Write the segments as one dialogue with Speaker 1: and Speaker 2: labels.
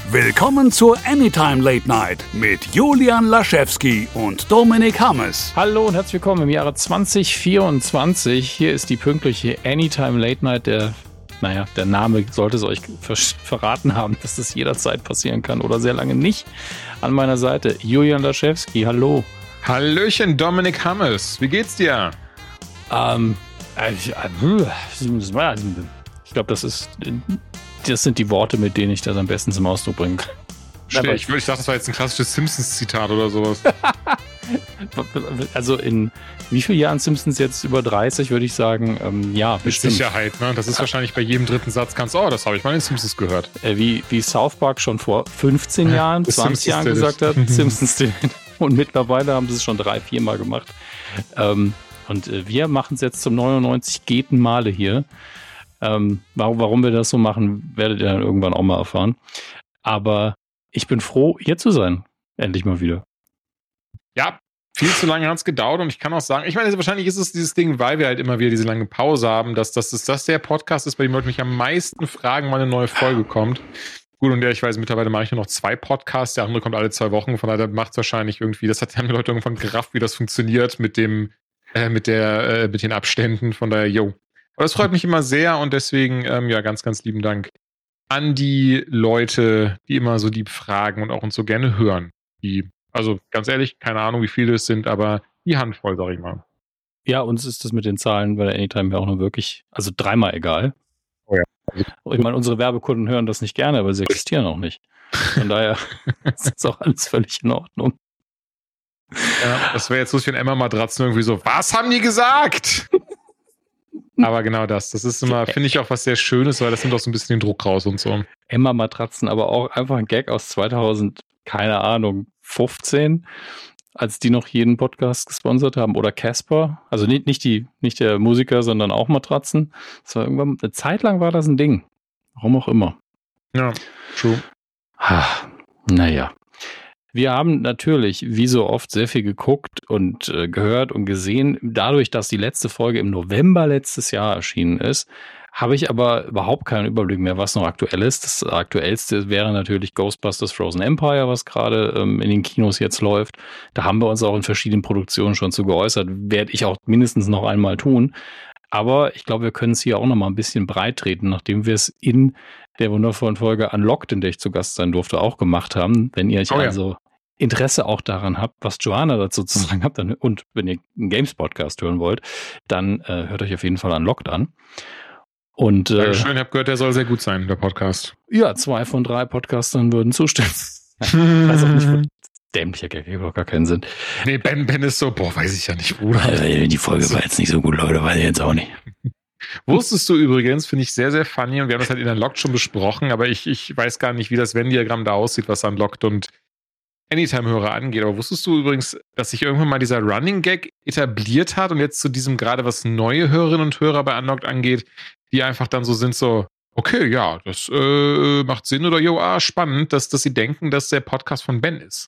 Speaker 1: Willkommen zur Anytime Late Night mit Julian Laschewski und Dominik Hammes.
Speaker 2: Hallo und herzlich willkommen im Jahre 2024. Hier ist die pünktliche Anytime Late Night. Der Name sollte es euch verraten haben, dass das jederzeit passieren kann oder sehr lange nicht. An meiner Seite Julian Laschewski, hallo.
Speaker 3: Hallöchen, Dominik Hammes. Wie geht's dir?
Speaker 2: Ich glaube, das sind die Worte, mit denen ich das am besten zum Ausdruck bringen kann.
Speaker 3: Ich dachte, das war jetzt ein klassisches Simpsons-Zitat oder sowas.
Speaker 2: Also in wie vielen Jahren Simpsons jetzt? Über 30, würde ich sagen. Ja,
Speaker 3: mit
Speaker 2: bestimmt.
Speaker 3: Sicherheit, ne? Das ist wahrscheinlich bei jedem dritten Satz das habe ich mal in Simpsons gehört.
Speaker 2: Wie South Park schon vor 15 Jahren, 20 Jahren gesagt hat, Simpsons did it. Und mittlerweile haben sie es schon 3-4 Mal gemacht. Und wir machen es jetzt zum 99. Male hier. Warum wir das so machen, werdet ihr dann irgendwann auch mal erfahren. Aber ich bin froh, hier zu sein. Endlich mal wieder.
Speaker 3: Ja, viel zu lange hat es gedauert und ich kann auch sagen, ich meine, wahrscheinlich ist es dieses Ding, weil wir halt immer wieder diese lange Pause haben, dass das der Podcast ist, bei dem Leute mich am meisten fragen, wann eine neue Folge kommt. Gut, und ich weiß, mittlerweile mache ich nur noch 2 Podcasts, der andere kommt alle 2 Wochen, von daher macht es wahrscheinlich irgendwie, haben die Leute irgendwann gerafft, wie das funktioniert mit den Abständen, von daher, yo. Aber das freut mich immer sehr und deswegen, ganz, ganz lieben Dank an die Leute, die immer so lieb fragen und auch uns so gerne hören. Also ganz ehrlich, keine Ahnung, wie viele es sind, aber die Handvoll, sag ich mal.
Speaker 2: Ja, uns ist das mit den Zahlen bei der Anytime ja auch nur wirklich, also 3-mal egal.
Speaker 3: Oh ja.
Speaker 2: Ich meine, unsere Werbekunden hören das nicht gerne, aber sie existieren auch nicht. Von daher ist das auch alles völlig in Ordnung.
Speaker 3: Ja, das wäre jetzt lustig, wenn Emma-Matratzen irgendwie so, was haben die gesagt? Aber genau das ist immer, finde ich auch was sehr Schönes, weil das nimmt auch so ein bisschen den Druck raus und so.
Speaker 2: Emma-Matratzen, aber auch einfach ein Gag aus 2000, keine Ahnung, 15, als die noch jeden Podcast gesponsert haben. Oder Casper, also nicht der Musiker, sondern auch Matratzen. Das war irgendwann, eine Zeit lang war das ein Ding. Warum auch immer.
Speaker 3: Ja, true.
Speaker 2: Naja. Wir haben natürlich, wie so oft, sehr viel geguckt und gehört und gesehen. Dadurch, dass die letzte Folge im November letztes Jahr erschienen ist, habe ich aber überhaupt keinen Überblick mehr, was noch aktuell ist. Das aktuellste wäre natürlich Ghostbusters Frozen Empire, was gerade in den Kinos jetzt läuft. Da haben wir uns auch in verschiedenen Produktionen schon zu geäußert. Werde ich auch mindestens noch einmal tun. Aber ich glaube, wir können es hier auch noch mal ein bisschen breit treten, nachdem wir es in der wundervollen Folge Unlocked, in der ich zu Gast sein durfte, auch gemacht haben. Wenn ihr euch also Interesse auch daran habt, was Joanna dazu zu sagen hat, und wenn ihr einen Games-Podcast hören wollt, dann hört euch auf jeden Fall Unlocked an. Und
Speaker 3: Dankeschön, ich habe gehört, der soll sehr gut sein, der Podcast.
Speaker 2: Ja, 2 von 3 Podcastern würden zustimmen. Ich weiß auch nicht, dämlicher Gag, überhaupt gar keinen Sinn.
Speaker 3: Nee, Ben ist so, weiß ich ja nicht, Bruder.
Speaker 2: Die Folge war jetzt nicht so gut, Leute, weiß ich jetzt auch nicht.
Speaker 3: Wusstest du übrigens, finde ich sehr, sehr funny, und wir haben das halt in Unlocked schon besprochen, aber ich weiß gar nicht, wie das Venn-Diagramm da aussieht, was Unlocked und Anytime-Hörer angeht. Aber wusstest du übrigens, dass sich irgendwann mal dieser Running Gag etabliert hat und jetzt zu diesem, gerade was neue Hörerinnen und Hörer bei Unlocked angeht, die einfach dann so sind, so, okay, ja, das macht Sinn oder spannend, dass sie denken, dass der Podcast von Ben ist.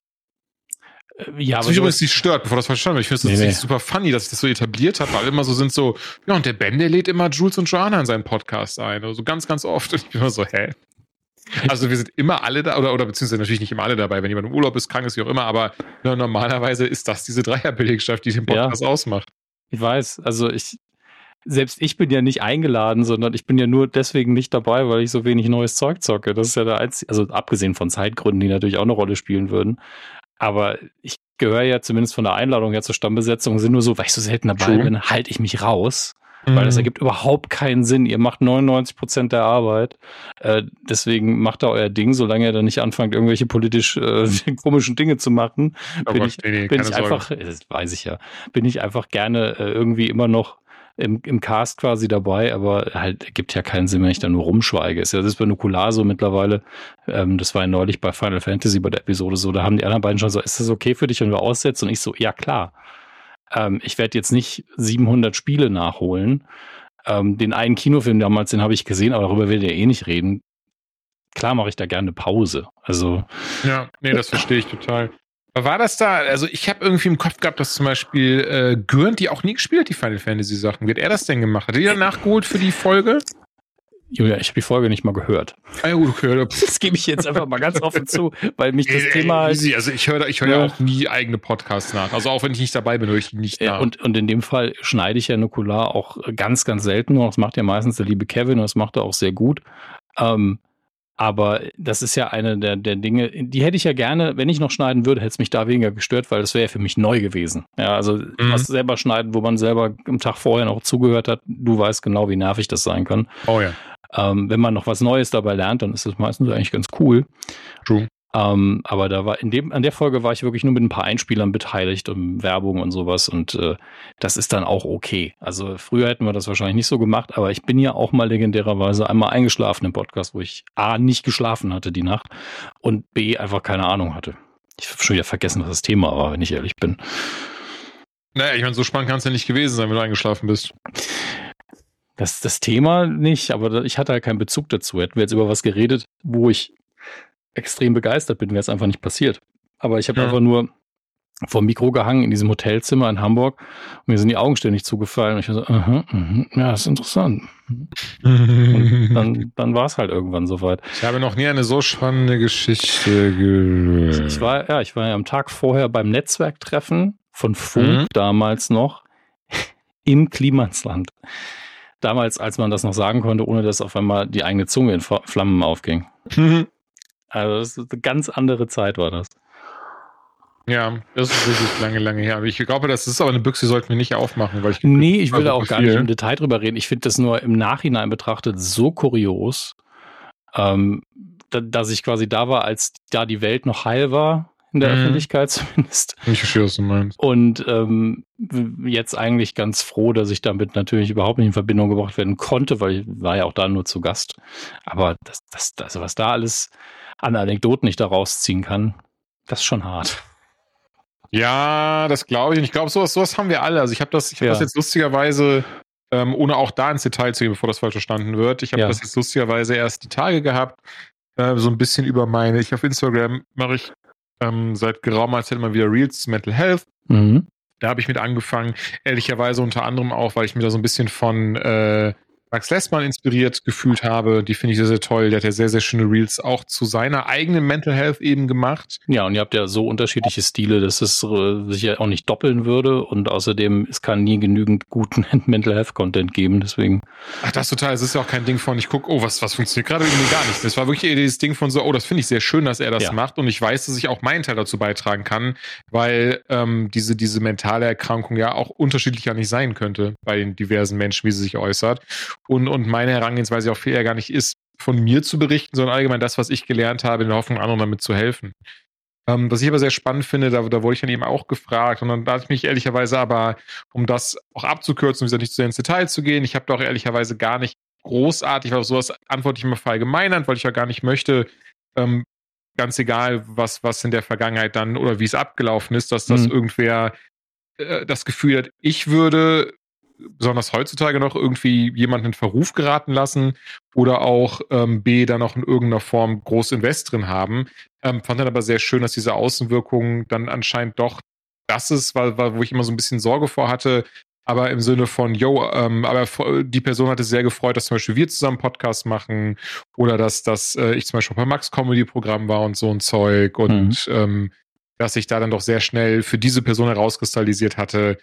Speaker 2: Ja,
Speaker 3: was mich übrigens nicht stört, bevor das verstanden wird. Ich finde es super funny, dass sich das so etabliert hat, weil alle immer so sind so, ja, und der Ben, der lädt immer Jules und Joanna in seinen Podcast ein. Also ganz, ganz oft. Und ich bin immer so, hä? Also wir sind immer alle da, oder beziehungsweise natürlich nicht immer alle dabei, wenn jemand im Urlaub ist, krank ist, wie auch immer, aber normalerweise ist das diese Dreierbelegschaft, die den Podcast ausmacht.
Speaker 2: Ich weiß, also selbst ich bin ja nicht eingeladen, sondern ich bin ja nur deswegen nicht dabei, weil ich so wenig neues Zeug zocke. Das ist ja der einzige, also abgesehen von Zeitgründen, die natürlich auch eine Rolle spielen würden. Aber ich gehöre ja zumindest von der Einladung her zur Stammbesetzung, sind nur so, weil ich so selten dabei bin, halte ich mich raus. Weil das ergibt überhaupt keinen Sinn. Ihr macht 99% der Arbeit. Deswegen macht da euer Ding, solange ihr dann nicht anfangt, irgendwelche politisch komischen Dinge zu machen. Bin ich einfach, das weiß ich ja, bin ich einfach gerne irgendwie immer noch im Cast quasi dabei, aber halt ergibt ja keinen Sinn, wenn ich da nur rumschweige. Das ist bei Nukular so mittlerweile, das war ja neulich bei Final Fantasy bei der Episode so, da haben die anderen beiden schon so, ist das okay für dich, wenn wir aussetzen? Und ich so, ja klar. Ich werde jetzt nicht 700 Spiele nachholen. Den einen Kinofilm damals, den habe ich gesehen, aber darüber will ich ja eh nicht reden. Klar mache ich da gerne eine Pause. Also
Speaker 3: ja, nee, das verstehe ich total. Aber war das da, also ich habe irgendwie im Kopf gehabt, dass zum Beispiel Gürnt die auch nie gespielt, die Final Fantasy Sachen. Wie hat er das denn gemacht? Hat er die dann nachgeholt für die Folge?
Speaker 2: Julia, ich habe die Folge nicht mal gehört.
Speaker 3: Ah, ja, gut, okay.
Speaker 2: Das gebe ich jetzt einfach mal ganz offen zu, weil mich das Thema...
Speaker 3: Easy. Also ich höre ja auch nie eigene Podcasts nach. Also auch wenn ich nicht dabei bin, höre ich nicht nach.
Speaker 2: Und in dem Fall schneide ich ja Nukular auch ganz, ganz selten nur. Das macht ja meistens der liebe Kevin und das macht er auch sehr gut. Aber das ist ja eine der Dinge, die hätte ich ja gerne, wenn ich noch schneiden würde, hätte es mich da weniger gestört, weil das wäre ja für mich neu gewesen. Ja, also was selber schneiden, wo man selber am Tag vorher noch zugehört hat, du weißt genau, wie nervig das sein kann.
Speaker 3: Oh ja.
Speaker 2: Wenn man noch was Neues dabei lernt, dann ist das meistens eigentlich ganz cool.
Speaker 3: True.
Speaker 2: Aber da war an der Folge war ich wirklich nur mit ein paar Einspielern beteiligt und Werbung und sowas und das ist dann auch okay. Also früher hätten wir das wahrscheinlich nicht so gemacht, aber ich bin ja auch mal legendärerweise einmal eingeschlafen im Podcast, wo ich A, nicht geschlafen hatte die Nacht und B, einfach keine Ahnung hatte. Ich habe schon wieder vergessen, was das Thema war, wenn ich ehrlich bin.
Speaker 3: Naja, ich meine, so spannend kann es ja nicht gewesen sein, wenn du eingeschlafen bist.
Speaker 2: Das Thema nicht, aber ich hatte halt keinen Bezug dazu. Hätten wir jetzt über was geredet, wo ich extrem begeistert bin, wäre es einfach nicht passiert. Aber ich habe einfach nur vor dem Mikro gehangen in diesem Hotelzimmer in Hamburg und mir sind die Augen ständig zugefallen und ich war so, ja, das ist interessant. Und dann war es halt irgendwann soweit.
Speaker 3: Ich habe noch nie eine so spannende Geschichte gehört.
Speaker 2: Ich war ja am Tag vorher beim Netzwerktreffen von Funk damals noch im Klimansland. Damals, als man das noch sagen konnte, ohne dass auf einmal die eigene Zunge in Flammen aufging. Also das ist eine ganz andere Zeit war das.
Speaker 3: Ja, das ist wirklich lange, lange her. Ich glaube, das ist aber eine Büchse, sollten wir nicht aufmachen. Weil ich
Speaker 2: will da auch gar nicht im Detail drüber reden. Ich finde das nur im Nachhinein betrachtet so kurios, dass ich quasi da war, als da die Welt noch heil war, in der Öffentlichkeit zumindest.
Speaker 3: Ich verstehe, was du meinst.
Speaker 2: Und jetzt eigentlich ganz froh, dass ich damit natürlich überhaupt nicht in Verbindung gebracht werden konnte, weil ich war ja auch da nur zu Gast. Aber also was da alles an Anekdoten ich da rausziehen kann, das ist schon hart.
Speaker 3: Ja, das glaube ich. Und ich glaube, sowas haben wir alle. Also ich habe das jetzt lustigerweise, ohne auch da ins Detail zu gehen, bevor das falsch verstanden wird, ich habe das jetzt lustigerweise erst die Tage gehabt, so ein bisschen über auf Instagram mache ich seit geraumer Zeit immer wieder Reels zu Mental Health. Da habe ich mit angefangen, ehrlicherweise unter anderem auch, weil ich mir da so ein bisschen von Max Lessmann inspiriert gefühlt habe. Die finde ich sehr, sehr toll. Der hat ja sehr, sehr schöne Reels auch zu seiner eigenen Mental Health eben gemacht.
Speaker 2: Ja, und ihr habt ja so unterschiedliche Stile, dass es sich ja auch nicht doppeln würde und außerdem, es kann nie genügend guten Mental Health Content geben, deswegen.
Speaker 3: Ach, das total. Es ist ja auch kein Ding von, ich gucke, was funktioniert gerade irgendwie gar nicht. Das war wirklich eher dieses Ding von so, das finde ich sehr schön, dass er das macht und ich weiß, dass ich auch meinen Teil dazu beitragen kann, weil diese mentale Erkrankung ja auch unterschiedlich ja nicht sein könnte bei den diversen Menschen, wie sie sich äußert. Und meine Herangehensweise auch viel eher gar nicht ist, von mir zu berichten, sondern allgemein das, was ich gelernt habe, in der Hoffnung, anderen damit zu helfen. Was ich aber sehr spannend finde, da wurde ich dann eben auch gefragt und dann dachte ich mich ehrlicherweise aber, um das auch abzukürzen, nicht so sehr ins Detail zu gehen, ich habe da auch ehrlicherweise gar nicht großartig, weil auf sowas antworte ich immer verallgemeinernd, weil ich ja gar nicht möchte, ganz egal, was in der Vergangenheit dann oder wie es abgelaufen ist, dass das irgendwer das Gefühl hat, ich würde besonders heutzutage noch irgendwie jemanden in Verruf geraten lassen oder auch B, da noch in irgendeiner Form groß Invest drin haben. Fand dann aber sehr schön, dass diese Außenwirkung dann anscheinend doch das ist, wo ich immer so ein bisschen Sorge vor hatte, aber im Sinne von, aber die Person hatte sehr gefreut, dass zum Beispiel wir zusammen Podcasts machen oder dass ich zum Beispiel bei Max Comedy-Programm war und so ein Zeug und dass ich da dann doch sehr schnell für diese Person herauskristallisiert hatte,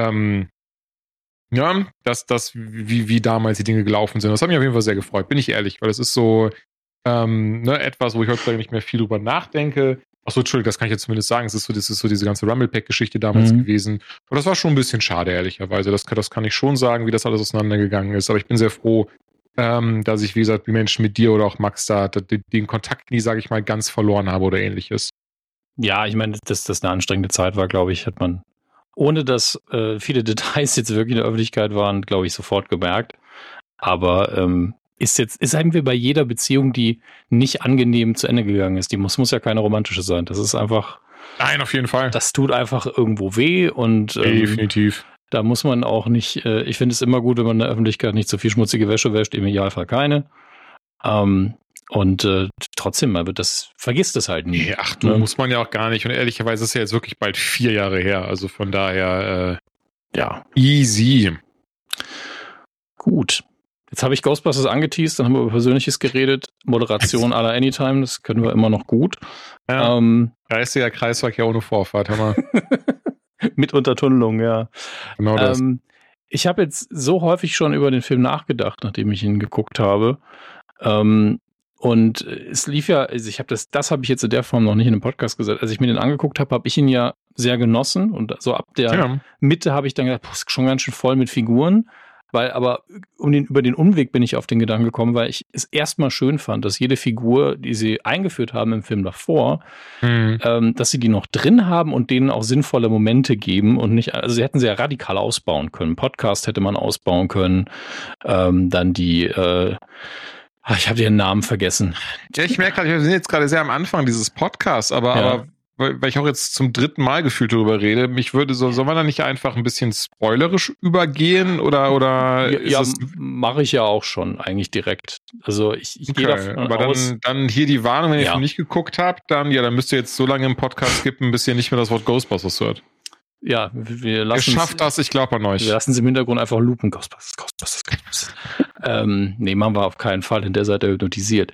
Speaker 3: ja, wie damals die Dinge gelaufen sind. Das hat mich auf jeden Fall sehr gefreut, bin ich ehrlich, weil das ist so etwas, wo ich heutzutage nicht mehr viel drüber nachdenke. Achso, Entschuldigung, das kann ich jetzt zumindest sagen. Das ist so diese ganze Rumble-Pack-Geschichte damals gewesen. Aber das war schon ein bisschen schade, ehrlicherweise. Das kann ich schon sagen, wie das alles auseinandergegangen ist. Aber ich bin sehr froh, dass ich, wie gesagt, die Menschen mit dir oder auch Max da den Kontakt nie, sage ich mal, ganz verloren habe oder ähnliches.
Speaker 2: Ja, ich meine, dass das eine anstrengende Zeit war, glaube ich, hat man, ohne dass viele Details jetzt wirklich in der Öffentlichkeit waren, glaube ich, sofort gemerkt. Aber ist irgendwie bei jeder Beziehung, die nicht angenehm zu Ende gegangen ist, die muss ja keine romantische sein. Das ist einfach.
Speaker 3: Nein, auf jeden Fall.
Speaker 2: Das tut einfach irgendwo weh und
Speaker 3: definitiv.
Speaker 2: Da muss man auch nicht, ich finde es immer gut, wenn man in der Öffentlichkeit nicht so viel schmutzige Wäsche wäscht, im Idealfall keine. Und trotzdem, vergisst es halt nie.
Speaker 3: Ach, muss man ja auch gar nicht. Und ehrlicherweise ist ja jetzt wirklich bald 4 Jahre her. Also von daher,
Speaker 2: ja.
Speaker 3: Easy.
Speaker 2: Gut. Jetzt habe ich Ghostbusters angeteased, dann haben wir über Persönliches geredet. Moderation à la Anytime, das können wir immer noch gut.
Speaker 3: Ja, geistiger Kreisverkehr ohne Vorfahrt, Hammer.
Speaker 2: Mit Untertunnelung, ja.
Speaker 3: Genau das.
Speaker 2: Ich habe jetzt so häufig schon über den Film nachgedacht, nachdem ich ihn geguckt habe. Und es lief ja, also ich habe das habe ich jetzt in der Form noch nicht in einem Podcast gesagt. Als ich mir den angeguckt habe, habe ich ihn ja sehr genossen. Und so ab der Mitte habe ich dann gedacht, ist schon ganz schön voll mit Figuren. Aber über den Umweg bin ich auf den Gedanken gekommen, weil ich es erstmal schön fand, dass jede Figur, die sie eingeführt haben im Film davor, dass sie die noch drin haben und denen auch sinnvolle Momente geben und nicht, also sie hätten sie ja radikal ausbauen können. Podcast hätte man ausbauen können, dann die, ich habe den Namen vergessen.
Speaker 3: Ja, ich merke gerade, wir sind jetzt gerade sehr am Anfang dieses Podcasts, aber weil ich auch jetzt zum 3. Mal gefühlt darüber rede, mich würde soll man da nicht einfach ein bisschen spoilerisch übergehen oder
Speaker 2: ja, mache ich ja auch schon eigentlich direkt. Also ich gehe davon
Speaker 3: aber
Speaker 2: aus.
Speaker 3: Dann hier die Warnung, wenn ihr schon nicht geguckt habt, dann müsst ihr jetzt so lange im Podcast skippen, bis ihr nicht mehr das Wort Ghostbusters hört.
Speaker 2: Ja, wir lassen.
Speaker 3: Ihr schafft das, ich glaube an euch.
Speaker 2: Wir lassen sie im Hintergrund einfach loopen. Ghostbusters. Nee, machen wir auf keinen Fall. In der Seite hypnotisiert.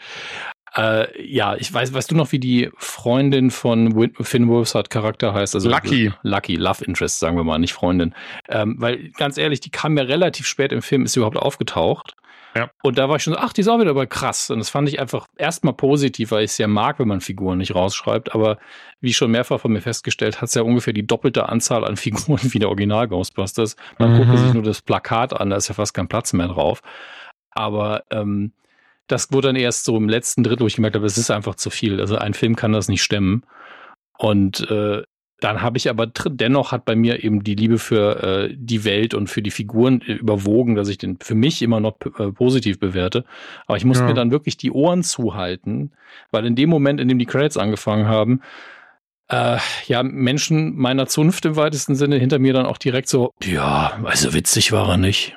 Speaker 2: Weißt du noch, wie die Freundin von Finn Wolfhard Charakter heißt? Also
Speaker 3: Lucky,
Speaker 2: Love Interest, sagen wir mal, nicht Freundin. Weil, ganz ehrlich, die kam ja relativ spät im Film, ist sie überhaupt aufgetaucht. Ja. Und da war ich schon so, die ist auch wieder aber krass. Und das fand ich einfach erstmal positiv, weil ich es ja mag, wenn man Figuren nicht rausschreibt. Aber wie schon mehrfach von mir festgestellt, hat es ja ungefähr die doppelte Anzahl an Figuren wie der Original Ghostbusters. Man guckt sich nur das Plakat an, da ist ja fast kein Platz mehr drauf. Aber das wurde dann erst so im letzten Drittel, wo ich gemerkt habe, es ist einfach zu viel. Also ein Film kann das nicht stemmen. Und dann habe ich aber dennoch hat bei mir eben die Liebe für die Welt und für die Figuren überwogen, dass ich den für mich immer noch positiv bewerte. Aber ich musste mir dann wirklich die Ohren zuhalten, weil in dem Moment, in dem die Credits angefangen haben, Menschen meiner Zunft im weitesten Sinne hinter mir dann auch direkt so, ja, also witzig war er nicht.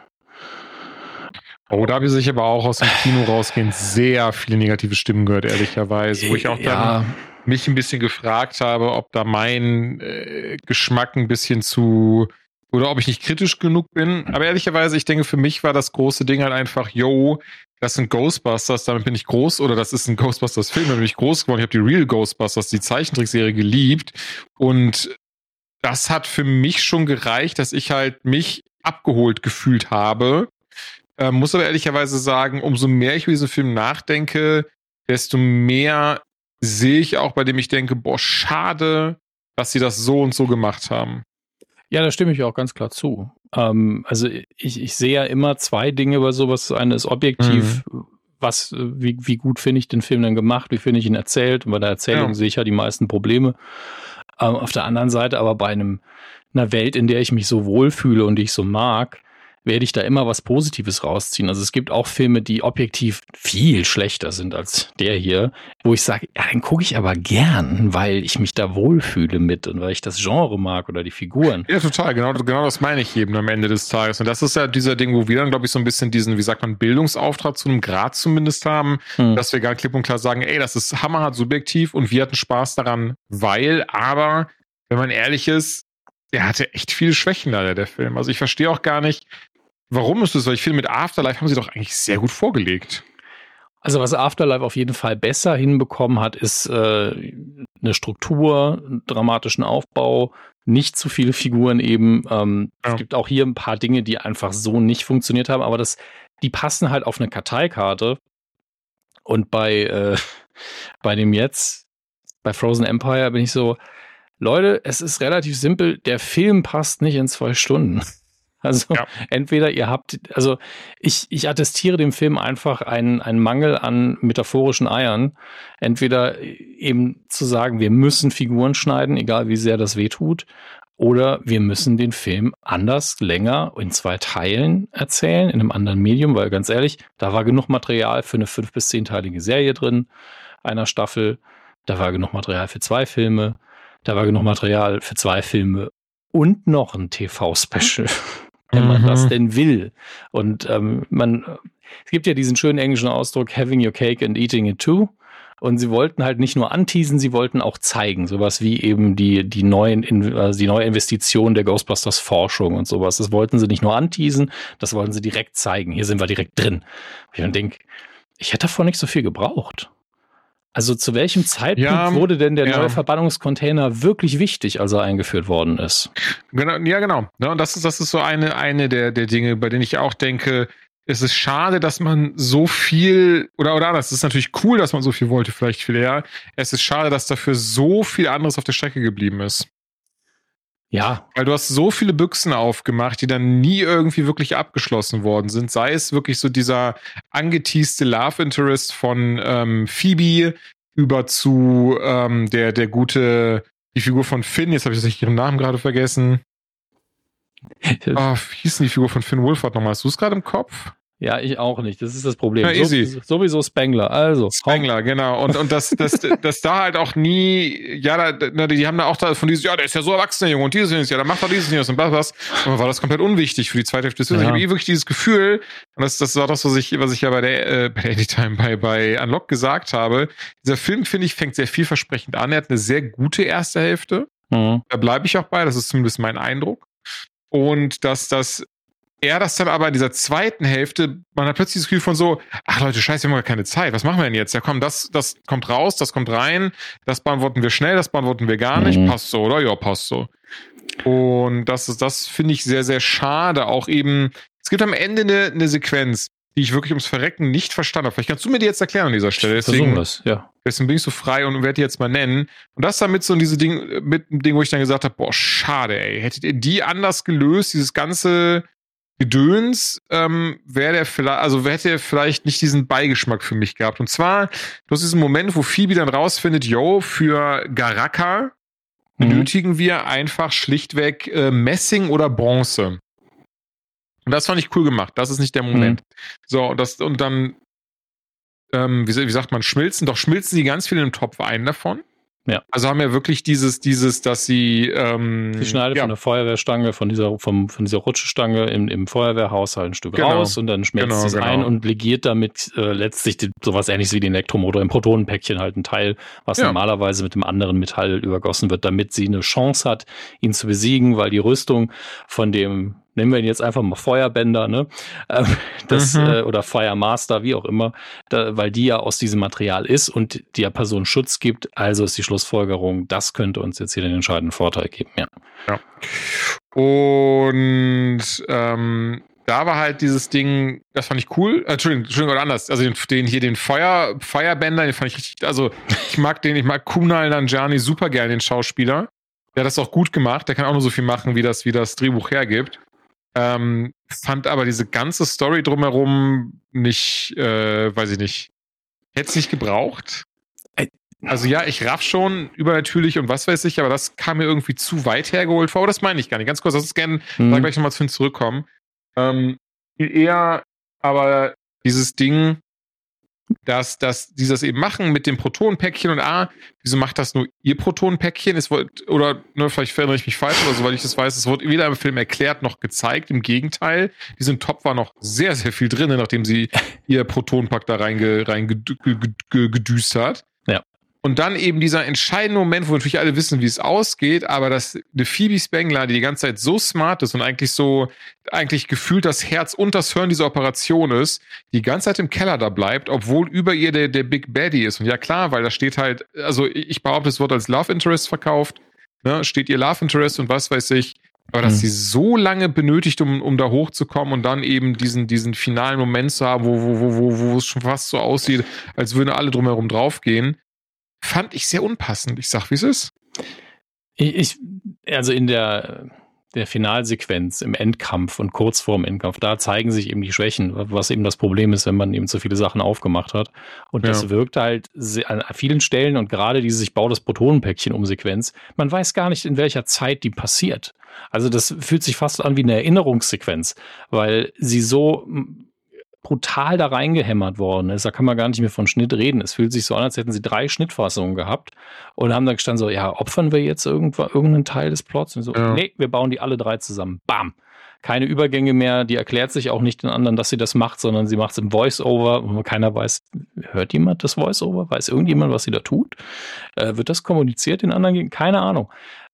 Speaker 3: Oh, da habe ich aber auch aus dem Kino rausgehend sehr viele negative Stimmen gehört, ehrlicherweise, wo ich auch dann mich ein bisschen gefragt habe, ob da mein Geschmack ein bisschen zu, oder ob ich nicht kritisch genug bin. Aber ehrlicherweise, ich denke, für mich war das große Ding halt einfach, das sind Ghostbusters, damit bin ich groß, oder das ist ein Ghostbusters-Film, damit bin ich groß geworden. Ich habe die Real Ghostbusters, die Zeichentrickserie, geliebt. Und das hat für mich schon gereicht, dass ich halt mich abgeholt gefühlt habe. Muss aber ehrlicherweise sagen, umso mehr ich über diesen Film nachdenke, desto mehr sehe ich auch, bei dem ich denke, schade, dass sie das so und so gemacht haben.
Speaker 2: Ja, da stimme ich auch ganz klar zu. Also ich sehe ja immer zwei Dinge bei sowas. Das eine ist objektiv, wie gut finde ich den Film denn gemacht, wie finde ich ihn erzählt. Und bei der Erzählung sehe ich ja die meisten Probleme. Auf der anderen Seite aber bei einer Welt, in der ich mich so wohlfühle und die ich so mag, werde ich da immer was Positives rausziehen. Also es gibt auch Filme, die objektiv viel schlechter sind als der hier, wo ich sage, ja, den gucke ich aber gern, weil ich mich da wohlfühle mit und weil ich das Genre mag oder die Figuren.
Speaker 3: Ja, total. Genau das meine ich eben am Ende des Tages. Und das ist ja dieser Ding, wo wir dann, glaube ich, so ein bisschen diesen, wie sagt man, Bildungsauftrag zu einem Grad zumindest haben, dass wir gar klipp und klar sagen, das ist hammerhart subjektiv und wir hatten Spaß daran, aber, wenn man ehrlich ist, der hatte echt viele Schwächen leider, der Film. Also ich verstehe auch gar nicht, warum ist das? Weil ich finde, mit Afterlife haben sie doch eigentlich sehr gut vorgelegt.
Speaker 2: Also was Afterlife auf jeden Fall besser hinbekommen hat, ist eine Struktur, einen dramatischen Aufbau, nicht zu viele Figuren eben. Es gibt auch hier ein paar Dinge, die einfach so nicht funktioniert haben, aber die passen halt auf eine Karteikarte. Und bei Frozen Empire bin ich so, Leute, es ist relativ simpel, der Film passt nicht in 2 Stunden. Also entweder ich attestiere dem Film einfach einen Mangel an metaphorischen Eiern. Entweder eben zu sagen, wir müssen Figuren schneiden, egal wie sehr das wehtut, oder wir müssen den Film anders, länger, in 2 Teilen erzählen, in einem anderen Medium, weil ganz ehrlich, da war genug Material für eine 5- bis 10-teilige Serie drin, einer Staffel, da war genug Material für 2 Filme, da war genug Material für 2 Filme und noch ein TV-Special. Wenn man das denn will. Und es gibt ja diesen schönen englischen Ausdruck, having your cake and eating it too. Und sie wollten halt nicht nur anteasen, sie wollten auch zeigen. Sowas wie eben die neue Investition der Ghostbusters Forschung und sowas. Das wollten sie nicht nur anteasen, das wollten sie direkt zeigen. Hier sind wir direkt drin. Ich denke, ich hätte davon nicht so viel gebraucht. Also zu welchem Zeitpunkt wurde denn der neue Verbannungscontainer wirklich wichtig, als er eingeführt worden ist?
Speaker 3: Genau, ja, genau. Ja, und das ist so eine der Dinge, bei denen ich auch denke, es ist schade, dass man so viel, oder anders, es ist natürlich cool, dass man so viel wollte, vielleicht viel eher. Es ist schade, dass dafür so viel anderes auf der Strecke geblieben ist.
Speaker 2: Ja.
Speaker 3: Weil du hast so viele Büchsen aufgemacht, die dann nie irgendwie wirklich abgeschlossen worden sind. Sei es wirklich so dieser angeteaste Love Interest von Phoebe über zu die Figur von Finn, jetzt habe ich ihren Namen gerade vergessen. Wie hieß denn die Figur von Finn Wolfhard nochmal? Hast du es gerade im Kopf?
Speaker 2: Ja, ich auch nicht. Das ist das Problem.
Speaker 3: Ja, easy.
Speaker 2: Sowieso Spengler. Also.
Speaker 3: Spengler, genau. Und das da halt auch nie, die haben da auch von diesem, der ist ja so erwachsen, der Junge, und dieses, dann macht er dieses und was. Und dann war das komplett unwichtig für die zweite Hälfte. Ich habe wirklich dieses Gefühl, und das war das, was ich ja bei der Anytime bei Unlock gesagt habe. Dieser Film, finde ich, fängt sehr vielversprechend an. Er hat eine sehr gute erste Hälfte. Da bleibe ich auch bei. Das ist zumindest mein Eindruck. Und dass er das dann aber in dieser zweiten Hälfte, man hat plötzlich das Gefühl von so, ach Leute, scheiße, wir haben gar keine Zeit, was machen wir denn jetzt? Ja komm, das kommt raus, das kommt rein, das beantworten wir schnell, das beantworten wir gar nicht, passt so, oder? Ja, passt so. Und das finde ich sehr, sehr schade, auch eben, es gibt am Ende eine Sequenz, die ich wirklich ums Verrecken nicht verstanden habe. Vielleicht kannst du mir die jetzt erklären an dieser Stelle. Deswegen bin ich so frei und werde die jetzt mal nennen. Und das damit so diese Ding, mit dem Ding, wo ich dann gesagt habe, boah, schade, ey, hättet ihr die anders gelöst, dieses ganze Gedöns, hätte er vielleicht nicht diesen Beigeschmack für mich gehabt. Und zwar, du hast diesen Moment, wo Phoebe dann rausfindet, für Garaka benötigen wir einfach schlichtweg Messing oder Bronze. Und das fand ich cool gemacht. Das ist nicht der Moment. So, und dann, wie sagt man, schmilzen die ganz viel in einem Topf ein davon.
Speaker 2: Ja.
Speaker 3: Also haben wir wirklich dieses, dass sie
Speaker 2: sie schneidet von der Feuerwehrstange, von dieser Rutschestange im Feuerwehrhaushalt ein Stück raus und dann schmelzt sie es ein und legiert damit letztlich sowas ähnliches wie den Elektromotor im Protonenpäckchen halt ein Teil, was normalerweise mit dem anderen Metall übergossen wird, damit sie eine Chance hat, ihn zu besiegen, weil die Rüstung von dem, nehmen wir ihn jetzt einfach mal Feuerbänder, ne? Oder Firemaster, wie auch immer, weil die ja aus diesem Material ist und der Person Schutz gibt. Also ist die Schlussfolgerung, das könnte uns jetzt hier den entscheidenden Vorteil geben. Ja.
Speaker 3: Und da war halt dieses Ding, das fand ich cool. Entschuldigung, oder anders. Also den Feuerbänder, den fand ich richtig, also ich mag Kunal Nanjiani super gerne, den Schauspieler. Der hat das auch gut gemacht. Der kann auch nur so viel machen, wie das Drehbuch hergibt. Fand aber diese ganze Story drumherum nicht, weiß ich nicht, hätte es nicht gebraucht. Also ja, ich raff schon übernatürlich und was weiß ich, aber das kam mir irgendwie zu weit hergeholt vor. Aber das meine ich gar nicht. Ganz kurz, lass uns gerne da gleich nochmal zu Finn zurückkommen. Eher aber dieses Ding, dass die das eben machen mit dem Protonenpäckchen und wieso macht das nur ihr Protonenpäckchen? Vielleicht erinnere ich mich falsch oder so, weil ich das weiß, es wurde weder im Film erklärt noch gezeigt. Im Gegenteil, diesem Topf war noch sehr, sehr viel drin, nachdem sie ihr Protonenpack da reingedüst hat.
Speaker 2: Ja.
Speaker 3: Und dann eben dieser entscheidende Moment, wo natürlich alle wissen, wie es ausgeht, aber dass eine Phoebe Spengler, die ganze Zeit so smart ist und eigentlich gefühlt das Herz und das Hirn dieser Operation ist, die ganze Zeit im Keller da bleibt, obwohl über ihr der Big Baddy ist. Und ja klar, weil da steht halt, also ich behaupte, es wird als Love Interest verkauft, ne? Steht ihr Love Interest und was weiß ich, aber dass sie so lange benötigt, um da hochzukommen und dann eben diesen finalen Moment zu haben, wo es schon fast so aussieht, als würden alle drumherum draufgehen, fand ich sehr unpassend. Ich sag, wie es ist.
Speaker 2: Also in der Finalsequenz im Endkampf und kurz vorm Endkampf, da zeigen sich eben die Schwächen, was eben das Problem ist, wenn man eben zu viele Sachen aufgemacht hat. Und das wirkt halt an vielen Stellen und gerade ich baue das Protonenpäckchen um Sequenz, man weiß gar nicht, in welcher Zeit die passiert. Also das fühlt sich fast an wie eine Erinnerungssequenz, weil sie so brutal da reingehämmert worden ist. Da kann man gar nicht mehr von Schnitt reden. Es fühlt sich so an, als hätten sie 3 Schnittfassungen gehabt und haben dann gestanden so, ja, opfern wir jetzt irgendeinen Teil des Plots? Und so, nee, wir bauen die alle 3 zusammen. Bam! keine Übergänge mehr, die erklärt sich auch nicht den anderen, dass sie das macht, sondern sie macht es im Voice-Over, wo keiner weiß, hört jemand das Voice-Over? Weiß irgendjemand, was sie da tut? Wird das kommuniziert den anderen? Keine Ahnung.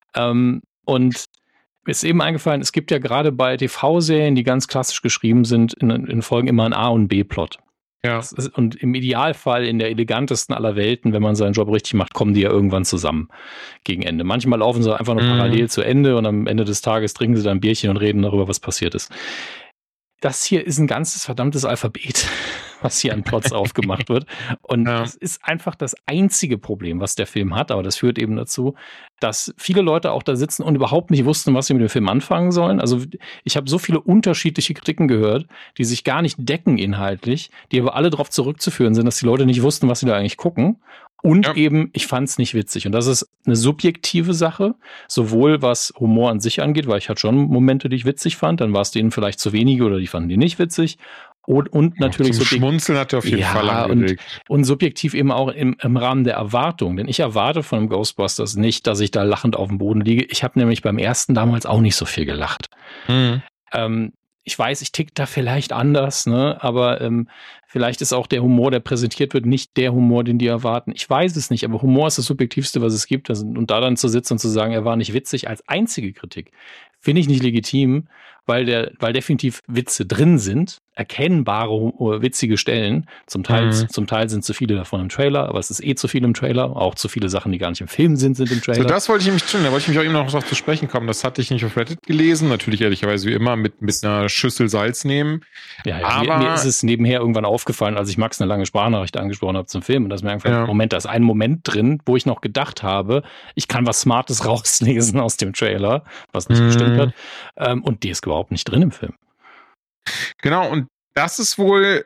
Speaker 2: Und mir ist eben eingefallen, es gibt ja gerade bei TV-Serien, die ganz klassisch geschrieben sind, in Folgen immer ein A- und B-Plot.
Speaker 3: Ja.
Speaker 2: Und im Idealfall in der elegantesten aller Welten, wenn man seinen Job richtig macht, kommen die ja irgendwann zusammen gegen Ende. Manchmal laufen sie einfach nur parallel zu Ende und am Ende des Tages trinken sie dann ein Bierchen und reden darüber, was passiert ist. Das hier ist ein ganzes verdammtes Alphabet, was hier an Plots aufgemacht wird. Und das ist einfach das einzige Problem, was der Film hat. Aber das führt eben dazu, dass viele Leute auch da sitzen und überhaupt nicht wussten, was sie mit dem Film anfangen sollen. Also ich habe so viele unterschiedliche Kritiken gehört, die sich gar nicht decken inhaltlich, die aber alle darauf zurückzuführen sind, dass die Leute nicht wussten, was sie da eigentlich gucken. Und eben, ich fand es nicht witzig. Und das ist eine subjektive Sache, sowohl was Humor an sich angeht, weil ich hatte schon Momente, die ich witzig fand, dann war es denen vielleicht zu wenige oder die fanden die nicht witzig. Und natürlich
Speaker 3: zum Schmunzeln hat er auf jeden Fall angeregt.
Speaker 2: Und subjektiv eben auch im Rahmen der Erwartung. Denn ich erwarte von einem Ghostbusters nicht, dass ich da lachend auf dem Boden liege. Ich habe nämlich beim ersten damals auch nicht so viel gelacht. Ich weiß, ich tick da vielleicht anders, ne? Aber vielleicht ist auch der Humor, der präsentiert wird, nicht der Humor, den die erwarten. Ich weiß es nicht, aber Humor ist das Subjektivste, was es gibt. Und da dann zu sitzen und zu sagen, er war nicht witzig als einzige Kritik, finde ich nicht legitim, weil definitiv Witze drin sind, erkennbare witzige Stellen. Zum Teil sind zu viele davon im Trailer, aber es ist zu viel im Trailer. Auch zu viele Sachen, die gar nicht im Film sind im Trailer.
Speaker 3: So, das wollte ich nämlich tun. Da wollte ich mich auch eben noch drauf zu sprechen kommen. Das hatte ich nicht auf Reddit gelesen. Natürlich ehrlicherweise wie immer mit einer Schüssel Salz nehmen.
Speaker 2: Ja, aber mir ist es nebenher irgendwann aufgefallen, als ich Max eine lange Sprachnachricht angesprochen habe zum Film. Und da ist mir einfach Moment, da ist ein Moment drin, wo ich noch gedacht habe, ich kann was Smartes rauslesen aus dem Trailer, was nicht gestimmt hat. Und die ist überhaupt nicht drin im Film.
Speaker 3: Genau, und das ist wohl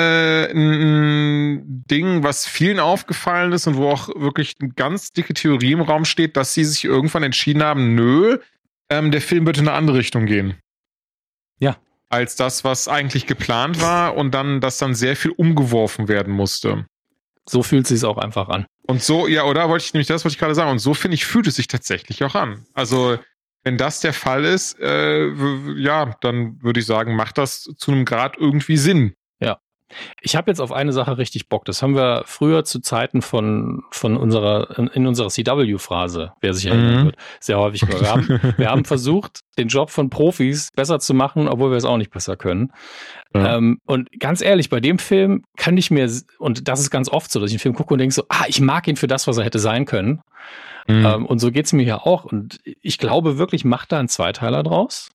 Speaker 3: ein Ding, was vielen aufgefallen ist und wo auch wirklich eine ganz dicke Theorie im Raum steht, dass sie sich irgendwann entschieden haben, der Film wird in eine andere Richtung gehen.
Speaker 2: Ja.
Speaker 3: Als das, was eigentlich geplant war und dass dann sehr viel umgeworfen werden musste.
Speaker 2: So fühlt es sich auch einfach an.
Speaker 3: Und so, ja, oder wollte ich gerade sagen. Und so, finde ich, fühlt es sich tatsächlich auch an. Also, wenn das der Fall ist, dann würde ich sagen, macht das zu einem Grad irgendwie Sinn.
Speaker 2: Ja. Ich habe jetzt auf eine Sache richtig Bock. Das haben wir früher zu Zeiten in unserer CW-Phrase, wer sich erinnern wird, sehr häufig gehört. Wir haben versucht, den Job von Profis besser zu machen, obwohl wir es auch nicht besser können. Ja. Und ganz ehrlich, bei dem Film kann ich mir, und das ist ganz oft so, dass ich einen Film gucke und denke so, ich mag ihn für das, was er hätte sein können. Und so geht's mir ja auch. Und ich glaube wirklich, macht da einen Zweiteiler draus.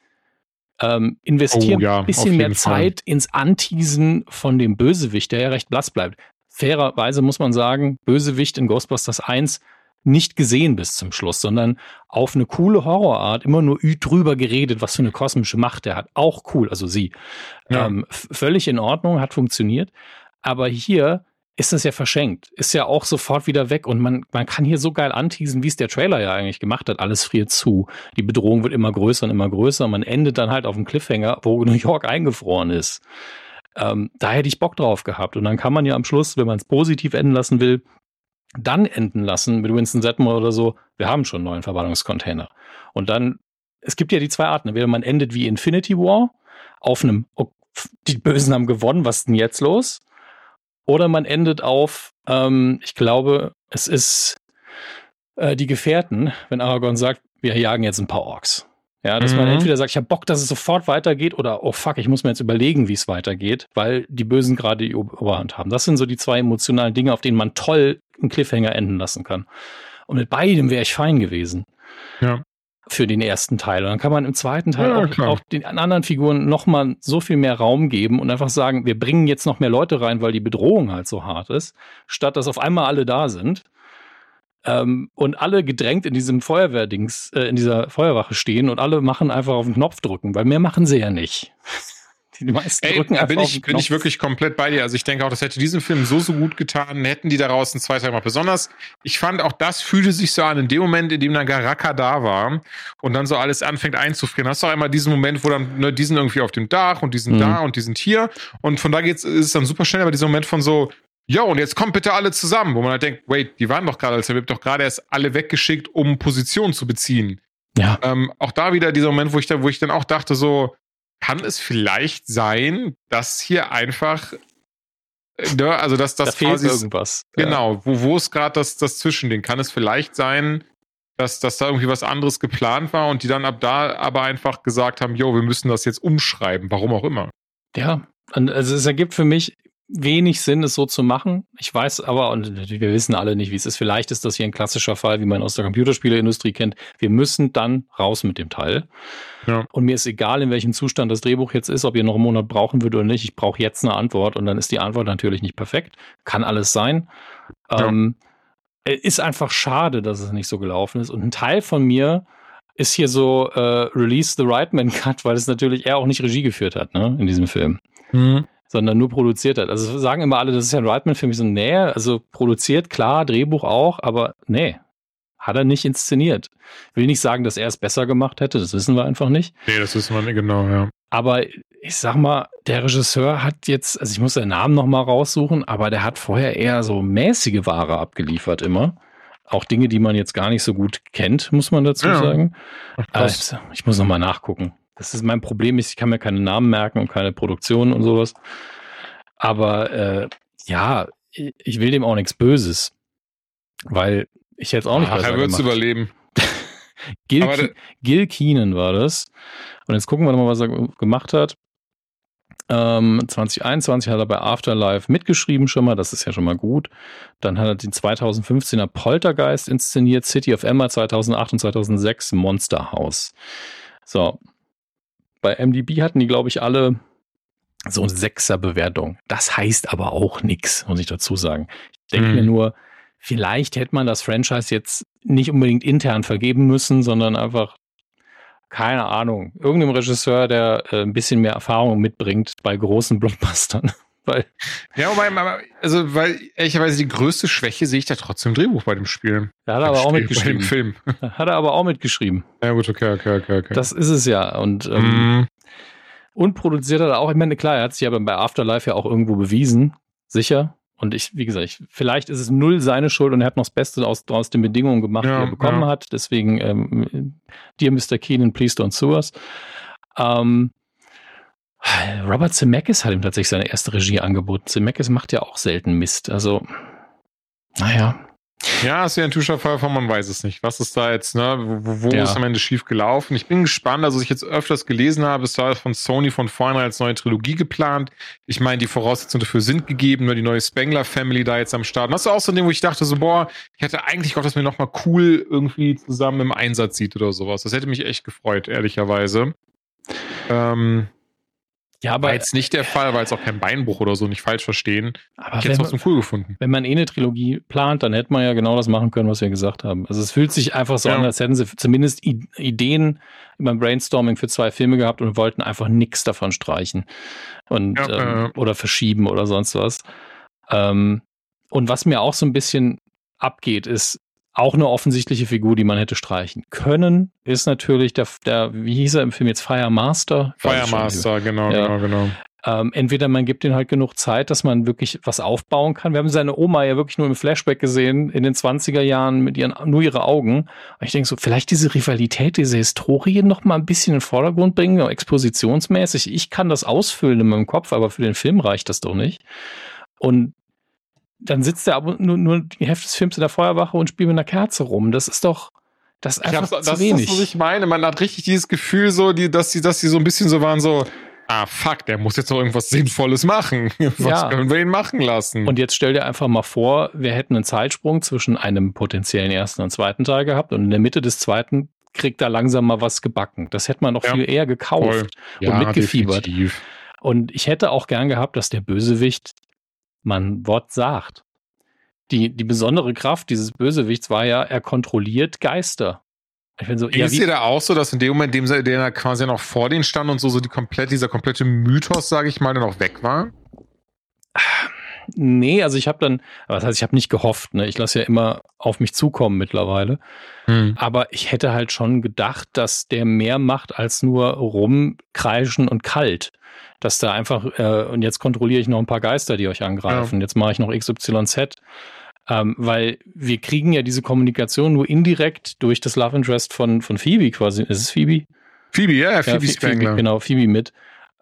Speaker 2: Investieren ein bisschen mehr Zeit ins Anteasen von dem Bösewicht, der ja recht blass bleibt. Fairerweise muss man sagen, Bösewicht in Ghostbusters 1 nicht gesehen bis zum Schluss, sondern auf eine coole Horrorart immer nur drüber geredet, was für eine kosmische Macht er hat. Auch cool, also sie. Ja. Völlig in Ordnung, hat funktioniert. Aber hier ist das ja verschenkt. Ist ja auch sofort wieder weg. Und man kann hier so geil anteasen, wie es der Trailer ja eigentlich gemacht hat. Alles friert zu. Die Bedrohung wird immer größer und immer größer. Man endet dann halt auf dem Cliffhanger, wo New York eingefroren ist. Da hätte ich Bock drauf gehabt. Und dann kann man ja am Schluss, wenn man es positiv enden lassen will, dann enden lassen mit Winston Zeddemore oder so. Wir haben schon einen neuen Verbannungscontainer. Und dann, es gibt ja die zwei Arten. Entweder man endet wie Infinity War auf einem, die Bösen haben gewonnen, was ist denn jetzt los? Oder man endet auf, ich glaube, es ist die Gefährten, wenn Aragorn sagt, wir jagen jetzt ein paar Orks. Ja, dass man entweder sagt, ich habe Bock, dass es sofort weitergeht, oder oh fuck, ich muss mir jetzt überlegen, wie es weitergeht, weil die Bösen gerade die Oberhand haben. Das sind so die zwei emotionalen Dinge, auf denen man toll einen Cliffhanger enden lassen kann. Und mit beidem wäre ich fein gewesen.
Speaker 3: Ja.
Speaker 2: Für den ersten Teil. Und dann kann man im zweiten Teil auch den anderen Figuren nochmal so viel mehr Raum geben und einfach sagen, wir bringen jetzt noch mehr Leute rein, weil die Bedrohung halt so hart ist, statt dass auf einmal alle da sind und alle gedrängt in diesem Feuerwehrdings, in dieser Feuerwache stehen und alle machen einfach auf den Knopf drücken, weil mehr machen sie ja nicht. Die meisten drücken einfach auf den Knopf.
Speaker 3: Bin ich wirklich komplett bei dir. Also ich denke auch, das hätte diesem Film so gut getan, hätten die daraus einen Zweiteil gemacht. Besonders, ich fand auch, das fühlte sich so an, in dem Moment, in dem dann Garaka da war und dann so alles anfängt einzufrieren. Hast du auch einmal diesen Moment, wo dann, die sind irgendwie auf dem Dach und die sind da und die sind hier. Und von da ist es dann super schnell, aber dieser Moment von so, jo, und jetzt kommt bitte alle zusammen, wo man halt denkt, wait, die waren doch gerade, als wir doch gerade erst alle weggeschickt, um Position zu beziehen.
Speaker 2: Ja.
Speaker 3: Auch da wieder dieser Moment, wo ich dann auch dachte, so, kann es vielleicht sein, dass hier einfach, also dass das
Speaker 2: da fehlt
Speaker 3: quasi
Speaker 2: irgendwas.
Speaker 3: Genau, wo ist gerade das Zwischending? Kann es vielleicht sein, dass da irgendwie was anderes geplant war und die dann ab da aber einfach gesagt haben, jo, wir müssen das jetzt umschreiben, warum auch immer.
Speaker 2: Ja, also es ergibt für mich wenig Sinn, es so zu machen. Ich weiß aber, und wir wissen alle nicht, wie es ist. Vielleicht ist das hier ein klassischer Fall, wie man aus der Computerspieleindustrie kennt. Wir müssen dann raus mit dem Teil.
Speaker 3: Ja.
Speaker 2: Und mir ist egal, in welchem Zustand das Drehbuch jetzt ist, ob ihr noch einen Monat brauchen würdet oder nicht. Ich brauche jetzt eine Antwort und dann ist die Antwort natürlich nicht perfekt. Kann alles sein.
Speaker 3: Ja.
Speaker 2: Ist einfach schade, dass es nicht so gelaufen ist. Und ein Teil von mir ist hier so Release the Right-Man Cut, weil es natürlich er auch nicht Regie geführt hat, ne, in diesem Film. Sondern nur produziert hat. Also sagen immer alle, das ist ja ein Reitman-Film. Ich so, nee, also produziert, klar, Drehbuch auch, aber nee, hat er nicht inszeniert. Will nicht sagen, dass er es besser gemacht hätte, das wissen wir einfach nicht.
Speaker 3: Nee, das wissen wir nicht genau, ja.
Speaker 2: Aber ich sag mal, der Regisseur hat jetzt, also ich muss den Namen nochmal raussuchen, aber der hat vorher eher so mäßige Ware abgeliefert immer. Auch Dinge, die man jetzt gar nicht so gut kennt, muss man dazu sagen. Ich muss nochmal nachgucken. Das ist mein Problem, ich kann mir keine Namen merken und keine Produktion und sowas. Aber ja, ich will dem auch nichts Böses. Weil ich jetzt auch nicht besser
Speaker 3: er wird es
Speaker 2: gemacht.
Speaker 3: überleben.
Speaker 2: Gil Keenan war das. Und jetzt gucken wir mal, was er gemacht hat. 2021 hat er bei Afterlife mitgeschrieben schon mal, das ist ja schon mal gut. Dann hat er den 2015er Poltergeist inszeniert, City of Emma 2008 und 2006 Monster House. So. Bei MDB hatten die, glaube ich, alle so eine 6er-Bewertung. Das heißt aber auch nichts, muss ich dazu sagen. Ich denke mir nur, vielleicht hätte man das Franchise jetzt nicht unbedingt intern vergeben müssen, sondern einfach, keine Ahnung, irgendeinem Regisseur, der ein bisschen mehr Erfahrung mitbringt bei großen Blockbustern. Weil ehrlicherweise die größte Schwäche sehe ich da trotzdem im Drehbuch bei dem Spiel. Da hat er aber auch mitgeschrieben.
Speaker 3: Bei dem Film.
Speaker 2: Hat er aber auch mitgeschrieben.
Speaker 3: Ja gut, okay.
Speaker 2: Das ist es ja. Und produziert hat er auch, ich meine, klar, er hat sich aber bei Afterlife ja auch irgendwo bewiesen, sicher. Und wie gesagt, vielleicht ist es null seine Schuld und er hat noch das Beste aus den Bedingungen gemacht, die er bekommen hat. Deswegen, dear Mr. Keenan, please don't sue us. Robert Zemeckis hat ihm tatsächlich seine erste Regie angeboten. Zemeckis macht ja auch selten Mist. Also, naja.
Speaker 3: Ja, ist ja ein typischer Fall von, man weiß es nicht. Was ist da jetzt, ne? Wo ist am Ende schief gelaufen? Ich bin gespannt, also ich jetzt öfters gelesen habe, es war von Sony von vornherein als neue Trilogie geplant. Ich meine, die Voraussetzungen dafür sind gegeben, nur die neue Spengler-Family da jetzt am Start. Und das ist auch so ein Ding, wo ich dachte so, boah, ich hätte eigentlich gehofft, dass man nochmal cool irgendwie zusammen im Einsatz sieht oder sowas. Das hätte mich echt gefreut, ehrlicherweise. Ja, aber war jetzt nicht der Fall, war jetzt auch kein Beinbruch oder so, nicht falsch verstehen. Aber ich hätte es trotzdem cool gefunden.
Speaker 2: Wenn man eine Trilogie plant, dann hätte man ja genau das machen können, was wir gesagt haben. Also es fühlt sich einfach so an, als hätten sie zumindest Ideen beim Brainstorming für 2 Filme gehabt und wollten einfach nichts davon streichen und oder verschieben oder sonst was. Und was mir auch so ein bisschen abgeht, ist auch eine offensichtliche Figur, die man hätte streichen können, ist natürlich der wie hieß er im Film jetzt, Fire Master?
Speaker 3: Genau.
Speaker 2: Entweder man gibt ihnen halt genug Zeit, dass man wirklich was aufbauen kann. Wir haben seine Oma ja wirklich nur im Flashback gesehen, in den 20er Jahren mit nur ihre Augen. Und ich denke so, vielleicht diese Rivalität, diese Historie noch mal ein bisschen in den Vordergrund bringen, expositionsmäßig. Ich kann das ausfüllen in meinem Kopf, aber für den Film reicht das doch nicht. Und dann sitzt er aber nur die Hälfte des Films in der Feuerwache und spielt mit einer Kerze rum. Das ist einfach zu wenig.
Speaker 3: Das ist, was ich meine. Man hat richtig dieses Gefühl, so, dass sie so ein bisschen so waren, so, fuck, der muss jetzt noch irgendwas Sinnvolles machen. Was können wir ihn machen lassen?
Speaker 2: Und jetzt stell dir einfach mal vor, wir hätten einen Zeitsprung zwischen einem potenziellen ersten und zweiten Teil gehabt und in der Mitte des zweiten kriegt da langsam mal was gebacken. Das hätte man noch viel eher gekauft und mitgefiebert.
Speaker 3: Definitiv.
Speaker 2: Und ich hätte auch gern gehabt, dass der Bösewicht man Wort sagt. Die besondere Kraft dieses Bösewichts war ja, er kontrolliert Geister. Ich bin so,
Speaker 3: ist dir da auch so, dass in dem Moment, in dem der quasi noch vor denen stand und so dieser komplette Mythos, sage ich mal, dann auch weg war?
Speaker 2: Nee, also ich habe nicht gehofft, ne? Ich lasse ja immer auf mich zukommen mittlerweile. Aber ich hätte halt schon gedacht, dass der mehr macht als nur rumkreischen und kalt. Dass da einfach, und jetzt kontrolliere ich noch ein paar Geister, die euch angreifen. Jetzt mache ich noch XYZ. Weil wir kriegen ja diese Kommunikation nur indirekt durch das Love Interest von Phoebe quasi. Ist es Phoebe?
Speaker 3: Phoebe, ja, Phoebe Spangler.
Speaker 2: Genau, Phoebe mit.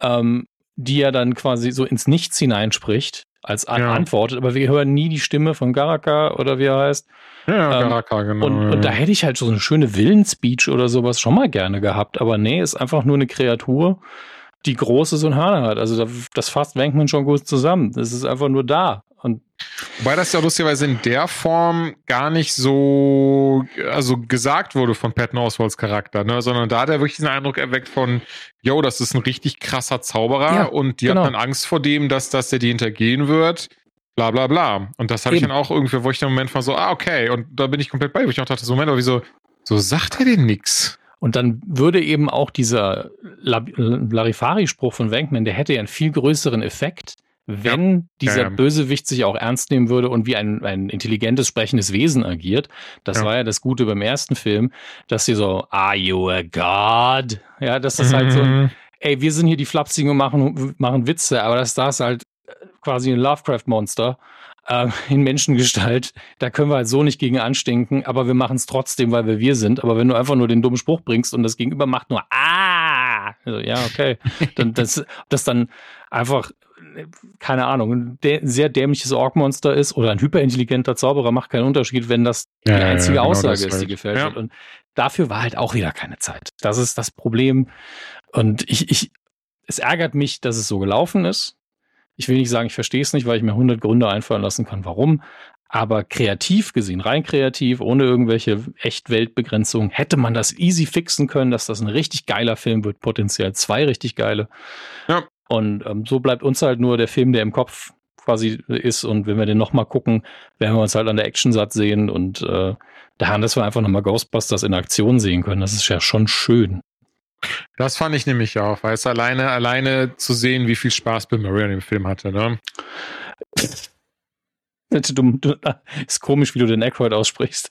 Speaker 2: Die ja dann quasi so ins Nichts hineinspricht, als antwortet, aber wir hören nie die Stimme von Garaka oder wie er heißt.
Speaker 3: Ja, Garaka, genau.
Speaker 2: Und da hätte ich halt so eine schöne Willenspeech oder sowas schon mal gerne gehabt, aber nee, ist einfach nur eine Kreatur, die groß ist und Hörner hat. Also das fasst Venkman schon gut zusammen. Das ist einfach nur da. Und
Speaker 3: wobei das ja lustigerweise in der Form gar nicht so gesagt wurde von Patton Oswalts Charakter, ne? Sondern da hat er wirklich diesen Eindruck erweckt von, yo, das ist ein richtig krasser Zauberer und die hat dann Angst vor dem, dass der die hintergehen wird, bla bla bla. Und das habe ich dann auch irgendwie, wo ich im Moment mal so, okay, und da bin ich komplett bei, wo ich auch dachte, so Moment, aber wieso, so sagt er denn nix?
Speaker 2: Und dann würde eben auch dieser Larifari-Spruch von Venkman, der hätte ja einen viel größeren Effekt, wenn dieser Bösewicht sich auch ernst nehmen würde und wie ein intelligentes, sprechendes Wesen agiert. Das war ja das Gute beim ersten Film, dass sie so, are you a god? Ja, das ist halt so, ey, wir sind hier die Flapsigen und machen Witze, aber das ist halt quasi ein Lovecraft-Monster in Menschengestalt. Da können wir halt so nicht gegen anstinken, aber wir machen es trotzdem, weil wir sind. Aber wenn du einfach nur den dummen Spruch bringst und das Gegenüber macht nur also, ja, okay. Dann das dann einfach, keine Ahnung, ein sehr dämliches Ork-Monster ist oder ein hyperintelligenter Zauberer, macht keinen Unterschied, wenn das die einzige Aussage ist, die gefällt wird. Und dafür war halt auch wieder keine Zeit. Das ist das Problem. Und es ärgert mich, dass es so gelaufen ist. Ich will nicht sagen, ich verstehe es nicht, weil ich mir 100 Gründe einfallen lassen kann, warum. Aber kreativ gesehen, rein kreativ, ohne irgendwelche Echtweltbegrenzungen, hätte man das easy fixen können, dass das ein richtig geiler Film wird, potenziell 2 richtig geile. Ja. Und so bleibt uns halt nur der Film, der im Kopf quasi ist. Und wenn wir den nochmal gucken, werden wir uns halt an der Action satt sehen. Und daran, dass wir einfach nochmal Ghostbusters in Aktion sehen können, das ist ja schon schön.
Speaker 3: Das fand ich nämlich auch, weil es alleine zu sehen, wie viel Spaß Bill Murray an dem Film hatte, ne?
Speaker 2: Ist komisch, wie du den Aykroyd aussprichst.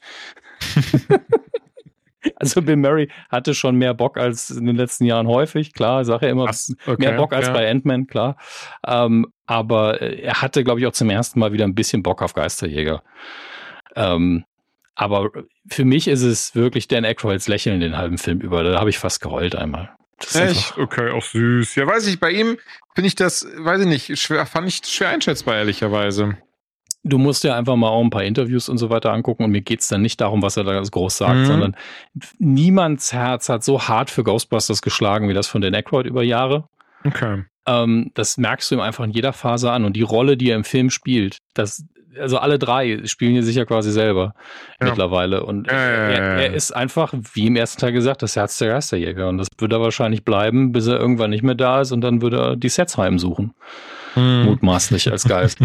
Speaker 2: Also Bill Murray hatte schon mehr Bock als in den letzten Jahren häufig, klar, sag er immer, mehr Bock als bei Ant-Man, klar. Aber er hatte, glaube ich, auch zum ersten Mal wieder ein bisschen Bock auf Geisterjäger. Aber für mich ist es wirklich Dan Aykroyds Lächeln den halben Film über. Da habe ich fast geheult einmal.
Speaker 3: Echt? Okay, auch süß. Ja, weiß ich, bei ihm finde ich das, weiß ich nicht, fand ich schwer einschätzbar, ehrlicherweise.
Speaker 2: Du musst ja einfach mal auch ein paar Interviews und so weiter angucken und mir geht's dann nicht darum, was er da groß sagt, sondern niemands Herz hat so hart für Ghostbusters geschlagen wie das von Dan Aykroyd über Jahre.
Speaker 3: Okay.
Speaker 2: Das merkst du ihm einfach in jeder Phase an und die Rolle, die er im Film spielt, also alle 3 spielen hier sich ja quasi selber mittlerweile und er ist einfach, wie im ersten Teil gesagt, das Herz der Geisterjäger und das wird er wahrscheinlich bleiben, bis er irgendwann nicht mehr da ist und dann würde er die Sets heimsuchen. Mutmaßlich als Geist.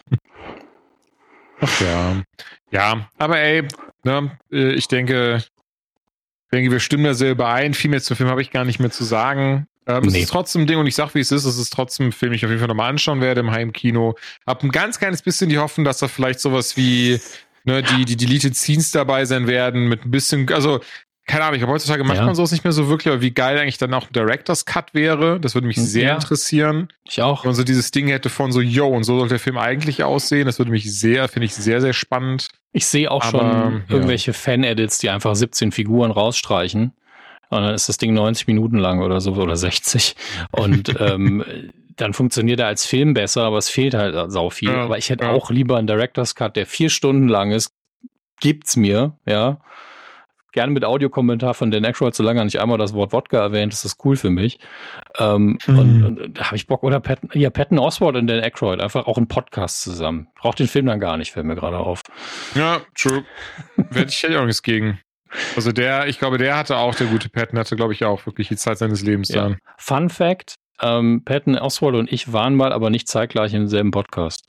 Speaker 3: Ach ja. Ja, aber ey, ne, ich denke, wir stimmen da sehr überein. Viel mehr zum Film habe ich gar nicht mehr zu sagen. Es ist trotzdem ein Ding und ich sag, wie es ist trotzdem ein Film, den ich auf jeden Fall nochmal anschauen werde im Heimkino. Hab ein ganz kleines bisschen die Hoffnung, dass da vielleicht sowas wie die Deleted Scenes dabei sein werden mit ein bisschen, also keine Ahnung, ich glaube, heutzutage macht man sowas nicht mehr so wirklich, aber wie geil eigentlich dann auch ein Director's Cut wäre, das würde mich sehr interessieren.
Speaker 2: Ich auch.
Speaker 3: Wenn man so dieses Ding hätte von so, und so sollte der Film eigentlich aussehen, das würde mich finde ich sehr, sehr spannend.
Speaker 2: Ich sehe auch schon irgendwelche Fan-Edits, die einfach 17 Figuren rausstreichen. Und dann ist das Ding 90 Minuten lang oder so, oder 60. Und dann funktioniert er als Film besser, aber es fehlt halt sau viel. Aber ich hätte auch lieber einen Director's Cut, der 4 Stunden lang ist. Gibt's mir, ja. Gerne mit Audiokommentar von Dan Aykroyd, solange er nicht einmal das Wort Wodka erwähnt, ist das cool für mich. Und da habe ich Bock. Oder Patton Oswalt und Dan Aykroyd, einfach auch einen Podcast zusammen. Braucht den Film dann gar nicht, fällt mir gerade auf.
Speaker 3: Ja, true. Hätte ich auch nichts gegen. Also ich glaube, der gute Patton hatte, glaube ich, auch wirklich die Zeit seines Lebens dann.
Speaker 2: Fun Fact, Patton Oswalt und ich waren mal, aber nicht zeitgleich im selben Podcast.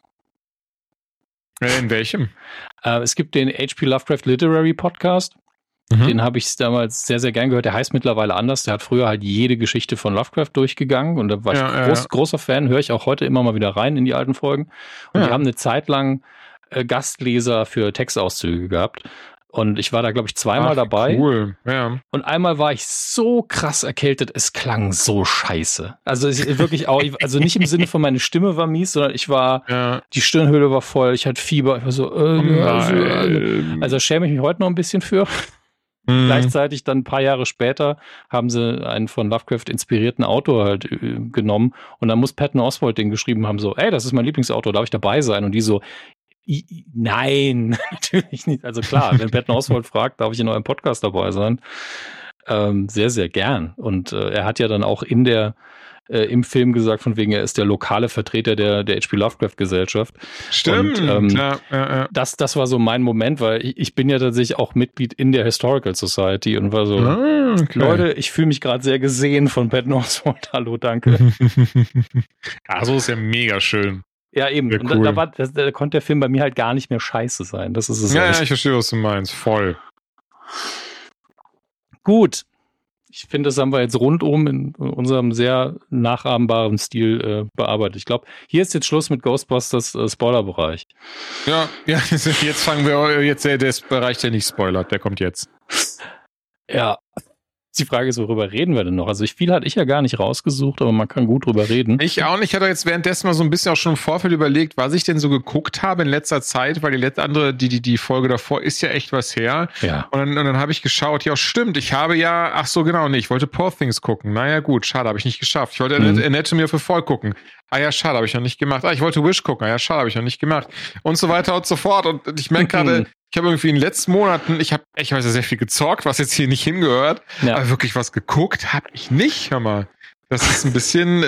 Speaker 3: In welchem?
Speaker 2: Es gibt den H.P. Lovecraft Literary Podcast. Den habe ich damals sehr, sehr gern gehört. Der heißt mittlerweile anders. Der hat früher halt jede Geschichte von Lovecraft durchgegangen und da war ich großer Fan. Höre ich auch heute immer mal wieder rein in die alten Folgen. Und die haben eine Zeit lang Gastleser für Textauszüge gehabt. Und ich war da, glaube ich, zweimal dabei.
Speaker 3: Cool, ja.
Speaker 2: Und einmal war ich so krass erkältet, es klang so scheiße. Also wirklich auch, also nicht im Sinne von meine Stimme war mies, sondern ich war, die Stirnhöhle war voll, ich hatte Fieber, ich war so, also schäme ich mich heute noch ein bisschen für. Gleichzeitig dann ein paar Jahre später haben sie einen von Lovecraft inspirierten Autor halt genommen und dann muss Patton Oswalt den geschrieben haben, so, ey, das ist mein Lieblingsautor, darf ich dabei sein? Und die so, nein, natürlich nicht. Also klar, wenn Patton Oswalt fragt, darf ich in eurem Podcast dabei sein? Sehr, sehr gern. Und er hat ja dann auch im Film gesagt, von wegen, er ist der lokale Vertreter der H.P. Lovecraft-Gesellschaft.
Speaker 3: Stimmt,
Speaker 2: und,
Speaker 3: ja.
Speaker 2: Das war so mein Moment, weil ich bin ja tatsächlich auch Mitglied in der Historical Society und war so,
Speaker 3: okay.
Speaker 2: Leute, ich fühle mich gerade sehr gesehen von Patton Oswalt. Hallo, danke.
Speaker 3: Also ist ja mega schön.
Speaker 2: Ja, eben.
Speaker 3: Ja,
Speaker 2: und
Speaker 3: cool.
Speaker 2: da konnte der Film bei mir halt gar nicht mehr scheiße sein. Das ist es.
Speaker 3: Ja, ich verstehe, was du meinst. Voll.
Speaker 2: Gut. Ich finde, das haben wir jetzt rundum in unserem sehr nachahmbaren Stil bearbeitet. Ich glaube, hier ist jetzt Schluss mit Ghostbusters Spoilerbereich.
Speaker 3: Ja, jetzt fangen wir, jetzt der Bereich, der nicht spoilert, der kommt jetzt.
Speaker 2: Ja, die Frage ist, worüber reden wir denn noch? Also viel hatte ich ja gar nicht rausgesucht, aber man kann gut drüber reden.
Speaker 3: Ich auch nicht. Ich hatte jetzt währenddessen mal so ein bisschen auch schon im Vorfeld überlegt, was ich denn so geguckt habe in letzter Zeit, weil die Folge davor ist ja echt was her.
Speaker 2: Ja.
Speaker 3: Und dann habe ich geschaut, ja stimmt, ich habe ja, ach so genau, nee, ich wollte Poor Things gucken. Naja gut, schade, habe ich nicht geschafft. Ich wollte Anatomy of a Fall gucken. Ah ja, schade, habe ich noch nicht gemacht. Ich wollte Wish gucken. Ah ja, schade, habe ich noch nicht gemacht. Und so weiter und so fort. Und ich merke gerade, ich habe irgendwie in den letzten Monaten, ich habe sehr viel gezockt, was jetzt hier nicht hingehört. Ja. Aber wirklich was geguckt habe ich nicht, hör mal. Das ist ein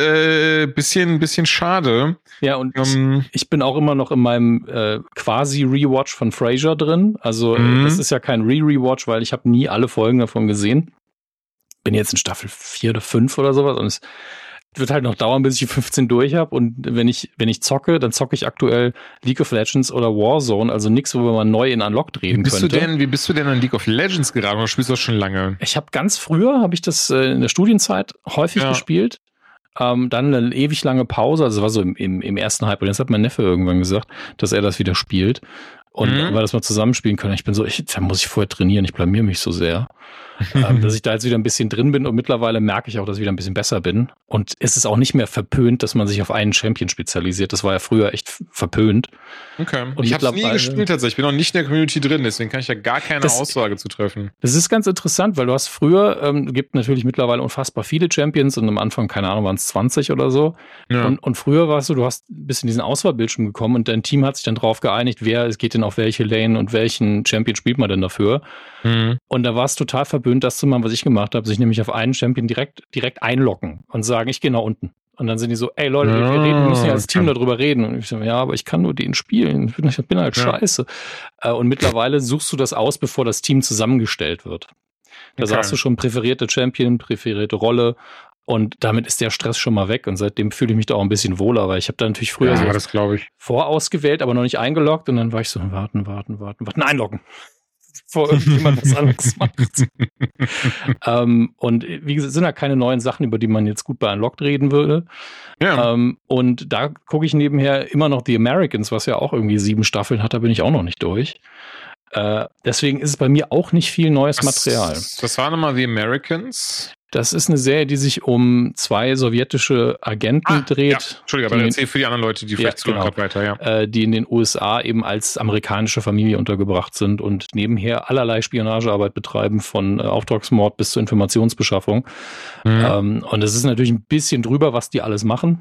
Speaker 3: bisschen schade.
Speaker 2: Ja, und ich bin auch immer noch in meinem quasi Rewatch von Frasier drin. Also das ist ja kein Rewatch, weil ich habe nie alle Folgen davon gesehen. Bin jetzt in Staffel 4 oder 5 oder sowas und es wird halt noch dauern, bis ich die 15 durch habe. Und wenn ich zocke, dann zocke ich aktuell League of Legends oder Warzone, also nichts, wo man neu in Unlocked reden könnte.
Speaker 3: Wie bist du denn an League of Legends geraten? Oder spielst du das schon lange?
Speaker 2: Ich habe ganz früher, habe ich das in der Studienzeit häufig gespielt. Dann eine ewig lange Pause, also das war so im ersten Hype. Und jetzt hat mein Neffe irgendwann gesagt, dass er das wieder spielt. Und weil das mal zusammenspielen können. Ich bin so, da muss ich vorher trainieren, ich blamier mich so sehr. Dass ich da jetzt wieder ein bisschen drin bin und mittlerweile merke ich auch, dass ich wieder ein bisschen besser bin. Und es ist auch nicht mehr verpönt, dass man sich auf einen Champion spezialisiert. Das war ja früher echt verpönt.
Speaker 3: Okay. Und ich habe es nie gespielt tatsächlich. Ich bin noch nicht in der Community drin, deswegen kann ich ja gar keine Aussage zu treffen. Das
Speaker 2: ist ganz interessant, weil du hast früher, gibt natürlich mittlerweile unfassbar viele Champions und am Anfang, keine Ahnung, waren es 20 oder so. Ja. Und früher war es so, du hast bis in diesen Auswahlbildschirm gekommen und dein Team hat sich dann drauf geeinigt, es geht denn auf welche Lane und welchen Champion spielt man denn dafür. Und da war es total verpönt, das zu machen, was ich gemacht habe, sich nämlich auf einen Champion direkt einloggen und sagen, ich gehe nach unten. Und dann sind die so, ey Leute, wir müssen ja als Team darüber reden. Und ich so, ja, aber ich kann nur den spielen. Ich bin halt scheiße. Und mittlerweile suchst du das aus, bevor das Team zusammengestellt wird. Da sagst du schon präferierte Champion, präferierte Rolle. Und damit ist der Stress schon mal weg. Und seitdem fühle ich mich da auch ein bisschen wohler, weil ich habe da natürlich früher vorausgewählt, aber noch nicht eingeloggt. Und dann war ich so, warten, einloggen. Bevor irgendjemand was anderes macht. Und wie gesagt, sind da keine neuen Sachen, über die man jetzt gut bei Unlocked reden würde. Ja. Und da gucke ich nebenher immer noch The Americans, was ja auch irgendwie 7 Staffeln hat, da bin ich auch noch nicht durch. Deswegen ist es bei mir auch nicht viel neues Material.
Speaker 3: Was war nochmal The Americans?
Speaker 2: Das ist eine Serie, die sich um 2 sowjetische Agenten dreht. Ja.
Speaker 3: Entschuldigung, aber erzähl für die anderen Leute, die vielleicht zuhören weiter.
Speaker 2: Die in den USA eben als amerikanische Familie untergebracht sind und nebenher allerlei Spionagearbeit betreiben, von Auftragsmord bis zur Informationsbeschaffung. Und es ist natürlich ein bisschen drüber, was die alles machen.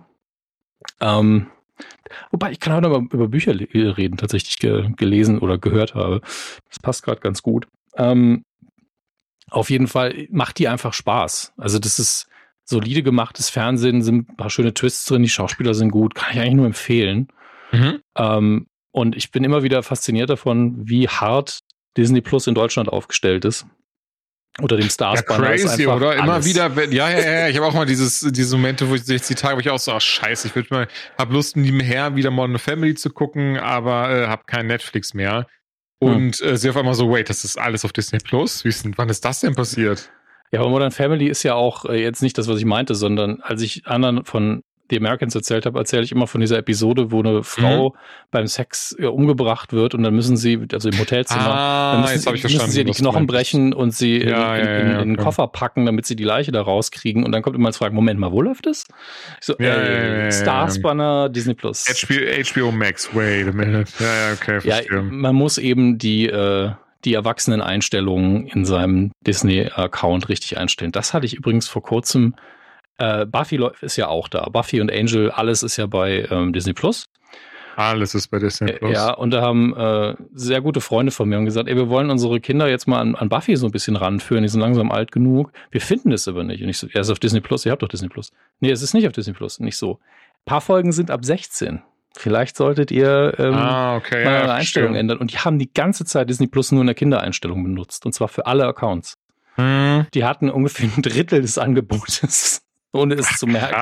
Speaker 2: Wobei, ich kann heute mal über Bücher reden, tatsächlich gelesen oder gehört habe. Das passt gerade ganz gut. Auf jeden Fall macht die einfach Spaß. Also das ist solide gemachtes Fernsehen, sind ein paar schöne Twists drin, die Schauspieler sind gut, kann ich eigentlich nur empfehlen. Und ich bin immer wieder fasziniert davon, wie hart Disney Plus in Deutschland aufgestellt ist. Unter dem Stars-Banner
Speaker 3: crazy,
Speaker 2: ist einfach
Speaker 3: oder?
Speaker 2: alles.
Speaker 3: Immer wieder, ja. Ich habe auch mal diese Momente, wo ich die Tage, wo ich auch so, scheiße, hab Lust, nebenher wieder Modern Family zu gucken, aber hab kein Netflix mehr. Und sie auf einmal so, wait, das ist alles auf Disney Plus? Wann ist das denn passiert?
Speaker 2: Ja, aber Modern Family ist ja auch jetzt nicht das, was ich meinte, sondern als ich anderen von die Americans erzählt habe, erzähle ich immer von dieser Episode, wo eine Frau beim Sex umgebracht wird und dann müssen sie, also im Hotelzimmer, dann müssen sie die Knochen brechen und sie in den Koffer packen, damit sie die Leiche da rauskriegen und dann kommt immer als Frage, Moment mal, wo läuft es? So, Starspanner, Disney Plus.
Speaker 3: HBO Max, wait a minute. Ja, okay, verstehe.
Speaker 2: Ja, man muss eben die Erwachsenen-Einstellungen in seinem Disney-Account richtig einstellen. Das hatte ich übrigens vor kurzem. Buffy ist ja auch da. Buffy und Angel, alles ist ja bei Disney Plus.
Speaker 3: Alles ist bei Disney Plus.
Speaker 2: Ja, und da haben sehr gute Freunde von mir gesagt, wir wollen unsere Kinder jetzt mal an Buffy so ein bisschen ranführen, die sind langsam alt genug. Wir finden es aber nicht. Und ich so, ist auf Disney Plus, ihr habt doch Disney Plus. Nee, es ist nicht auf Disney Plus, nicht so. Ein paar Folgen sind ab 16. Vielleicht solltet ihr mal eure Einstellung ändern. Und die haben die ganze Zeit Disney Plus nur in der Kindereinstellung benutzt. Und zwar für alle Accounts. Die hatten ungefähr ein Drittel des Angebotes. Ohne es zu merken.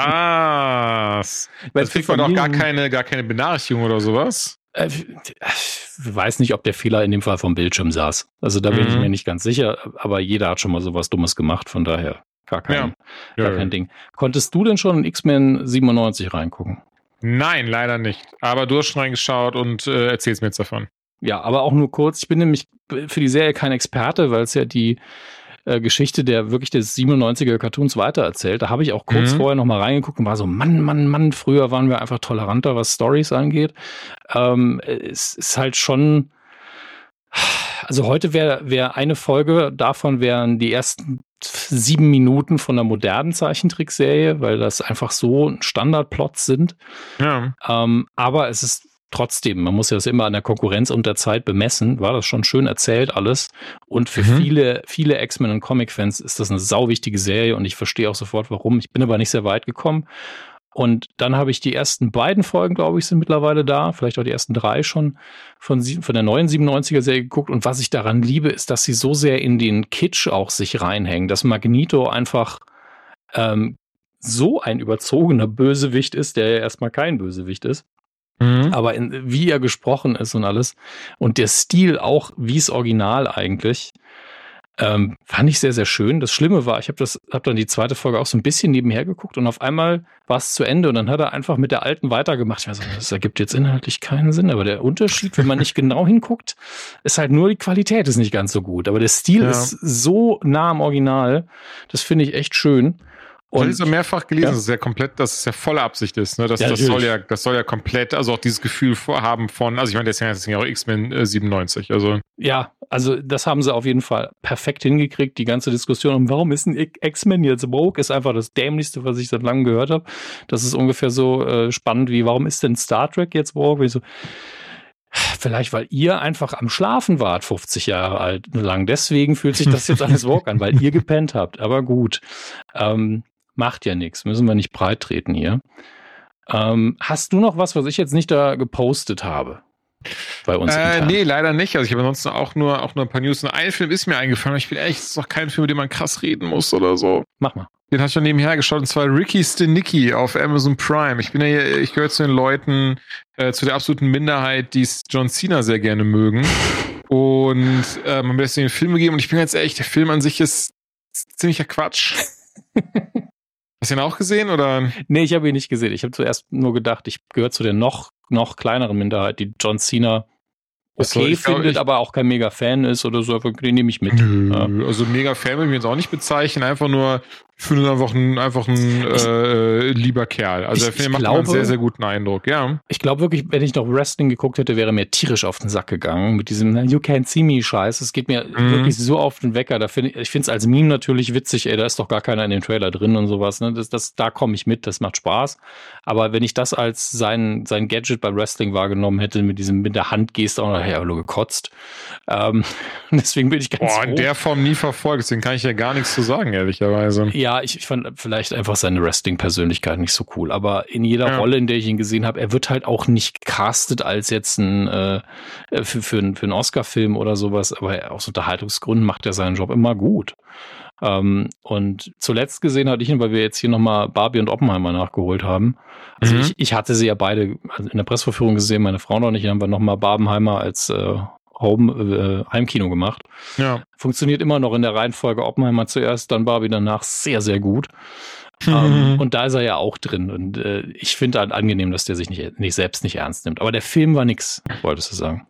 Speaker 3: Das kriegt man doch gar keine Benachrichtigung oder sowas.
Speaker 2: Ich weiß nicht, ob der Fehler in dem Fall vom Bildschirm saß. Also da bin ich mir nicht ganz sicher, aber jeder hat schon mal sowas Dummes gemacht, von daher gar kein Ding. Konntest du denn schon in X-Men 97 reingucken?
Speaker 3: Nein, leider nicht. Aber du hast schon reingeschaut und erzählst mir jetzt davon.
Speaker 2: Ja, aber auch nur kurz. Ich bin nämlich für die Serie kein Experte, weil es ja die Geschichte des 97er Cartoons weitererzählt. Da habe ich auch kurz vorher noch mal reingeguckt und war so, Mann, früher waren wir einfach toleranter, was Storys angeht. Es ist halt schon, also heute wäre eine Folge davon wären die ersten 7 Minuten von einer modernen Zeichentrickserie, weil das einfach so Standardplots sind. Ja. Aber es ist trotzdem, man muss ja das immer an der Konkurrenz und der Zeit bemessen, war das schon schön erzählt alles. Und für viele X-Men und Comic-Fans ist das eine sauwichtige Serie und ich verstehe auch sofort, warum. Ich bin aber nicht sehr weit gekommen. Und dann habe ich die ersten beiden Folgen, glaube ich, sind mittlerweile da, vielleicht auch die ersten 3 schon von der neuen 97er-Serie geguckt. Und was ich daran liebe, ist, dass sie so sehr in den Kitsch auch sich reinhängen, dass Magneto einfach so ein überzogener Bösewicht ist, der ja erstmal kein Bösewicht ist. Aber wie er gesprochen ist und alles. Und der Stil auch, wie es Original eigentlich, fand ich sehr, sehr schön. Das Schlimme war, ich habe dann die zweite Folge auch so ein bisschen nebenher geguckt und auf einmal war es zu Ende und dann hat er einfach mit der alten weitergemacht. Ich war so, das ergibt jetzt inhaltlich keinen Sinn, aber der Unterschied, wenn man nicht genau hinguckt, ist halt nur die Qualität ist nicht ganz so gut. Aber der Stil ist so nah am Original, das finde ich echt schön.
Speaker 3: Und ich habe so mehrfach gelesen, dass es ja volle Absicht ist. Ne? Das soll ja komplett, also auch dieses Gefühl vorhaben von, also ich meine, das ist ja auch X-Men 97. Also. Ja,
Speaker 2: also das haben sie auf jeden Fall perfekt hingekriegt. Die ganze Diskussion um, warum ist ein X-Men jetzt woke, ist einfach das Dämlichste, was ich seit langem gehört habe. Das ist ungefähr so spannend wie, warum ist denn Star Trek jetzt woke? So, vielleicht, weil ihr einfach am Schlafen wart, 50 Jahre alt lang. Deswegen fühlt sich das jetzt alles woke an, weil ihr gepennt habt. Aber gut. Macht ja nichts, müssen wir nicht breit treten hier. Hast du noch was ich jetzt nicht da gepostet habe? Bei uns
Speaker 3: nee, leider nicht. Also ich habe ansonsten auch nur ein paar News. Und ein Film ist mir eingefallen, aber ich bin echt, das ist doch kein Film, über den man krass reden muss oder so.
Speaker 2: Mach mal.
Speaker 3: Den habe ich schon nebenher geschaut, und zwar Ricky Stenicki auf Amazon Prime. Ich gehöre zu den Leuten, zu der absoluten Minderheit, die John Cena sehr gerne mögen. Und man will deswegen Filme geben. Und ich bin jetzt ehrlich, der Film an sich ist ziemlicher Quatsch. Hast du ihn auch gesehen, oder?
Speaker 2: Nee, ich habe ihn nicht gesehen. Ich habe zuerst nur gedacht, ich gehöre zu der noch kleineren Minderheit, die John Cena findet, aber auch kein Mega-Fan ist oder so. Den nehme ich mit.
Speaker 3: Ja. Also Mega-Fan würde ich mich jetzt auch nicht bezeichnen. Einfach nur, ich finde einfach ein lieber Kerl. Also der Film macht einen sehr, sehr guten Eindruck, ja.
Speaker 2: Ich glaube wirklich, wenn ich noch Wrestling geguckt hätte, wäre mir tierisch auf den Sack gegangen mit diesem You Can't See Me Scheiß. Es geht mir wirklich so auf den Wecker. Ich finde es als Meme natürlich witzig, da ist doch gar keiner in dem Trailer drin und sowas. Ne? Da komme ich mit, das macht Spaß. Aber wenn ich das als sein Gadget beim Wrestling wahrgenommen hätte, mit der Handgeste auch noch gekotzt. Deswegen bin ich ganz froh.
Speaker 3: In der Form nie verfolgt, deswegen kann ich ja gar nichts zu sagen, ehrlicherweise.
Speaker 2: Ja, ich fand vielleicht einfach seine Wrestling-Persönlichkeit nicht so cool, aber in jeder Rolle, in der ich ihn gesehen habe, er wird halt auch nicht gecastet als jetzt für einen Oscar-Film oder sowas, aber aus Unterhaltungsgründen macht er seinen Job immer gut. Und zuletzt gesehen hatte ich ihn, weil wir jetzt hier nochmal Barbie und Oppenheimer nachgeholt haben. Also ich hatte sie ja beide in der Pressvorführung gesehen, meine Frau noch nicht, dann haben wir nochmal Barbenheimer als Heimkino gemacht. Ja. Funktioniert immer noch in der Reihenfolge Oppenheimer zuerst, dann Barbie danach sehr, sehr gut. Und da ist er ja auch drin. Und ich finde halt angenehm, dass der sich nicht selbst nicht ernst nimmt. Aber der Film war nix, wolltest du sagen?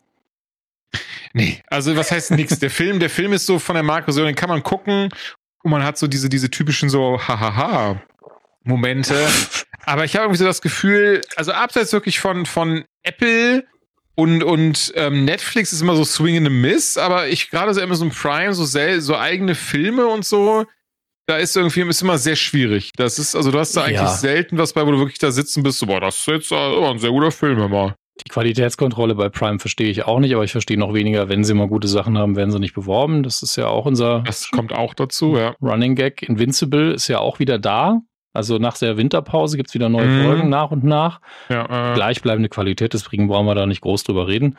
Speaker 3: Nee, also was heißt nix? Der Film ist so von der Marke so, den kann man gucken und man hat so diese typischen so Hahaha-Momente. Aber ich habe irgendwie so das Gefühl, also abseits wirklich von Apple und Netflix ist immer so swing and a miss, aber gerade so Amazon Prime, so eigene Filme und so, da ist immer sehr schwierig. Das ist, also du hast da eigentlich selten was bei, wo du wirklich da sitzen bist, so, boah, das ist jetzt ein sehr guter Film immer.
Speaker 2: Die Qualitätskontrolle bei Prime verstehe ich auch nicht, aber ich verstehe noch weniger, wenn sie mal gute Sachen haben, werden sie nicht beworben. Das ist ja auch
Speaker 3: Das kommt auch dazu, ja.
Speaker 2: Running Gag. Invincible ist ja auch wieder da. Also nach der Winterpause gibt es wieder neue Folgen nach und nach.
Speaker 3: Ja,
Speaker 2: gleichbleibende Qualität, deswegen brauchen wir da nicht groß drüber reden.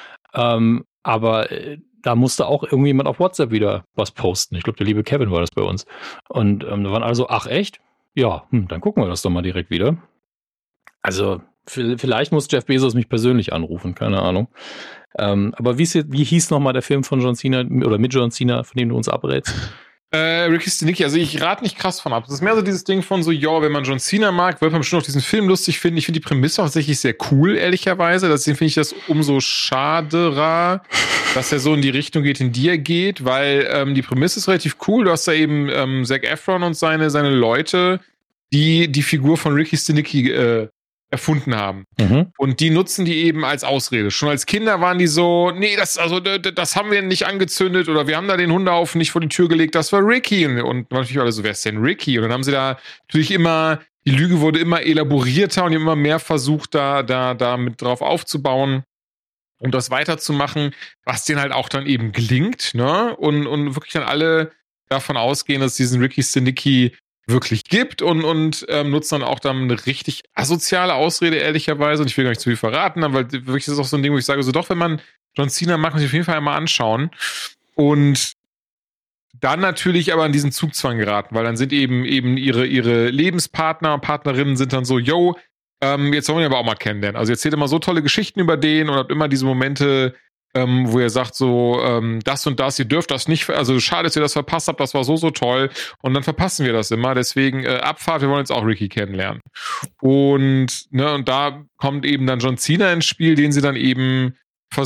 Speaker 2: Aber da musste auch irgendjemand auf WhatsApp wieder was posten. Ich glaube, der liebe Kevin war das bei uns. Und da waren alle so, ach echt? Ja, dann gucken wir das doch mal direkt wieder. Also vielleicht muss Jeff Bezos mich persönlich anrufen, keine Ahnung. Aber wie hieß nochmal der Film von John Cena oder mit John Cena, von dem du uns abrätst?
Speaker 3: Ricky Stenicki, also ich rate nicht krass von ab. Das ist mehr so dieses Ding von so, wenn man John Cena mag, wird man bestimmt auch diesen Film lustig finden. Ich finde die Prämisse auch tatsächlich sehr cool, ehrlicherweise. Deswegen finde ich das umso schaderer, dass er so in die Richtung geht, in die er geht, weil die Prämisse ist relativ cool. Du hast da eben Zac Efron und seine Leute, die Figur von Ricky Stenicki erfunden haben. Und die nutzen die eben als Ausrede. Schon als Kinder waren die so, nee, das haben wir nicht angezündet oder wir haben da den Hundehaufen nicht vor die Tür gelegt, das war Ricky. Und natürlich alle so, wer ist denn Ricky? Und dann haben sie da natürlich immer, die Lüge wurde immer elaborierter und immer mehr versucht, da mit drauf aufzubauen und das weiterzumachen, was denen halt auch dann eben gelingt, ne? Und wirklich dann alle davon ausgehen, dass diesen Ricky Stenicki wirklich gibt und nutzt dann auch dann eine richtig asoziale Ausrede, ehrlicherweise. Und ich will gar nicht zu viel verraten, weil wirklich ist das auch so ein Ding, wo ich sage, so doch, wenn man John Cena mag, muss ich auf jeden Fall einmal anschauen. Und dann natürlich aber an diesen Zugzwang geraten, weil dann sind eben ihre Lebenspartner, Partnerinnen sind dann so, jetzt wollen wir aber auch mal kennenlernen. Also ihr erzählt immer so tolle Geschichten über den und habt immer diese Momente, wo ihr sagt so, das und das, ihr dürft das nicht, also schade, dass ihr das verpasst habt, das war so toll und dann verpassen wir das immer, deswegen Abfahrt, wir wollen jetzt auch Ricky kennenlernen. Und da kommt eben dann John Cena ins Spiel, den sie dann eben den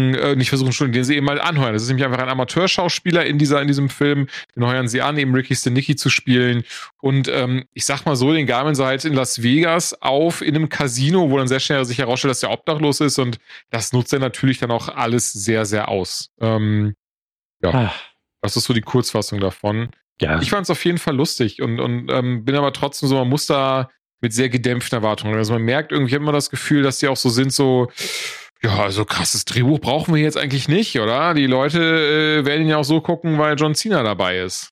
Speaker 3: sie eben mal anheuern. Das ist nämlich einfach ein Amateurschauspieler in diesem Film, den heuern sie an, eben Ricky Stenicki zu spielen und ich sag mal so, den gaben sie halt in Las Vegas auf, in einem Casino, wo dann sehr schnell sich herausstellt, dass der obdachlos ist und das nutzt er natürlich dann auch alles sehr, sehr aus. Das ist so die Kurzfassung davon. Ja. Ich fand es auf jeden Fall lustig und bin aber trotzdem so, man muss da mit sehr gedämpften Erwartungen, also man merkt irgendwie, ich habe immer das Gefühl, dass die auch so sind, so so krasses Drehbuch brauchen wir jetzt eigentlich nicht, oder? Die Leute werden ja auch so gucken, weil John Cena dabei ist.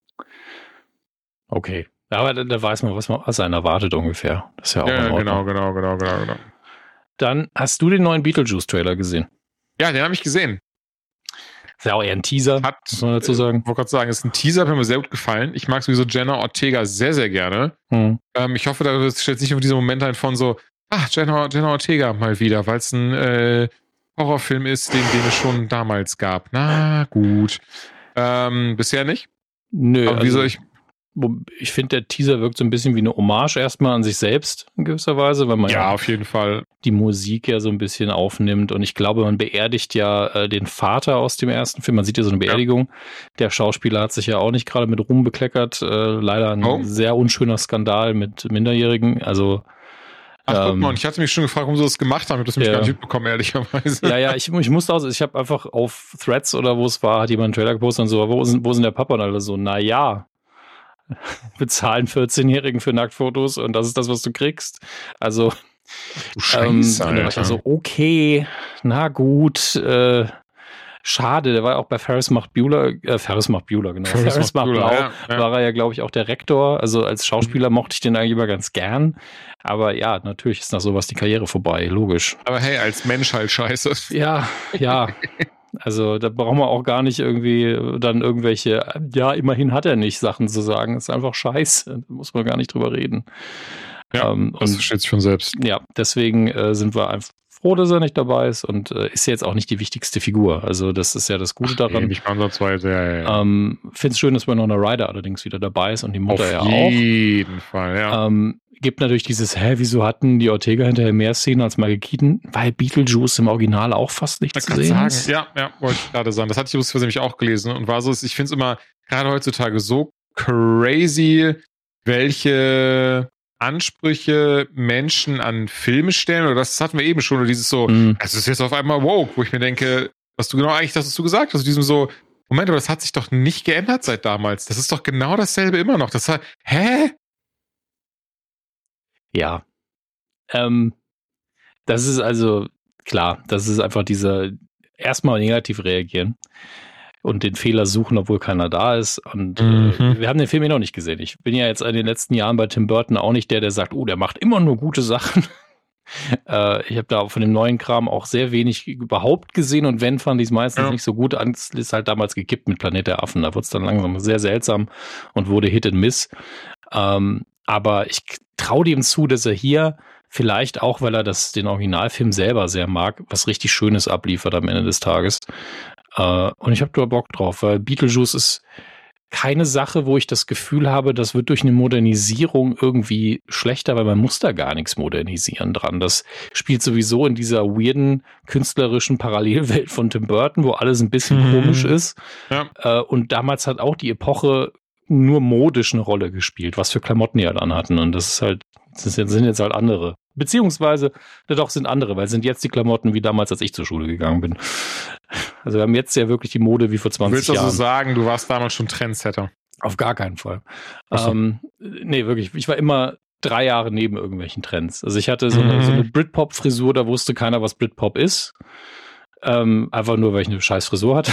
Speaker 2: Okay. Aber da weiß man, was einen erwartet ungefähr. Das ist ja auch in Ordnung.
Speaker 3: Genau.
Speaker 2: Dann hast du den neuen Beetlejuice-Trailer gesehen?
Speaker 3: Ja, den habe ich gesehen.
Speaker 2: Ist ja auch eher ein Teaser, muss man dazu sagen.
Speaker 3: Ich wollte gerade sagen, ist ein Teaser, hat mir sehr gut gefallen. Ich mag sowieso Jenna Ortega sehr, sehr gerne. Ich hoffe, da stellt sich auf diesen Moment ein von so, Jenna Ortega mal wieder, weil es ein Horrorfilm ist, den es schon damals gab. Na gut. Bisher nicht?
Speaker 2: Nö, aber ich finde, der Teaser wirkt so ein bisschen wie eine Hommage erstmal an sich selbst in gewisser Weise, weil man
Speaker 3: auf jeden Fall
Speaker 2: die Musik ja so ein bisschen aufnimmt und ich glaube, man beerdigt ja den Vater aus dem ersten Film. Man sieht ja so eine Beerdigung. Ja. Der Schauspieler hat sich ja auch nicht gerade mit Ruhm bekleckert. Leider ein sehr unschöner Skandal mit Minderjährigen. Also
Speaker 3: guck mal, und ich hatte mich schon gefragt, warum sie das gemacht haben. Ich habe das nämlich gar nicht mitbekommen, ehrlicherweise.
Speaker 2: Ja, ich musste auch, ich habe einfach auf Threads oder wo es war, hat jemand einen Trailer gepostet und so, wo sind der Papa und alle so, bezahlen 14-Jährigen für Nacktfotos und das ist das, was du kriegst. Also,
Speaker 3: du Scheiße,
Speaker 2: und dann war ich so, okay, na gut, schade, der war auch bei Ferris macht Bueller, genau. Ferris macht Blau, war er ja, glaube ich, auch der Rektor. Also als Schauspieler mochte ich den eigentlich immer ganz gern. Aber ja, natürlich ist nach sowas die Karriere vorbei, logisch.
Speaker 3: Aber hey, als Mensch halt scheiße.
Speaker 2: Ja. Also da brauchen wir auch gar nicht irgendwie dann irgendwelche, immerhin hat er nicht Sachen zu sagen. Das ist einfach scheiße. Da muss man gar nicht drüber reden.
Speaker 3: Ja, das versteht sich von selbst.
Speaker 2: Ja, deswegen sind wir einfach froh, dass er nicht dabei ist und ist jetzt auch nicht die wichtigste Figur. Also das ist ja das Gute daran.
Speaker 3: Nicht ansatzweise, ja.
Speaker 2: Finde es schön, dass Winona Ryder allerdings wieder dabei ist und die Mutter ja auch.
Speaker 3: Auf jeden Fall, ja.
Speaker 2: Gibt natürlich dieses, wieso hatten die Ortega hinterher mehr Szenen als Michael Keaton? Weil Beetlejuice im Original auch fast nicht zu sehen ist.
Speaker 3: Ja, wollte ich gerade sagen. Das hatte ich nämlich auch gelesen und war so, ich finde es immer gerade heutzutage so crazy, welche Ansprüche Menschen an Filme stellen, oder das hatten wir eben schon, oder dieses so, es ist jetzt auf einmal woke, wo ich mir denke, was du genau eigentlich, das hast du gesagt hast, diesem so, Moment, aber das hat sich doch nicht geändert seit damals. Das ist doch genau dasselbe immer noch. Das hat,
Speaker 2: Ja. Das ist also, klar, das ist einfach dieser, erstmal negativ reagieren und den Fehler suchen, obwohl keiner da ist. Und wir haben den Film noch nicht gesehen. Ich bin ja jetzt in den letzten Jahren bei Tim Burton auch nicht der sagt, der macht immer nur gute Sachen. Ich habe da von dem neuen Kram auch sehr wenig überhaupt gesehen und wenn, fand ich es meistens nicht so gut. Es ist halt damals gekippt mit Planet der Affen. Da wurde es dann langsam sehr seltsam und wurde Hit and Miss. Aber ich traue dem zu, dass er hier vielleicht auch, weil er den Originalfilm selber sehr mag, was richtig Schönes abliefert am Ende des Tages. Und ich habe da Bock drauf, weil Beetlejuice ist keine Sache, wo ich das Gefühl habe, das wird durch eine Modernisierung irgendwie schlechter, weil man muss da gar nichts modernisieren dran. Das spielt sowieso in dieser weirden, künstlerischen Parallelwelt von Tim Burton, wo alles ein bisschen komisch ist. Ja. Und damals hat auch die Epoche nur modisch eine Rolle gespielt, was für Klamotten die halt anhatten. Und das sind jetzt halt andere. Beziehungsweise, doch sind andere, weil sind jetzt die Klamotten wie damals, als ich zur Schule gegangen bin. Also wir haben jetzt ja wirklich die Mode wie vor 20 Jahren.
Speaker 3: Willst du also sagen, du warst damals schon Trendsetter?
Speaker 2: Auf gar keinen Fall. Nee, wirklich. Ich war immer 3 Jahre neben irgendwelchen Trends. Also ich hatte so eine Britpop-Frisur, da wusste keiner, was Britpop ist. Einfach nur, weil ich eine scheiß Frisur hatte.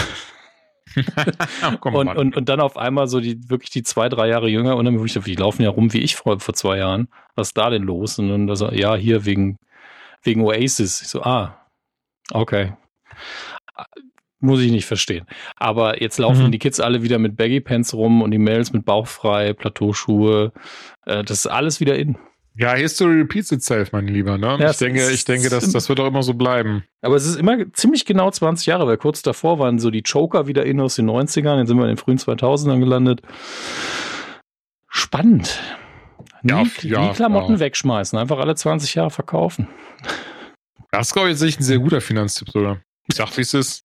Speaker 2: und dann auf einmal so die 2-3 Jahre jünger und dann wirklich, die laufen ja rum wie ich vor 2 Jahren. Was ist da denn los? Und dann so, ja, hier wegen Oasis. Ich so, okay. Muss ich nicht verstehen. Aber jetzt laufen die Kids alle wieder mit Baggy Pants rum und die Mädels mit bauchfrei, Plateauschuhe. Das ist alles wieder in.
Speaker 3: Ja, History repeats itself, mein Lieber. Ne? Ja, ich denke, das wird auch immer so bleiben.
Speaker 2: Aber es ist immer ziemlich genau 20 Jahre, weil kurz davor waren so die Joker wieder in aus den 90ern, jetzt sind wir in den frühen 2000ern gelandet. Spannend. Nie Klamotten wegschmeißen, einfach alle 20 Jahre verkaufen.
Speaker 3: Das ist, glaube ich, jetzt ein sehr guter Finanztipp sogar. Ich sag, wie es ist.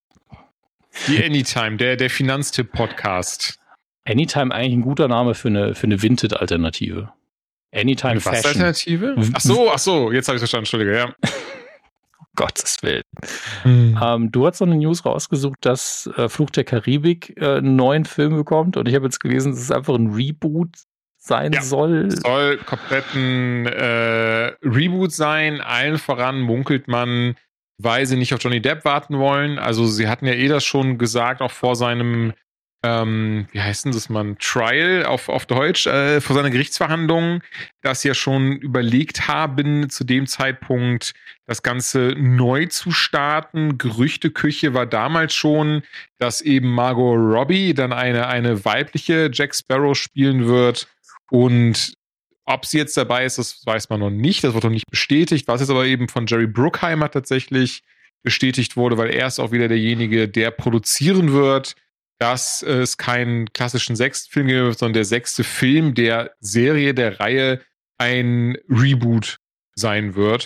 Speaker 3: Die Anytime, der Finanztipp-Podcast.
Speaker 2: Anytime eigentlich ein guter Name für eine Vinted-Alternative. Anytime Fashion.
Speaker 3: Was Alternative? Ach so, jetzt habe ich verstanden, Entschuldige, ja.
Speaker 2: Gottes Willen. Du hast so eine News rausgesucht, dass Fluch der Karibik einen neuen Film bekommt und ich habe jetzt gelesen, dass es einfach ein Reboot sein soll.
Speaker 3: Es soll komplett ein Reboot sein. Allen voran munkelt man, weil sie nicht auf Johnny Depp warten wollen. Also sie hatten ja das schon gesagt, auch vor seinem wie heißt denn das, Trial auf Deutsch, vor seiner Gerichtsverhandlung, dass sie ja schon überlegt haben, zu dem Zeitpunkt das Ganze neu zu starten. Gerüchteküche war damals schon, dass eben Margot Robbie dann eine weibliche Jack Sparrow spielen wird. Und ob sie jetzt dabei ist, das weiß man noch nicht. Das wird noch nicht bestätigt. Was jetzt aber eben von Jerry Bruckheimer tatsächlich bestätigt wurde, weil er ist auch wieder derjenige, der produzieren wird, dass es keinen klassischen 6. Film geben wird, sondern der 6. Film der Serie, der Reihe, ein Reboot sein wird.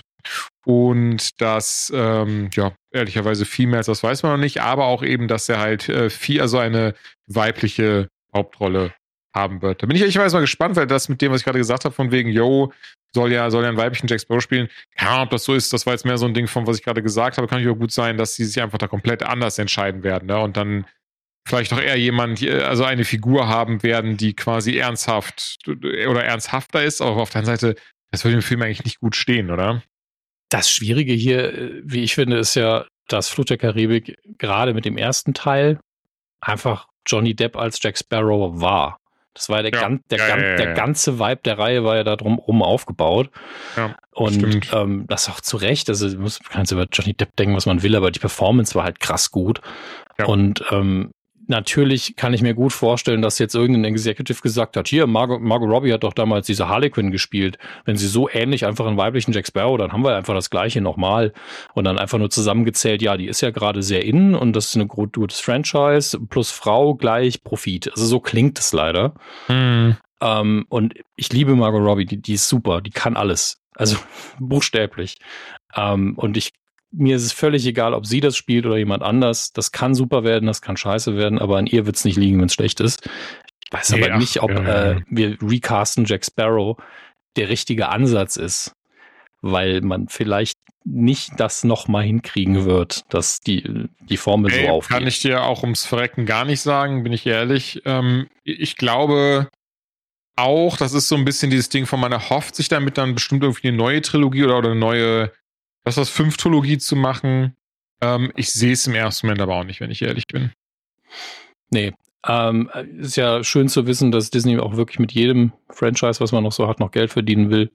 Speaker 3: Und das, ehrlicherweise viel mehr als das weiß man noch nicht, aber auch eben, dass er halt eine weibliche Hauptrolle haben wird. Da bin ich ehrlicherweise mal gespannt, weil das mit dem, was ich gerade gesagt habe, von wegen, soll ja einen weiblichen Jack Sparrow spielen. Ja, ob das so ist, das war jetzt mehr so ein Ding von, was ich gerade gesagt habe, kann natürlich auch gut sein, dass sie sich einfach da komplett anders entscheiden werden, ne? Und dann vielleicht auch eher eine Figur haben werden, die quasi ernsthaft oder ernsthafter ist, aber auf der anderen Seite, das würde dem Film eigentlich nicht gut stehen, oder?
Speaker 2: Das Schwierige hier, wie ich finde, ist ja, dass Fluch der Karibik gerade mit dem ersten Teil einfach Johnny Depp als Jack Sparrow war. Das war der ganze Vibe der Reihe war ja da drumherum aufgebaut. Ja, und das auch zu Recht. Also man kann über Johnny Depp denken, was man will, aber die Performance war halt krass gut. Ja. Und natürlich kann ich mir gut vorstellen, dass jetzt irgendein Executive gesagt hat, hier, Margot Robbie hat doch damals diese Harley Quinn gespielt. Wenn sie so ähnlich einfach einen weiblichen Jack Sparrow, dann haben wir einfach das Gleiche nochmal. Und dann einfach nur zusammengezählt, ja, die ist ja gerade sehr in und das ist ein gutes Franchise, plus Frau gleich Profit. Also so klingt es leider. Und ich liebe Margot Robbie, die ist super, die kann alles. Also buchstäblich. Und mir ist es völlig egal, ob sie das spielt oder jemand anders. Das kann super werden, das kann scheiße werden, aber an ihr wird es nicht liegen, wenn es schlecht ist. Ich weiß aber nicht, ob wir recasten Jack Sparrow der richtige Ansatz ist, weil man vielleicht nicht das nochmal hinkriegen wird, dass die Formel so aufgeht.
Speaker 3: Kann ich dir auch ums Verrecken gar nicht sagen, bin ich ehrlich. Ich glaube auch, das ist so ein bisschen dieses Ding von man erhofft sich damit dann bestimmt irgendwie eine neue Trilogie oder eine neue 5-Trilogie zu machen. Ich sehe es im ersten Moment aber auch nicht, wenn ich ehrlich bin.
Speaker 2: Nee. Ist ja schön zu wissen, dass Disney auch wirklich mit jedem Franchise, was man noch so hat, noch Geld verdienen will.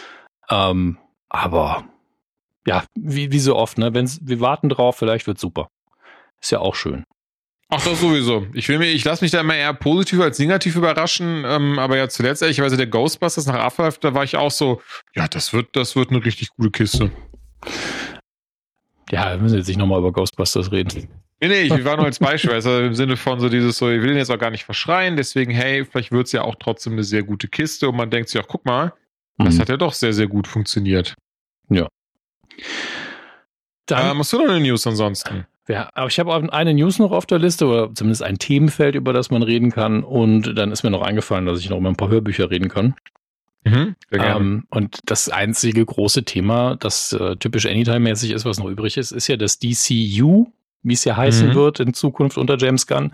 Speaker 2: Aber ja, wie so oft, ne? Wir warten drauf, vielleicht wird super. Ist ja auch schön.
Speaker 3: Ach, das sowieso. Ich lasse mich da immer eher positiv als negativ überraschen. Aber ja, zuletzt ehrlicherweise der Ghostbusters nach Afterlife, da war ich auch so, ja, das wird eine richtig gute Kiste.
Speaker 2: Ja, wir müssen jetzt nicht nochmal über Ghostbusters reden.
Speaker 3: Nee, ich war nur als Beispiel, also im Sinne von so dieses so, ich will ihn jetzt auch gar nicht verschreien, deswegen, hey, vielleicht wird es ja auch trotzdem eine sehr gute Kiste und man denkt sich auch, guck mal, das hat ja doch sehr, sehr gut funktioniert.
Speaker 2: Ja. Dann,
Speaker 3: hast du noch eine News ansonsten?
Speaker 2: Ja, aber ich habe eine News noch auf der Liste oder zumindest ein Themenfeld, über das man reden kann und dann ist mir noch eingefallen, dass ich noch über ein paar Hörbücher reden kann.
Speaker 3: Sehr gerne.
Speaker 2: Und das einzige große Thema, das typisch Anytime-mäßig ist, was noch übrig ist, ist ja das DCU, wie es ja heißen wird in Zukunft unter James Gunn.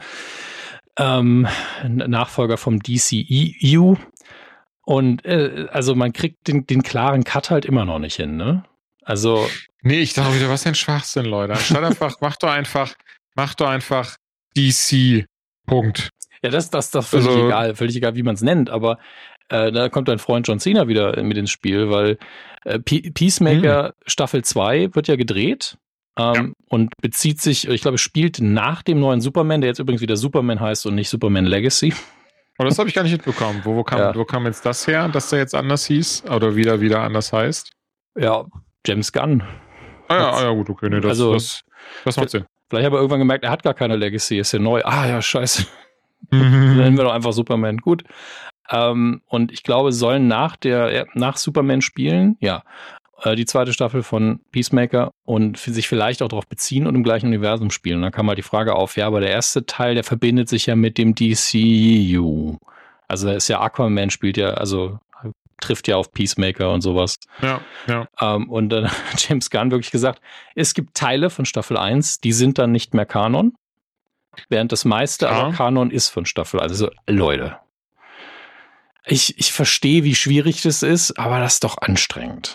Speaker 2: Nachfolger vom DCEU. Und also man kriegt den klaren Cut halt immer noch nicht hin, ne? Also.
Speaker 3: Nee, ich dachte wieder, was ein Schwachsinn, Leute. Anstatt einfach, mach doch einfach DC. Punkt.
Speaker 2: Ja, das völlig egal, wie man es nennt, aber da kommt dein Freund John Cena wieder mit ins Spiel, weil Peacemaker Staffel 2 wird ja gedreht und bezieht sich, ich glaube, spielt nach dem neuen Superman, der jetzt übrigens wieder Superman heißt und nicht Superman Legacy.
Speaker 3: Oh, das habe ich gar nicht mitbekommen. Wo kam jetzt das her, dass der jetzt anders hieß oder wieder anders heißt?
Speaker 2: Ja, James Gunn.
Speaker 3: Ja, gut, okay. Nee, das macht Sinn.
Speaker 2: Vielleicht habe er irgendwann gemerkt, er hat gar keine Legacy, ist ja neu. Ah ja, scheiße. Dann nennen wir doch einfach Superman. Gut. Und ich glaube, sollen nach Superman spielen, ja, die zweite Staffel von Peacemaker und sich vielleicht auch darauf beziehen und im gleichen Universum spielen. Da kam halt die Frage auf, ja, aber der erste Teil, der verbindet sich ja mit dem DCU. Also da ist ja Aquaman trifft ja auf Peacemaker und sowas.
Speaker 3: Ja.
Speaker 2: Und dann hat James Gunn wirklich gesagt, es gibt Teile von Staffel 1, die sind dann nicht mehr Kanon, während das meiste aber Kanon ist von Staffel 1. Also Leute, ich verstehe, wie schwierig das ist, aber das ist doch anstrengend.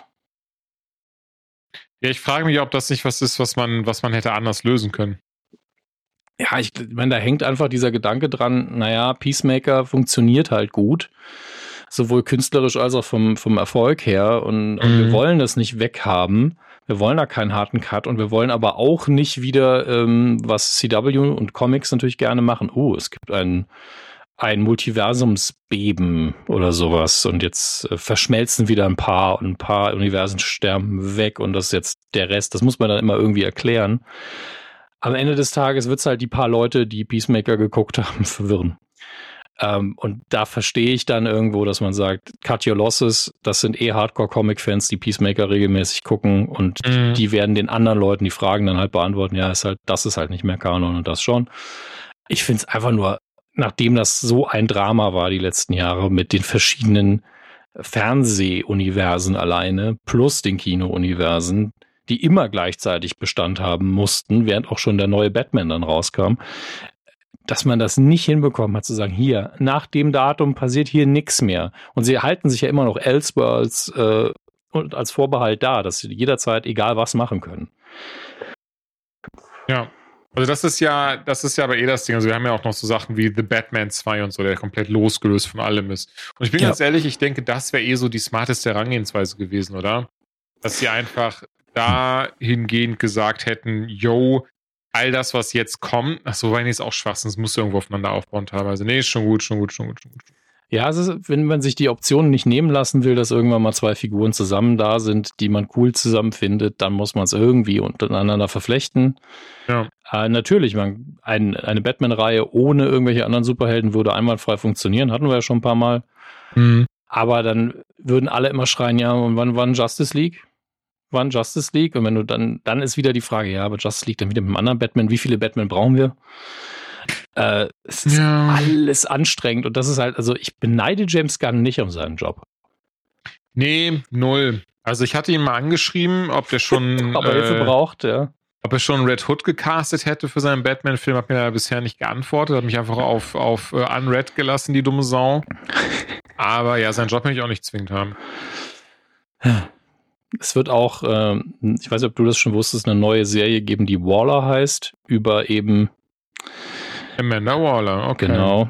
Speaker 3: Ja, ich frage mich, ob das nicht was ist, was man hätte anders lösen können.
Speaker 2: Ja, ich meine, da hängt einfach dieser Gedanke dran, naja, Peacemaker funktioniert halt gut, sowohl künstlerisch als auch vom Erfolg her und wir wollen das nicht weghaben. Wir wollen da keinen harten Cut und wir wollen aber auch nicht wieder, was CW und Comics natürlich gerne machen, es gibt ein Multiversumsbeben oder sowas und jetzt verschmelzen wieder ein paar und ein paar Universen sterben weg und das ist jetzt der Rest. Das muss man dann immer irgendwie erklären. Am Ende des Tages wird es halt die paar Leute, die Peacemaker geguckt haben, verwirren. Und da verstehe ich dann irgendwo, dass man sagt, cut your losses, das sind Hardcore-Comic-Fans, die Peacemaker regelmäßig gucken und die werden den anderen Leuten die Fragen dann halt beantworten, ja, das ist halt nicht mehr Kanon und das schon. Ich finde es einfach nur, nachdem das so ein Drama war die letzten Jahre mit den verschiedenen Fernsehuniversen alleine plus den Kino-Universen, die immer gleichzeitig Bestand haben mussten, während auch schon der neue Batman dann rauskam, dass man das nicht hinbekommen hat, zu sagen, hier, nach dem Datum passiert hier nichts mehr. Und sie halten sich ja immer noch Elseworlds und als Vorbehalt da, dass sie jederzeit egal was machen können.
Speaker 3: Ja, also das ist ja aber das Ding. Also wir haben ja auch noch so Sachen wie The Batman 2 und so, der komplett losgelöst von allem ist. Und ich bin ganz ehrlich, ich denke, das wäre so die smarteste Herangehensweise gewesen, oder? Dass sie einfach dahingehend gesagt hätten, all das, was jetzt kommt, achso, weil ist auch Schwachsinn, es muss irgendwo aufeinander aufbauen teilweise. Nee, ist schon gut.
Speaker 2: Ja, also wenn man sich die Optionen nicht nehmen lassen will, dass irgendwann mal 2 Figuren zusammen da sind, die man cool zusammenfindet, dann muss man es irgendwie untereinander verflechten.
Speaker 3: Ja.
Speaker 2: Natürlich, eine Batman-Reihe ohne irgendwelche anderen Superhelden würde einwandfrei funktionieren, hatten wir ja schon ein paar Mal.
Speaker 3: Mhm.
Speaker 2: Aber dann würden alle immer schreien, ja, und wann Justice League? Wann Justice League? Und wenn du dann ist wieder die Frage, ja, aber Justice League dann wieder mit einem anderen Batman, wie viele Batman brauchen wir? Es ist alles anstrengend und das ist halt, also ich beneide James Gunn nicht um seinen Job.
Speaker 3: Nee, 0. Also ich hatte ihn mal angeschrieben, ob der schon
Speaker 2: aber Hilfe braucht, ja.
Speaker 3: Ob er schon Red Hood gecastet hätte für seinen Batman-Film, hat mir ja bisher nicht geantwortet, hat mich einfach auf Unread gelassen, die dumme Sau. Aber ja, seinen Job möchte ich auch nicht zwingend haben.
Speaker 2: Es wird auch, ich weiß nicht, ob du das schon wusstest, eine neue Serie geben, die Waller heißt, über eben
Speaker 3: Amanda Waller, okay.
Speaker 2: Genau.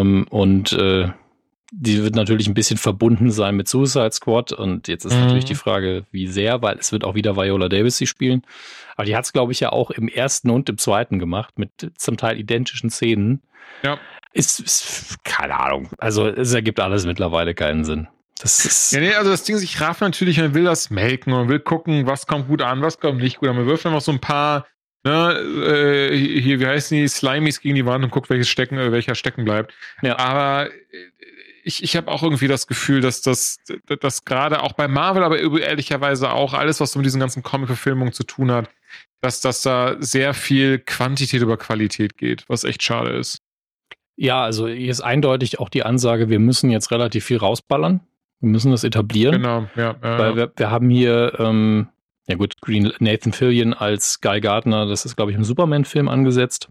Speaker 2: Die wird natürlich ein bisschen verbunden sein mit Suicide Squad und jetzt ist natürlich die Frage, wie sehr, weil es wird auch wieder Viola Davis sie spielen. Aber die hat es, glaube ich, ja auch im ersten und im zweiten gemacht, mit zum Teil identischen Szenen.
Speaker 3: Ja.
Speaker 2: Ist keine Ahnung. Also es ergibt alles mittlerweile keinen Sinn. Das ist
Speaker 3: ja, nee, also das Ding ist, ich raff natürlich, man will das melken und will gucken, was kommt gut an, was kommt nicht gut an. Man wirft einfach so ein paar, hier, wie heißen die, Slimies gegen die Wand und guckt, welcher stecken bleibt. Ja. Aber ich habe auch irgendwie das Gefühl, dass das gerade auch bei Marvel, aber ehrlicherweise auch alles, was so mit diesen ganzen Comic-Verfilmungen zu tun hat, dass da sehr viel Quantität über Qualität geht, was echt schade ist.
Speaker 2: Ja, also hier ist eindeutig auch die Ansage, wir müssen jetzt relativ viel rausballern. Wir müssen das etablieren.
Speaker 3: Genau, ja.
Speaker 2: Weil wir haben hier, ja gut, Nathan Fillion als Guy Gardner, das ist, glaube ich, im Superman-Film angesetzt.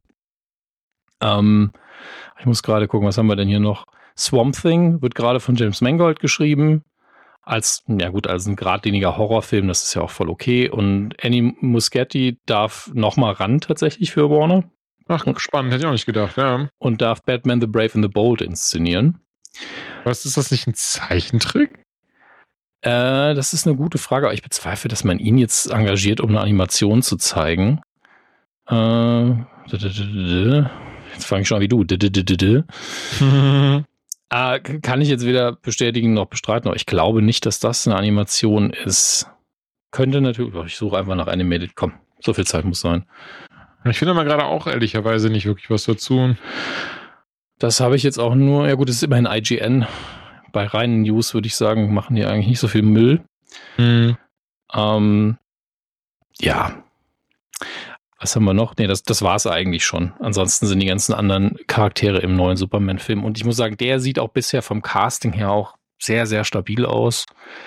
Speaker 2: Ich muss gerade gucken, was haben wir denn hier noch? Swamp Thing wird gerade von James Mangold geschrieben. Als ein geradliniger Horrorfilm, das ist ja auch voll okay. Und Annie Muschietti darf nochmal ran tatsächlich für Warner.
Speaker 3: Ach, spannend, hätte ich auch nicht gedacht, ja.
Speaker 2: Und darf Batman the Brave and the Bold inszenieren.
Speaker 3: Was, ist das nicht ein Zeichentrick?
Speaker 2: Das ist eine gute Frage, aber ich bezweifle, dass man ihn jetzt engagiert, um eine Animation zu zeigen. Jetzt fange ich schon an wie du. Kann ich jetzt weder bestätigen noch bestreiten, aber ich glaube nicht, dass das eine Animation ist. Könnte natürlich, ich suche einfach nach Animated. Komm, so viel Zeit muss sein.
Speaker 3: Ich finde aber gerade auch ehrlicherweise nicht wirklich was dazu.
Speaker 2: Das habe ich jetzt auch nur, ja gut, es ist immerhin IGN. Bei reinen News würde ich sagen, machen die eigentlich nicht so viel Müll. Ja. Was haben wir noch? Nee, das war es eigentlich schon. Ansonsten sind die ganzen anderen Charaktere im neuen Superman-Film. Und ich muss sagen, der sieht auch bisher vom Casting her auch sehr, sehr stabil aus.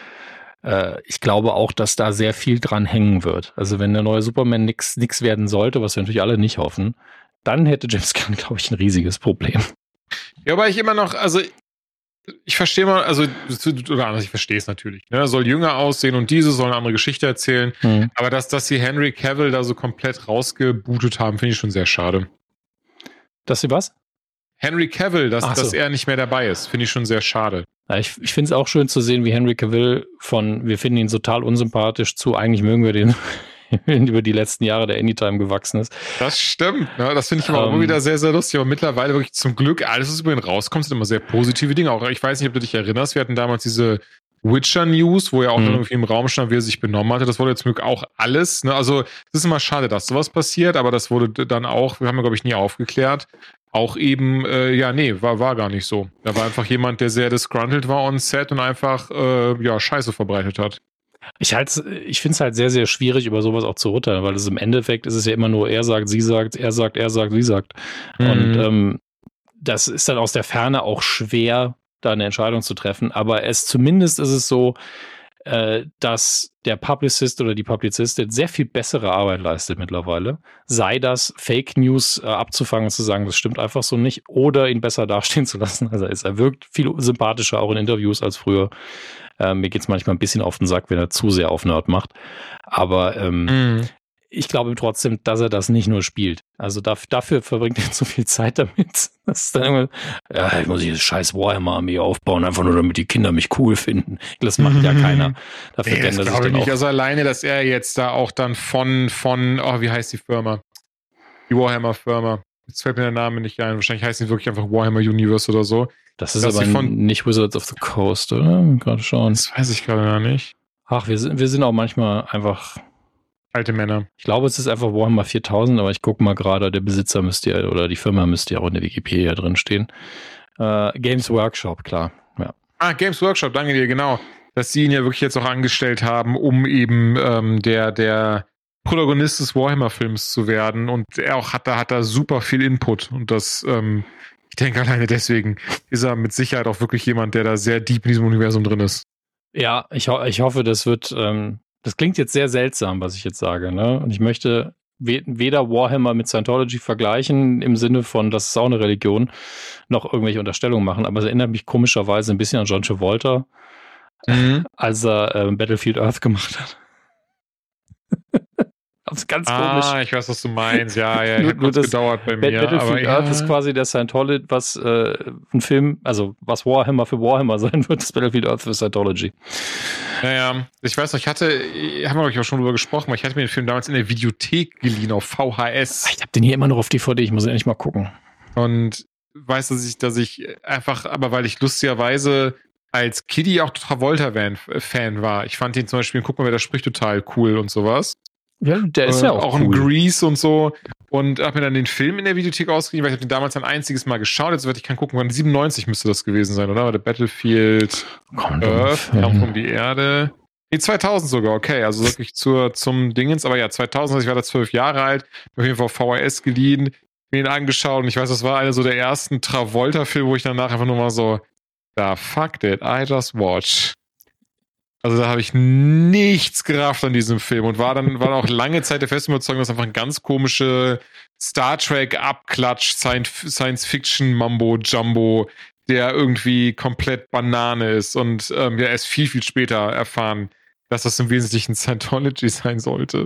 Speaker 2: Ich glaube auch, dass da sehr viel dran hängen wird. Also wenn der neue Superman nix werden sollte, was wir natürlich alle nicht hoffen, dann hätte James Gunn, glaube ich, ein riesiges Problem.
Speaker 3: Ja, aber ich immer noch, also ich verstehe mal, also oder anders, ich verstehe es natürlich. Ne? Soll jünger aussehen und diese sollen eine andere Geschichte erzählen. Aber dass sie Henry Cavill da so komplett rausgebootet haben, finde ich schon sehr schade.
Speaker 2: Dass sie was?
Speaker 3: Henry Cavill, dass er nicht mehr dabei ist, finde ich schon sehr schade.
Speaker 2: Ja, ich finde es auch schön zu sehen, wie Henry Cavill wir finden ihn total unsympathisch zu, eigentlich mögen wir den über die letzten Jahre der Anytime gewachsen ist.
Speaker 3: Das stimmt, ne? Das finde ich aber auch immer wieder sehr, sehr lustig. Aber mittlerweile wirklich zum Glück, alles, was über ihn rauskommt, sind immer sehr positive Dinge. Auch ich weiß nicht, ob du dich erinnerst, wir hatten damals diese Witcher-News, wo er auch dann irgendwie im Raum stand, wie er sich benommen hatte. Das wurde jetzt zum Glück auch alles. Ne? Also es ist immer schade, dass sowas passiert, aber das wurde dann auch, wir haben ja, glaube ich, nie aufgeklärt, auch eben, war gar nicht so. Da war einfach jemand, der sehr disgruntled war on set und einfach, Scheiße verbreitet hat.
Speaker 2: Ich finde es halt sehr, sehr schwierig, über sowas auch zu urteilen, weil es im Endeffekt ist es ja immer nur, er sagt, sie sagt, er sagt, sie sagt. Und das ist dann aus der Ferne auch schwer, da eine Entscheidung zu treffen. Aber zumindest ist es so, dass der Publicist oder die Publizistin sehr viel bessere Arbeit leistet mittlerweile. Sei das Fake News abzufangen und zu sagen, das stimmt einfach so nicht, oder ihn besser dastehen zu lassen. Also er wirkt viel sympathischer auch in Interviews als früher. Mir geht es manchmal ein bisschen auf den Sack, wenn er zu sehr auf Nerd macht. Aber ich glaube trotzdem, dass er das nicht nur spielt. Also dafür verbringt er so viel Zeit damit. Das ist dann irgendwann, ich muss diese scheiß Warhammer-Armee aufbauen, einfach nur damit die Kinder mich cool finden. Das macht ja keiner. Dafür
Speaker 3: das glaube ich nicht. Also alleine, dass er jetzt da auch dann von wie heißt die Firma? Die Warhammer-Firma. Jetzt fällt mir der Name nicht ein. Wahrscheinlich heißen die wirklich einfach Warhammer Universe oder so.
Speaker 2: Das ist aber nicht Wizards of the Coast, oder? Gerade schauen.
Speaker 3: Das weiß ich gerade noch nicht.
Speaker 2: Ach, wir sind auch manchmal einfach
Speaker 3: alte Männer.
Speaker 2: Ich glaube, es ist einfach Warhammer 4000, aber ich gucke mal gerade, der Besitzer müsste ja, oder die Firma müsste ja auch in der Wikipedia drin stehen. Games Workshop, klar. Ja.
Speaker 3: Games Workshop, danke dir, genau. Dass sie ihn ja wirklich jetzt auch angestellt haben, um eben der Protagonist des Warhammer-Films zu werden. Und er auch hat da super viel Input. Und das, ich denke alleine deswegen ist er mit Sicherheit auch wirklich jemand, der da sehr deep in diesem Universum drin ist.
Speaker 2: Ja, ich hoffe, das wird, das klingt jetzt sehr seltsam, was ich jetzt sage, ne? Und ich möchte weder Warhammer mit Scientology vergleichen, im Sinne von, das ist auch eine Religion, noch irgendwelche Unterstellungen machen, aber es erinnert mich komischerweise ein bisschen an John Travolta, als er Battlefield Earth gemacht hat. Das ist ganz komisch.
Speaker 3: Ich weiß, was du meinst. Ja, ich habe kurz gedauert bei mir.
Speaker 2: Battlefield Earth ist quasi der Scientology, was ein Film, also was Warhammer für Warhammer sein wird, das Battlefield Earth für Scientology.
Speaker 3: Ja, ich weiß noch, haben wir glaube ich auch schon drüber gesprochen, weil ich hatte mir den Film damals in der Videothek geliehen auf VHS.
Speaker 2: Ich habe den hier immer noch auf DVD, ich muss endlich mal gucken.
Speaker 3: Und weiß, dass ich einfach, aber weil ich lustigerweise als Kiddie auch Travolta-Fan war. Ich fand ihn zum Beispiel, guck mal, wer da spricht, total cool und sowas.
Speaker 2: Ja, der ist ja auch
Speaker 3: cool.
Speaker 2: Ein
Speaker 3: Grease und so. Und habe mir dann den Film in der Videothek ausgeliehen, weil ich habe den damals ein einziges Mal geschaut. Jetzt werde ich gucken, wann 97 müsste das gewesen sein, oder? War der Battlefield Earth, Kampf um die Erde. Nee, 2000 sogar, okay. Also wirklich zum Dingens. Aber ja, 2000, also ich war da 12 Jahre alt, auf jeden Fall auf VHS geliehen, mir ihn angeschaut und ich weiß, das war einer so der ersten Travolta-Filme, wo ich danach einfach nur mal so, the fuck did I just watch? Also da habe ich nichts gerafft an diesem Film und war auch lange Zeit der festen Überzeugung, dass einfach ein ganz komische Star Trek Abklatsch Science Fiction Mambo Jumbo, der irgendwie komplett Banane ist und erst viel, viel später erfahren, dass das im Wesentlichen Scientology sein sollte.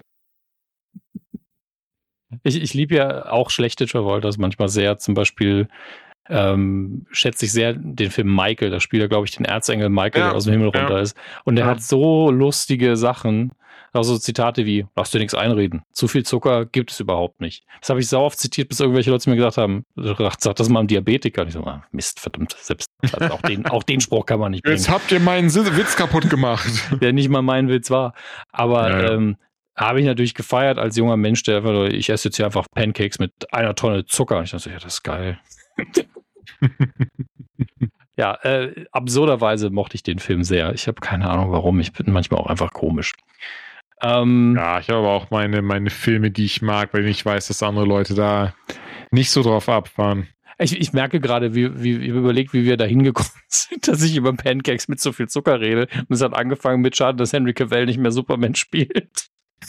Speaker 2: Ich liebe ja auch schlechte Travoltas manchmal sehr, zum Beispiel schätze ich sehr den Film Michael, da spielt er, glaube ich, den Erzengel Michael, der aus dem Himmel runter ist. Und der hat so lustige Sachen, also Zitate wie, lass dir nichts einreden, zu viel Zucker gibt es überhaupt nicht. Das habe ich sau oft zitiert, bis irgendwelche Leute mir gesagt haben, sag das mal einem Diabetiker. Und ich so, Mist, verdammt, selbst also auch den Spruch kann man nicht bringen.
Speaker 3: Jetzt habt ihr meinen Witz kaputt gemacht.
Speaker 2: Der nicht mal mein Witz war. Aber habe ich natürlich gefeiert als junger Mensch, der einfach, ich esse jetzt hier einfach Pancakes mit 1 Tonne Zucker. Ich dachte, ja, das ist geil. Ja, absurderweise mochte ich den Film sehr. Ich habe keine Ahnung warum. Ich bin manchmal auch einfach komisch.
Speaker 3: Ja, ich habe aber auch meine Filme, die ich mag, weil ich weiß, dass andere Leute da nicht so drauf abfahren.
Speaker 2: Ich merke gerade, wie überlegt, wie wir da hingekommen sind, dass ich über Pancakes mit so viel Zucker rede. Und es hat angefangen mit schade, dass Henry Cavill nicht mehr Superman spielt.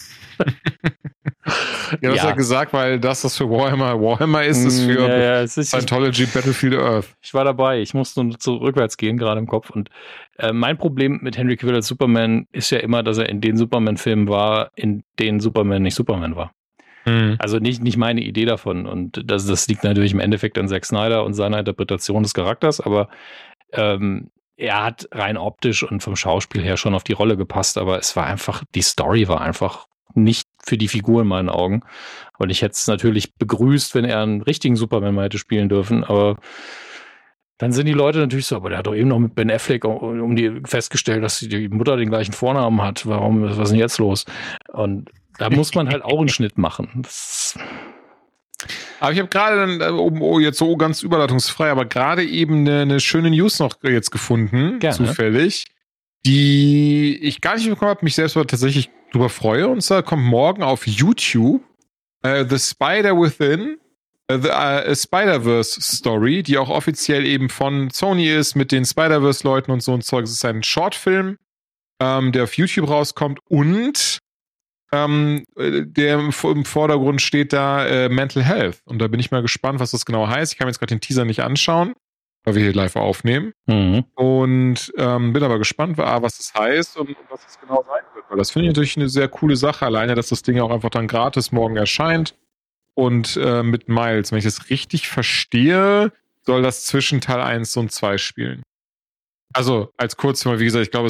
Speaker 3: Ja, das hat er gesagt, weil das für Warhammer ist für Scientology Battlefield Earth.
Speaker 2: Ich war dabei, ich musste nur rückwärts gehen, gerade im Kopf. Und mein Problem mit Henry Cavill als Superman ist ja immer, dass er in den Superman-Filmen war, in denen Superman nicht Superman war. Also nicht meine Idee davon. Und das liegt natürlich im Endeffekt an Zack Snyder und seiner Interpretation des Charakters, aber er hat rein optisch und vom Schauspiel her schon auf die Rolle gepasst, aber es war einfach, die Story war einfach nicht für die Figur in meinen Augen. Und ich hätte es natürlich begrüßt, wenn er einen richtigen Superman mal hätte spielen dürfen, aber dann sind die Leute natürlich so, aber der hat doch eben noch mit Ben Affleck festgestellt, dass die Mutter den gleichen Vornamen hat. Was ist denn jetzt los? Und da muss man halt auch einen Schnitt machen.
Speaker 3: Aber ich habe gerade jetzt so ganz überleitungsfrei, aber gerade eben eine schöne News noch jetzt gefunden, zufällig, die ich gar nicht bekommen habe, mich selbst aber tatsächlich drüber freue. Und zwar kommt morgen auf YouTube The Spider Within, a Spider-Verse Story, die auch offiziell eben von Sony ist, mit den Spider-Verse-Leuten und so ein Zeug. Es ist ein Shortfilm, der auf YouTube rauskommt und der im Vordergrund steht da Mental Health. Und da bin ich mal gespannt, was das genau heißt. Ich kann mir jetzt gerade den Teaser nicht anschauen, weil wir hier live aufnehmen. Und bin aber gespannt, was das heißt und was das genau sein wird. Weil das finde ich natürlich eine sehr coole Sache. Alleine, dass das Ding auch einfach dann gratis morgen erscheint. Und mit Miles, wenn ich das richtig verstehe, soll das zwischen Teil 1 und 2 spielen. Also als Kurzfilm, wie gesagt, ich glaube, es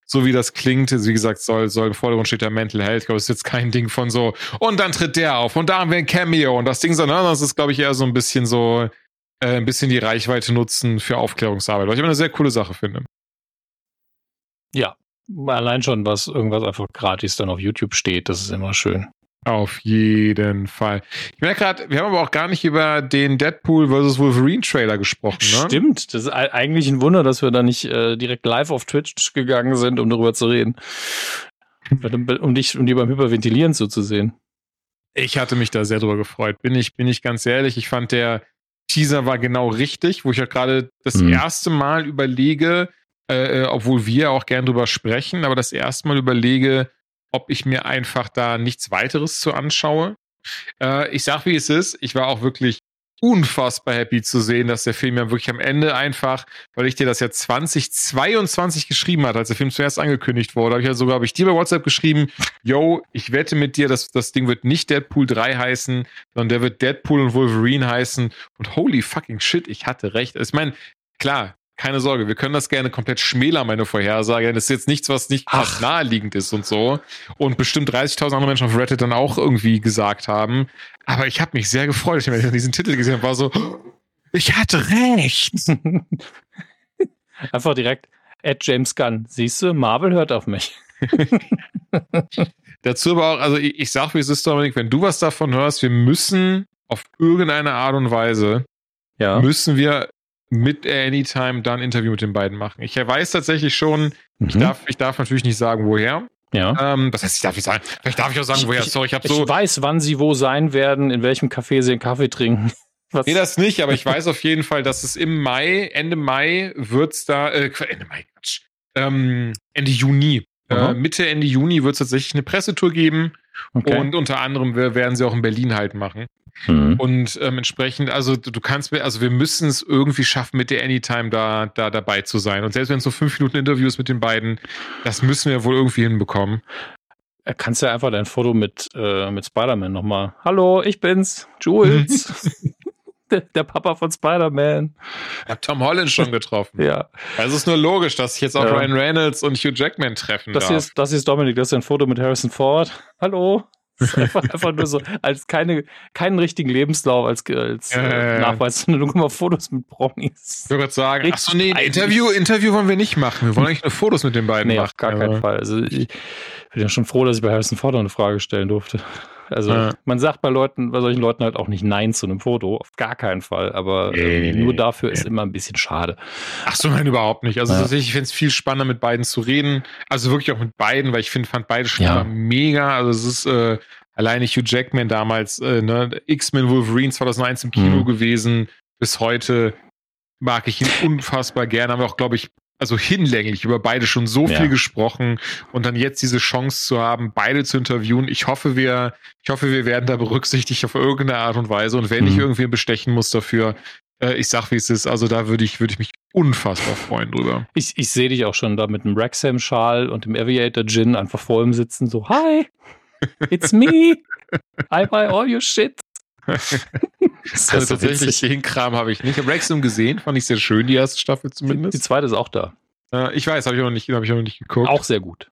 Speaker 3: so wie das klingt, wie gesagt, soll im Vordergrund steht der Mental Health. Ich glaube, es ist jetzt kein Ding von so, und dann tritt der auf und da haben wir ein Cameo und das Ding, sondern das ist, glaube ich, eher so ein bisschen die Reichweite nutzen für Aufklärungsarbeit, was ich immer eine sehr coole Sache finde.
Speaker 2: Ja, allein schon, was irgendwas einfach gratis dann auf YouTube steht, das ist immer schön.
Speaker 3: Auf jeden Fall. Ich merke gerade, wir haben aber auch gar nicht über den Deadpool vs. Wolverine Trailer gesprochen, ne?
Speaker 2: Stimmt, das ist eigentlich ein Wunder, dass wir da nicht direkt live auf Twitch gegangen sind, um darüber zu reden. Um die beim Hyperventilieren zuzusehen.
Speaker 3: Ich hatte mich da sehr drüber gefreut, bin ich ganz ehrlich. Ich fand, der Teaser war genau richtig, wo ich ja gerade das erste Mal überlege, obwohl wir auch gern drüber sprechen, aber das erste Mal überlege, ob ich mir einfach da nichts weiteres zu anschaue. Ich sag, wie es ist. Ich war auch wirklich unfassbar happy zu sehen, dass der Film ja wirklich am Ende einfach, weil ich dir das ja 2022 geschrieben hatte, als der Film zuerst angekündigt wurde, habe ich dir bei WhatsApp geschrieben, yo, ich wette mit dir, dass das Ding wird nicht Deadpool 3 heißen, sondern der wird Deadpool und Wolverine heißen. Und holy fucking shit, ich hatte recht. Ich meine, klar, keine Sorge, wir können das gerne komplett schmälern, meine Vorhersage. Das ist jetzt nichts, was nicht fast naheliegend ist und so. Und bestimmt 30.000 andere Menschen auf Reddit dann auch irgendwie gesagt haben. Aber ich habe mich sehr gefreut, als ich diesen Titel gesehen habe, war so, ich hatte recht.
Speaker 2: Einfach direkt @James Gunn. Siehst du, Marvel hört auf mich.
Speaker 3: Dazu aber auch, also ich sag, wie es ist, Dominik, wenn du was davon hörst, wir müssen auf irgendeine Art und Weise, müssen wir mit Anytime dann ein Interview mit den beiden machen. Ich weiß tatsächlich schon, ich darf natürlich nicht sagen, woher.
Speaker 2: Ja.
Speaker 3: Das heißt, ich darf nicht sagen. Vielleicht darf ich auch sagen, woher. Sorry, ich
Speaker 2: weiß, wann sie wo sein werden, in welchem Café sie einen Kaffee trinken.
Speaker 3: Nee, das nicht, aber ich weiß auf jeden Fall, dass es im Mai, Ende Mai wird's da, Ende Juni. Mitte, Ende Juni wird es tatsächlich eine Pressetour geben. Okay. Und unter anderem werden sie auch in Berlin halt machen. Und entsprechend, also wir müssen es irgendwie schaffen, mit der Anytime da dabei zu sein. Und selbst wenn es so 5 Minuten Interviews mit den beiden, das müssen wir wohl irgendwie hinbekommen.
Speaker 2: Kannst du ja einfach dein Foto mit Spider-Man nochmal. Hallo, ich bin's, Jules. Der Papa von Spider-Man.
Speaker 3: Ich habe Tom Holland schon getroffen.
Speaker 2: Ja.
Speaker 3: Also es ist nur logisch, dass ich jetzt auch Ryan Reynolds und Hugh Jackman treffen darf.
Speaker 2: Das hier ist Dominik, das ist ein Foto mit Harrison Ford. Hallo. Einfach nur so, als keinen richtigen Lebenslauf, als Nachweis, sondern nur mal Fotos mit Promis.
Speaker 3: Ich würde sagen, achso, nee, Interview wollen wir nicht machen. Wir wollen eigentlich nur Fotos mit den beiden machen.
Speaker 2: Auf gar keinen Fall. Also ich bin ja schon froh, dass ich bei Harrison Ford eine Frage stellen durfte. Also man sagt bei solchen Leuten halt auch nicht Nein zu einem Foto, auf gar keinen Fall, aber nur dafür ist immer ein bisschen schade.
Speaker 3: Ach so, nein, überhaupt nicht. Also tatsächlich, ich finde es viel spannender, mit beiden zu reden, also wirklich auch mit beiden, weil ich fand beide schon immer mega, also es ist alleine Hugh Jackman damals, X-Men Wolverine 2001 im Kino gewesen, bis heute mag ich ihn unfassbar gerne, haben wir auch, glaube ich, also hinlänglich über beide schon so viel gesprochen und dann jetzt diese Chance zu haben, beide zu interviewen. Ich hoffe, wir werden da berücksichtigt auf irgendeine Art und Weise und wenn ich irgendwie bestechen muss dafür, ich sag, wie es ist, also da würde ich mich unfassbar freuen drüber.
Speaker 2: Ich sehe dich auch schon da mit dem Wrexham-Schal und dem Aviator Gin einfach vor ihm sitzen, so, hi, it's me, I buy all your shit.
Speaker 3: Also tatsächlich, den Kram habe ich nicht. Ich habe Wrexham gesehen, fand ich sehr schön, die erste Staffel zumindest.
Speaker 2: Die zweite ist auch da.
Speaker 3: Ich weiß, habe ich auch noch nicht geguckt.
Speaker 2: Auch sehr gut.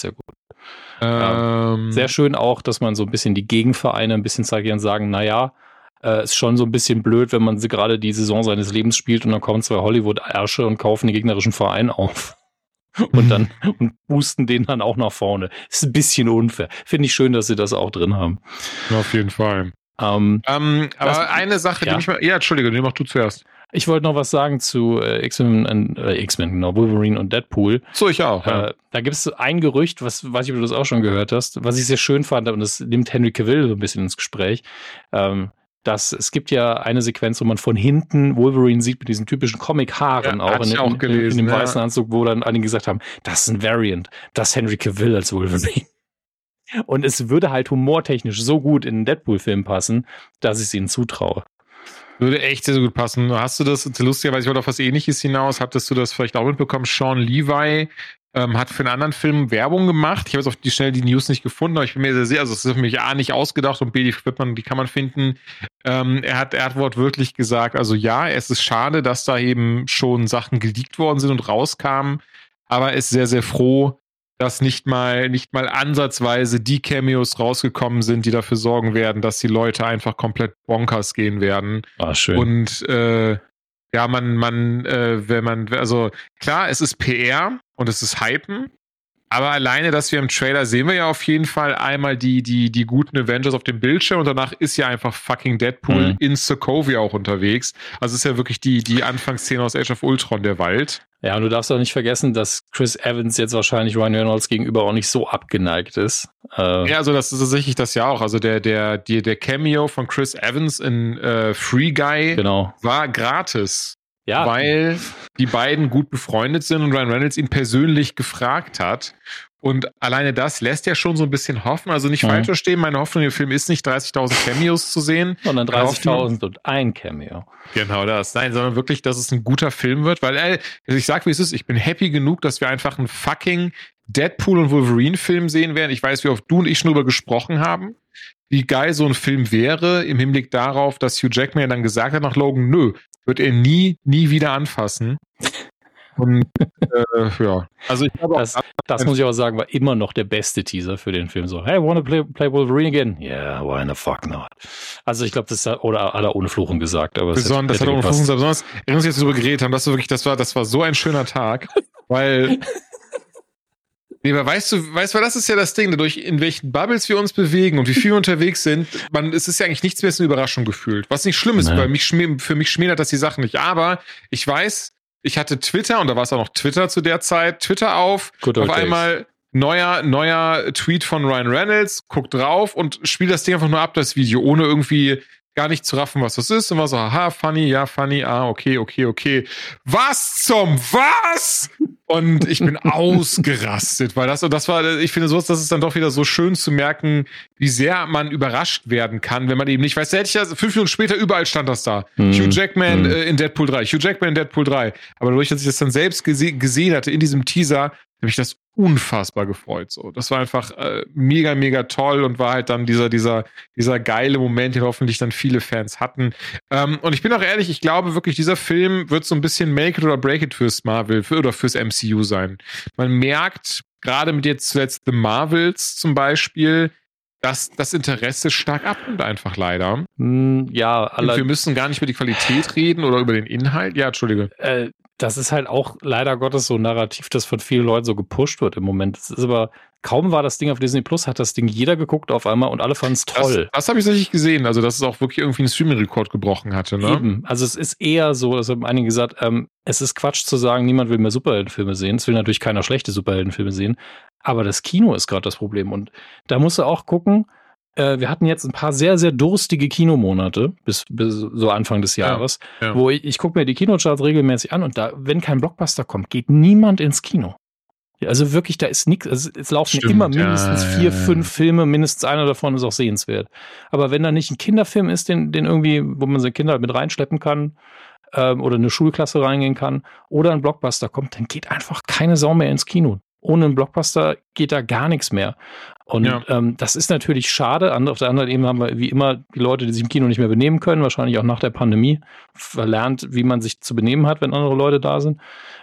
Speaker 2: Sehr schön auch, dass man so ein bisschen die Gegenvereine ein bisschen zeigen und sagen, ist schon so ein bisschen blöd, wenn man gerade die Saison seines Lebens spielt und dann kommen 2 Hollywood-Ärsche und kaufen den gegnerischen Verein auf. Und boosten den dann auch nach vorne. Ist ein bisschen unfair. Finde ich schön, dass sie das auch drin haben.
Speaker 3: Auf jeden Fall. Aber eine Sache, die mich mal. Ja, Entschuldige, den mach du zuerst.
Speaker 2: Ich wollte noch was sagen zu X-Men, genau, Wolverine und Deadpool.
Speaker 3: So, ich auch. Ja.
Speaker 2: Da gibt es ein Gerücht, weiß ich, ob du das auch schon gehört hast, was ich sehr schön fand, und das nimmt Henry Cavill so ein bisschen ins Gespräch, dass es gibt ja eine Sequenz, wo man von hinten Wolverine sieht mit diesen typischen Comic-Haaren auch in dem weißen Anzug, wo dann einige gesagt haben, das ist ein Variant, das ist Henry Cavill als Wolverine. Und es würde halt humortechnisch so gut in einen Deadpool-Film passen, dass ich es ihnen zutraue.
Speaker 3: Würde echt sehr gut passen. Hast du das, lustigerweise, ich wollte auf was Ähnliches hinaus, hattest du das vielleicht auch mitbekommen? Sean Levi hat für einen anderen Film Werbung gemacht. Ich habe jetzt auf die Schnelle die News nicht gefunden, aber ich bin mir sehr sicher, also es ist für mich A, nicht ausgedacht und B, die kann man finden. Er hat wortwörtlich gesagt, also ja, es ist schade, dass da eben schon Sachen geleakt worden sind und rauskamen, aber er ist sehr, sehr froh, dass nicht mal ansatzweise die Cameos rausgekommen sind, die dafür sorgen werden, dass die Leute einfach komplett bonkers gehen werden.
Speaker 2: Schön.
Speaker 3: Und also klar, es ist PR und es ist Hypen, aber alleine, dass wir im Trailer sehen wir ja auf jeden Fall einmal die guten Avengers auf dem Bildschirm und danach ist ja einfach fucking Deadpool in Sokovia auch unterwegs. Also es ist ja wirklich die Anfangsszene aus Age of Ultron, der Wald.
Speaker 2: Ja, und du darfst auch nicht vergessen, dass Chris Evans jetzt wahrscheinlich Ryan Reynolds gegenüber auch nicht so abgeneigt ist.
Speaker 3: Ja, also das ist tatsächlich das ja auch. Also der Cameo von Chris Evans in Free Guy war gratis. Ja. Weil die beiden gut befreundet sind und Ryan Reynolds ihn persönlich gefragt hat. Und alleine das lässt ja schon so ein bisschen hoffen. Also nicht falsch verstehen, meine Hoffnung im Film ist nicht 30.000 Cameos zu sehen.
Speaker 2: Sondern 30.000 und ein Cameo.
Speaker 3: Genau das. Nein, sondern wirklich, dass es ein guter Film wird. Weil, also ich sag, wie es ist, ich bin happy genug, dass wir einfach einen fucking Deadpool und Wolverine-Film sehen werden. Ich weiß, wie oft du und ich schon darüber gesprochen haben, wie geil so ein Film wäre, im Hinblick darauf, dass Hugh Jackman dann gesagt hat nach Logan, nö, wird er nie wieder anfassen. Und ja, also ich glaube,
Speaker 2: das muss ich auch sagen, war immer noch der beste Teaser für den Film. So, hey, wanna play Wolverine again? Yeah, why the fuck not? Also ich glaube, das hat er ohne Fluchen gesagt. Aber
Speaker 3: das hat ohne Fluchen gesagt. Besonders, wenn wir jetzt darüber geredet haben, das war so ein schöner Tag, weil nee, aber weißt du, das ist ja das Ding, dadurch, in welchen Bubbles wir uns bewegen und wie viel wir unterwegs sind, es ist ja eigentlich nichts mehr als eine Überraschung gefühlt. Was nicht schlimm ist, weil für mich schmälert das die Sachen nicht. Aber ich weiß, ich hatte Twitter, und da war es auch noch Twitter zu der Zeit, Twitter auf einmal neuer Tweet von Ryan Reynolds, guck drauf und spiel das Ding einfach nur ab, das Video, ohne irgendwie gar nicht zu raffen, was das ist. Und war so, haha, funny, ja, funny, okay. Was? Und ich bin ausgerastet, weil das war, ich finde, das ist dann doch wieder so schön zu merken, wie sehr man überrascht werden kann, wenn man eben nicht weiß, da hätte ich ja 5 Minuten später überall stand das da. Hugh Jackman in Deadpool 3, Hugh Jackman in Deadpool 3. Aber dadurch, dass ich das dann selbst gesehen hatte in diesem Teaser, habe ich das unfassbar gefreut. So, das war einfach mega, mega toll und war halt dann dieser geile Moment, den hoffentlich dann viele Fans hatten. Und ich bin auch ehrlich, ich glaube wirklich, dieser Film wird so ein bisschen make it or break it fürs Marvel oder fürs MCU sein. Man merkt, gerade mit jetzt zuletzt The Marvels zum Beispiel, dass das Interesse stark abnimmt einfach leider.
Speaker 2: Ja,
Speaker 3: und wir müssen gar nicht über die Qualität reden oder über den Inhalt. Ja, Entschuldige.
Speaker 2: Das ist halt auch leider Gottes so ein Narrativ, das von vielen Leuten so gepusht wird im Moment. Das ist aber, kaum war das Ding auf Disney Plus, hat das Ding jeder geguckt auf einmal und alle fanden es toll.
Speaker 3: Das habe ich tatsächlich gesehen, also dass es auch wirklich irgendwie einen Streaming-Rekord gebrochen hatte. Ne?
Speaker 2: Eben, also es ist eher so, das haben einige gesagt, es ist Quatsch zu sagen, niemand will mehr Superheldenfilme sehen. Es will natürlich keiner schlechte Superheldenfilme sehen, aber das Kino ist gerade das Problem und da musst du auch gucken, wir hatten jetzt ein paar sehr, sehr durstige Kinomonate bis so Anfang des Jahres, wo ich gucke mir die Kinocharts regelmäßig an und da, wenn kein Blockbuster kommt, geht niemand ins Kino. Also wirklich, da ist nichts, also es laufen immer mindestens 4, 5 Filme, mindestens einer davon ist auch sehenswert. Aber wenn da nicht ein Kinderfilm ist, den irgendwie, wo man seine Kinder halt mit reinschleppen kann, oder eine Schulklasse reingehen kann, oder ein Blockbuster kommt, dann geht einfach keine Sau mehr ins Kino. Ohne einen Blockbuster geht da gar nichts mehr. Und das ist natürlich schade. Auf der anderen Ebene haben wir wie immer die Leute, die sich im Kino nicht mehr benehmen können, wahrscheinlich auch nach der Pandemie, verlernt, wie man sich zu benehmen hat, wenn andere Leute da sind.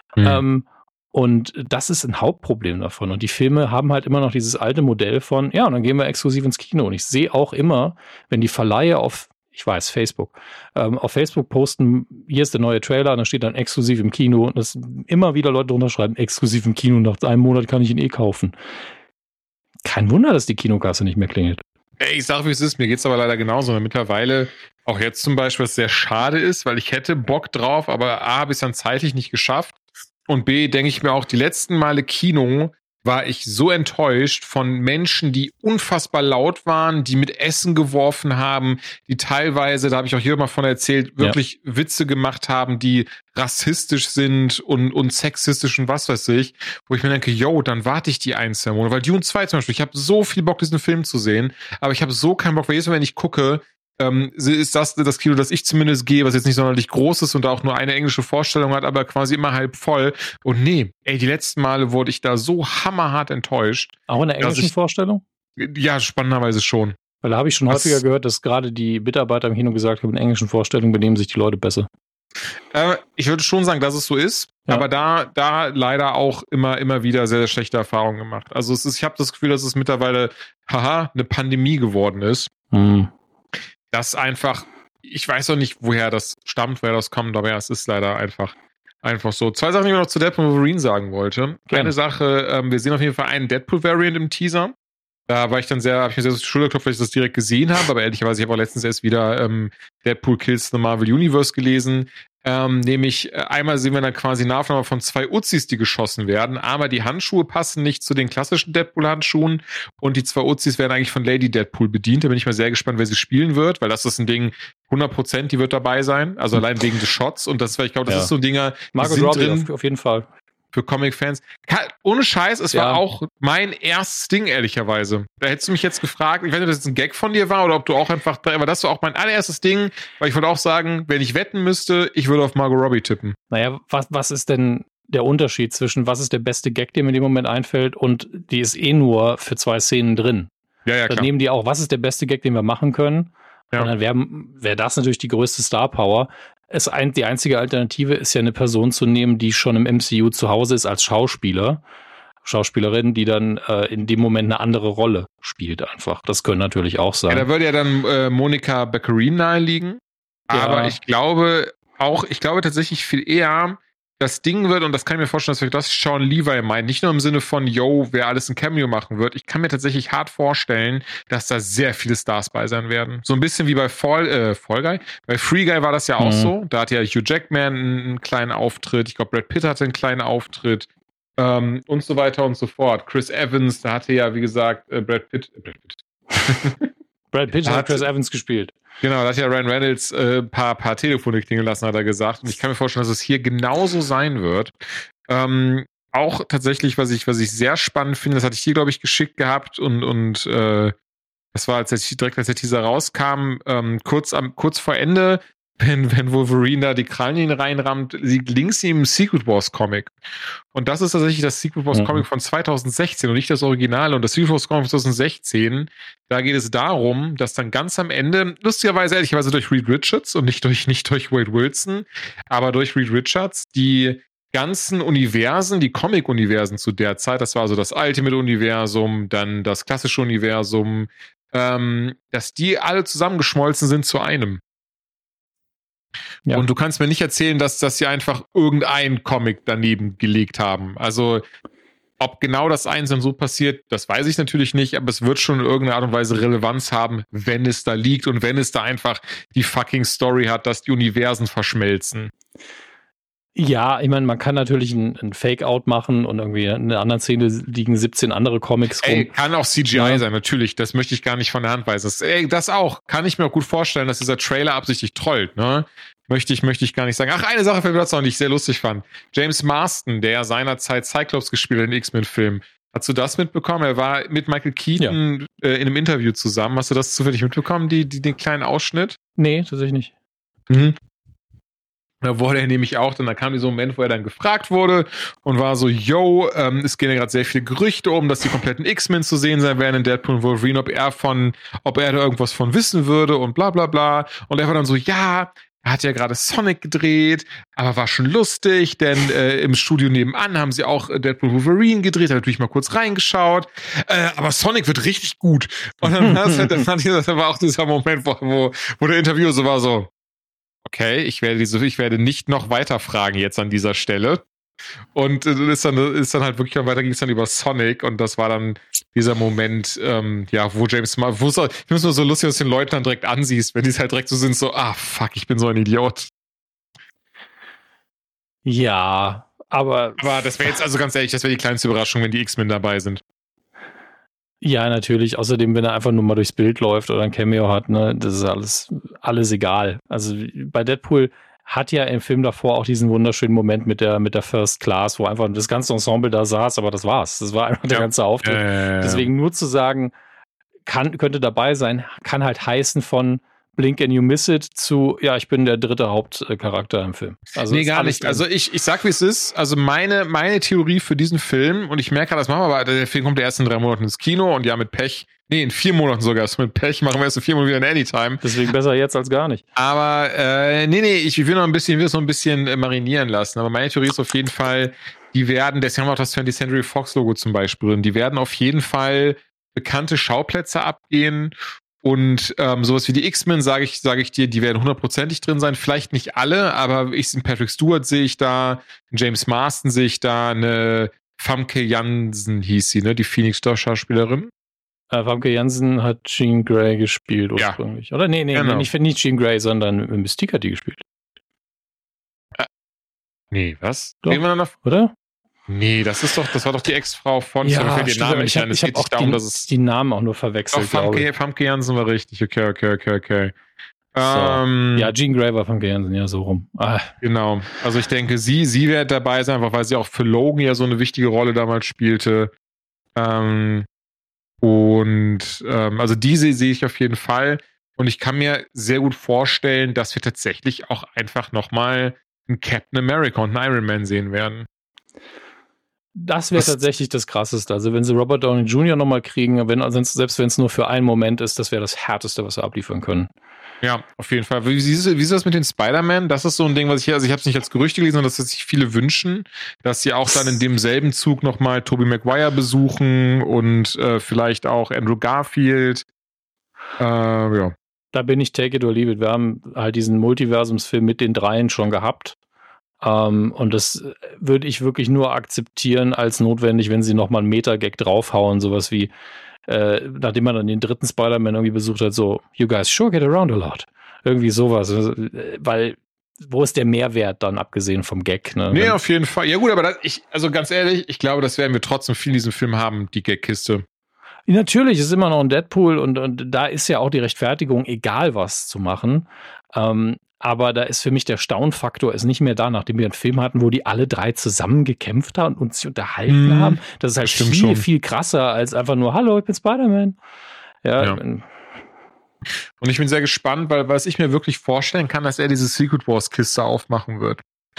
Speaker 2: Und das ist ein Hauptproblem davon. Und die Filme haben halt immer noch dieses alte Modell von, ja, und dann gehen wir exklusiv ins Kino. Und ich sehe auch immer, wenn die Verleihe auf Facebook posten, hier ist der neue Trailer, und da steht dann exklusiv im Kino. Und das immer wieder Leute drunter schreiben, exklusiv im Kino, nach einem Monat kann ich ihn kaufen. Kein Wunder, dass die Kinokasse nicht mehr klingelt.
Speaker 3: Ey, ich sag, wie es ist, mir geht's aber leider genauso. Mittlerweile, auch jetzt zum Beispiel, was sehr schade ist, weil ich hätte Bock drauf, aber A, habe ich es dann zeitlich nicht geschafft. Und B, denke ich mir auch, die letzten Male Kino war ich so enttäuscht von Menschen, die unfassbar laut waren, die mit Essen geworfen haben, die teilweise, da habe ich auch hier mal von erzählt, wirklich Witze gemacht haben, die rassistisch sind und sexistisch und was weiß ich, wo ich mir denke, dann warte ich die 1, 2 Monate, weil Dune 2 zum Beispiel, ich habe so viel Bock, diesen Film zu sehen, aber ich habe so keinen Bock, weil jedes Mal, wenn ich gucke, ist das Kino, das ich zumindest gehe, was jetzt nicht sonderlich groß ist und auch nur eine englische Vorstellung hat, aber quasi immer halb voll. Und nee, die letzten Male wurde ich da so hammerhart enttäuscht.
Speaker 2: Auch in der englischen Vorstellung?
Speaker 3: Ja, spannenderweise schon.
Speaker 2: Weil da habe ich schon häufiger gehört, dass gerade die Mitarbeiter im Kino gesagt haben, in englischen Vorstellungen benehmen sich die Leute besser.
Speaker 3: Ich würde schon sagen, dass es so ist, aber da leider auch immer wieder sehr, sehr schlechte Erfahrungen gemacht. Also ich habe das Gefühl, dass es mittlerweile, eine Pandemie geworden ist. Das einfach, ich weiß auch nicht, woher das stammt, woher das kommt, aber ja, es ist leider einfach so. 2 Sachen, die ich noch zu Deadpool und Wolverine sagen wollte. Eine Sache, wir sehen auf jeden Fall einen Deadpool-Variant im Teaser. Da war ich dann habe ich mir sehr auf die Schulter geklopft, weil ich das direkt gesehen habe, aber ehrlicherweise, ich habe auch letztens erst wieder Deadpool Kills the Marvel Universe gelesen. Nämlich einmal sehen wir dann quasi eine Aufnahme von 2 Uzis, die geschossen werden, aber die Handschuhe passen nicht zu den klassischen Deadpool-Handschuhen und die 2 Uzis werden eigentlich von Lady Deadpool bedient. Da bin ich mal sehr gespannt, wer sie spielen wird, weil das ist ein Ding, 100%, die wird dabei sein, also allein wegen des Shots und das, ich glaube, das ist so Dinger,
Speaker 2: Margot
Speaker 3: sind
Speaker 2: Robbie
Speaker 3: drin.
Speaker 2: auf jeden Fall.
Speaker 3: Für Comic-Fans. Ohne Scheiß, es war auch mein erstes Ding, ehrlicherweise. Da hättest du mich jetzt gefragt, ich weiß nicht, ob das jetzt ein Gag von dir war oder ob du auch einfach, aber das war auch mein allererstes Ding, weil ich wollte auch sagen, wenn ich wetten müsste, ich würde auf Margot Robbie tippen.
Speaker 2: Naja, was ist denn der Unterschied zwischen, was ist der beste Gag, der mir in dem Moment einfällt und die ist nur für 2 Szenen drin.
Speaker 3: Ja,
Speaker 2: Dann
Speaker 3: klar.
Speaker 2: nehmen die auch, was ist der beste Gag, den wir machen können?
Speaker 3: Ja.
Speaker 2: Und dann wäre das natürlich die größte Star-Power. Die einzige Alternative ist ja eine Person zu nehmen, die schon im MCU zu Hause ist als Schauspielerin, die dann in dem Moment eine andere Rolle spielt einfach. Das können natürlich auch sein.
Speaker 3: Ja, da würde ja dann Monica Baccarin naheliegen. Aber ich glaube tatsächlich viel eher, das Ding wird, und das kann ich mir vorstellen, dass das Sean Levi meint, nicht nur im Sinne von, wer alles ein Cameo machen wird. Ich kann mir tatsächlich hart vorstellen, dass da sehr viele Stars bei sein werden. So ein bisschen wie bei Fall Guy. Bei Free Guy war das ja auch so. Da hat ja Hugh Jackman einen kleinen Auftritt. Ich glaube, Brad Pitt hatte einen kleinen Auftritt. Und so weiter und so fort. Chris Evans, da hatte ja, wie gesagt, Brad Pitt
Speaker 2: hat Chris Evans gespielt.
Speaker 3: Genau, da hat ja Ryan Reynolds ein paar Telefone klingeln lassen, hat er gesagt. Und ich kann mir vorstellen, dass es hier genauso sein wird. Auch tatsächlich, was ich sehr spannend finde, das hatte ich dir, glaube ich, geschickt gehabt und das war, als der Teaser rauskam, kurz vor Ende, wenn Wolverine da die Krallen reinrammt, liegt links ihm ein Secret Wars Comic. Und das ist tatsächlich das Secret Wars Comic von 2016 und nicht das Original. Und das Secret Wars Comic von 2016, da geht es darum, dass dann ganz am Ende, lustigerweise, ehrlicherweise durch Reed Richards und nicht durch Wade Wilson, aber durch Reed Richards, die ganzen Universen, die Comic-Universen zu der Zeit, das war also das Ultimate-Universum, dann das klassische Universum, dass die alle zusammengeschmolzen sind zu einem. Ja. Und du kannst mir nicht erzählen, dass sie einfach irgendein Comic daneben gelegt haben. Also, ob genau das einzeln so passiert, das weiß ich natürlich nicht, aber es wird schon in irgendeiner Art und Weise Relevanz haben, wenn es da liegt und wenn es da einfach die fucking Story hat, dass die Universen verschmelzen.
Speaker 2: Ja, ich meine, man kann natürlich ein Fake-Out machen und irgendwie in einer anderen Szene liegen 17 andere Comics rum.
Speaker 3: Kann auch CGI sein, natürlich. Das möchte ich gar nicht von der Hand weisen. Das auch. Kann ich mir auch gut vorstellen, dass dieser Trailer absichtlich trollt, ne? Möchte ich gar nicht sagen. Ach, eine Sache fällt mir dazu noch, die ich sehr lustig fand. James Marsden, der seinerzeit Cyclops gespielt hat in den X-Men-Film. Hast du das mitbekommen? Er war mit Michael Keaton in einem Interview zusammen. Hast du das zufällig mitbekommen, den kleinen Ausschnitt?
Speaker 2: Nee, tatsächlich nicht.
Speaker 3: Da wurde er nämlich auch, da kam dieser Moment, wo er dann gefragt wurde und war so, es gehen ja gerade sehr viele Gerüchte um, dass die kompletten X-Men zu sehen sein werden in Deadpool und Wolverine, ob er da irgendwas von wissen würde und bla bla bla. Und er war dann so, er hat ja gerade Sonic gedreht, aber war schon lustig, denn im Studio nebenan haben sie auch Deadpool Wolverine gedreht, da habe ich mal kurz reingeschaut, aber Sonic wird richtig gut. Und dann war auch dieser Moment, wo der Interviewer so war so, okay, ich werde nicht noch weiter fragen jetzt an dieser Stelle. Und ist dann halt wirklich weiter, ging es dann über Sonic und das war dann dieser Moment, wo James ich finde es nur so lustig, dass du den Leuten dann direkt ansiehst, wenn die es halt direkt so sind, so, fuck, ich bin so ein Idiot.
Speaker 2: Ja, aber
Speaker 3: das wäre jetzt, also ganz ehrlich, das wäre die kleinste Überraschung, wenn die X-Men dabei sind.
Speaker 2: Ja, natürlich. Außerdem, wenn er einfach nur mal durchs Bild läuft oder ein Cameo hat, ne, das ist alles egal. Also bei Deadpool hat ja im Film davor auch diesen wunderschönen Moment mit der First Class, wo einfach das ganze Ensemble da saß, aber das war's. Das war einfach der ganze Auftritt. Deswegen nur zu sagen, könnte dabei sein, kann halt heißen von Blink and You Miss It zu, ich bin der dritte Hauptcharakter im Film. Also
Speaker 3: nee, gar nicht. Also ich sag, wie es ist. Also meine Theorie für diesen Film, und ich merke, das machen wir, aber der Film kommt erst in 3 Monaten ins Kino und mit Pech Nee, in 4 Monaten sogar. Also mit Pech machen wir erst in 4 Monaten wieder in Anytime.
Speaker 2: Deswegen besser jetzt als gar nicht.
Speaker 3: Aber ich will es noch ein bisschen marinieren lassen. Aber meine Theorie ist auf jeden Fall, die werden, deswegen haben wir auch das 20th Century Fox Logo zum Beispiel drin, die werden auf jeden Fall bekannte Schauplätze abgehen. Und sowas wie die X-Men, sage ich dir, die werden 100%ig drin sein. Vielleicht nicht alle, aber Patrick Stewart sehe ich da, James Marsden sehe ich da, eine Famke Janssen hieß sie, ne, die Phoenix-Schauspielerin.
Speaker 2: Famke Janssen hat Jean Grey gespielt ursprünglich. Ja. Oder? Nee, genau. nicht Jean Grey, sondern Mystique hat die gespielt.
Speaker 3: Nee, was?
Speaker 2: Doch, reden wir dann noch? Oder?
Speaker 3: Nee, das war doch die Ex-Frau von,
Speaker 2: ja, mir fällt der Name nicht ein. Es geht nicht darum, dass es die Namen auch nur verwechselt.
Speaker 3: Famke Janssen war richtig, okay.
Speaker 2: So. Ja, Jean Grey war Famke Janssen, ja, so rum.
Speaker 3: Genau, also ich denke, sie wird dabei sein, einfach weil sie auch für Logan ja so eine wichtige Rolle damals spielte. Also diese sehe ich auf jeden Fall. Und ich kann mir sehr gut vorstellen, dass wir tatsächlich auch einfach nochmal einen Captain America und einen Iron Man sehen werden.
Speaker 2: Das wäre tatsächlich das Krasseste. Also wenn sie Robert Downey Jr. nochmal kriegen, selbst wenn es nur für einen Moment ist, das wäre das Härteste, was sie abliefern können.
Speaker 3: Ja, auf jeden Fall. Wie siehst du das mit den Spider-Man? Das ist so ein Ding, ich habe es nicht als Gerüchte gelesen, sondern dass sich viele wünschen, dass sie auch dann in demselben Zug nochmal Tobey Maguire besuchen und vielleicht auch Andrew Garfield. Ja.
Speaker 2: Da bin ich take it or leave it. Wir haben halt diesen Multiversumsfilm mit den dreien schon gehabt. Und das würde ich wirklich nur akzeptieren als notwendig, wenn sie nochmal einen Meta-Gag draufhauen, sowas wie nachdem man dann den dritten Spider-Man irgendwie besucht hat, so, you guys sure get around a lot. Irgendwie sowas. Weil, wo ist der Mehrwert dann, abgesehen vom Gag? Ne?
Speaker 3: Nee, auf jeden Fall. Ja gut, aber also ganz ehrlich, ich glaube, das werden wir trotzdem viel in diesem Film haben, die Gag-Kiste.
Speaker 2: Natürlich, es ist immer noch ein Deadpool und da ist ja auch die Rechtfertigung, egal was zu machen. Aber da ist für mich der Staunfaktor ist nicht mehr da, nachdem wir einen Film hatten, wo die alle drei zusammen gekämpft haben und sich unterhalten haben. Das ist halt viel krasser als einfach nur, hallo, ich bin Spider-Man. Ja.
Speaker 3: Und ich bin sehr gespannt, weil was ich mir wirklich vorstellen kann, dass er diese Secret Wars Kiste aufmachen wird.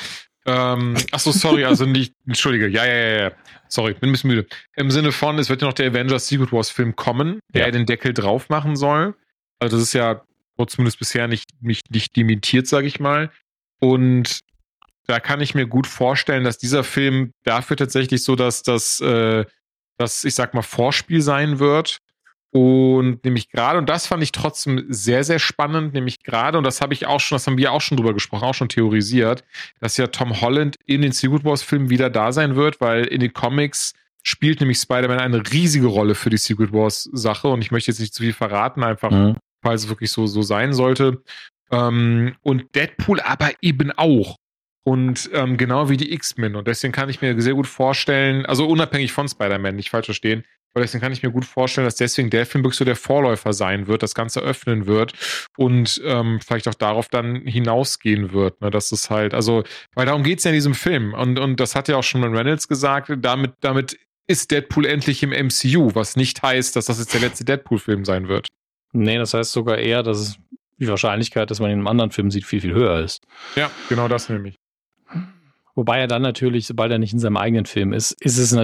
Speaker 3: Sorry, also nicht, entschuldige, ja. Sorry, bin ein bisschen müde. Im Sinne von, es wird ja noch der Avengers Secret Wars Film kommen, der den Deckel drauf machen soll. Also das ist ja zumindest bisher nicht limitiert, sage ich mal. Und da kann ich mir gut vorstellen, dass dieser Film dafür tatsächlich so, dass das, ich sag mal, Vorspiel sein wird. Und nämlich gerade, und das fand ich trotzdem sehr, sehr spannend, nämlich gerade, und das haben wir auch schon drüber gesprochen, auch schon theorisiert, dass ja Tom Holland in den Secret Wars Filmen wieder da sein wird, weil in den Comics spielt nämlich Spider-Man eine riesige Rolle für die Secret Wars Sache und ich möchte jetzt nicht zu viel verraten, einfach falls es wirklich so sein sollte. Und Deadpool aber eben auch. Und genau wie die X-Men. Und deswegen kann ich mir sehr gut vorstellen, also unabhängig von Spider-Man, nicht falsch verstehen, aber deswegen kann ich mir gut vorstellen, dass deswegen der Film wirklich so der Vorläufer sein wird, das Ganze öffnen wird und vielleicht auch darauf dann hinausgehen wird. Ne? Das ist halt, also, weil darum geht's ja in diesem Film. Und das hat ja auch schon Ryan Reynolds gesagt, damit ist Deadpool endlich im MCU, was nicht heißt, dass das jetzt der letzte Deadpool-Film sein wird.
Speaker 2: Nee, das heißt sogar eher, dass die Wahrscheinlichkeit, dass man ihn in einem anderen Film sieht, viel, viel höher ist.
Speaker 3: Ja, genau das nämlich.
Speaker 2: Wobei er dann natürlich, sobald er nicht in seinem eigenen Film ist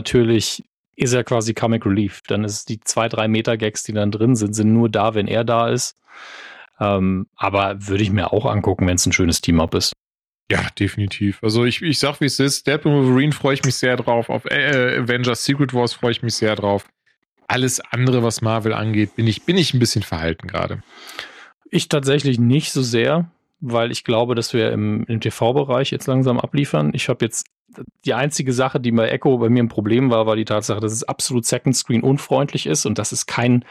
Speaker 2: ist er quasi Comic Relief. Dann ist die 2-3 Meter-Gags, die dann drin sind nur da, wenn er da ist. Aber würde ich mir auch angucken, wenn es ein schönes Team-Up ist.
Speaker 3: Ja, definitiv. Also ich sag, wie es ist. Deadpool und Wolverine freue ich mich sehr drauf. Auf Avengers Secret Wars freue ich mich sehr drauf. Alles andere, was Marvel angeht, bin ich ein bisschen verhalten gerade.
Speaker 2: Ich tatsächlich nicht so sehr, weil ich glaube, dass wir im TV-Bereich jetzt langsam abliefern. Ich habe jetzt die einzige Sache, die bei Echo bei mir ein Problem war die Tatsache, dass es absolut Second Screen unfreundlich ist und das ist keine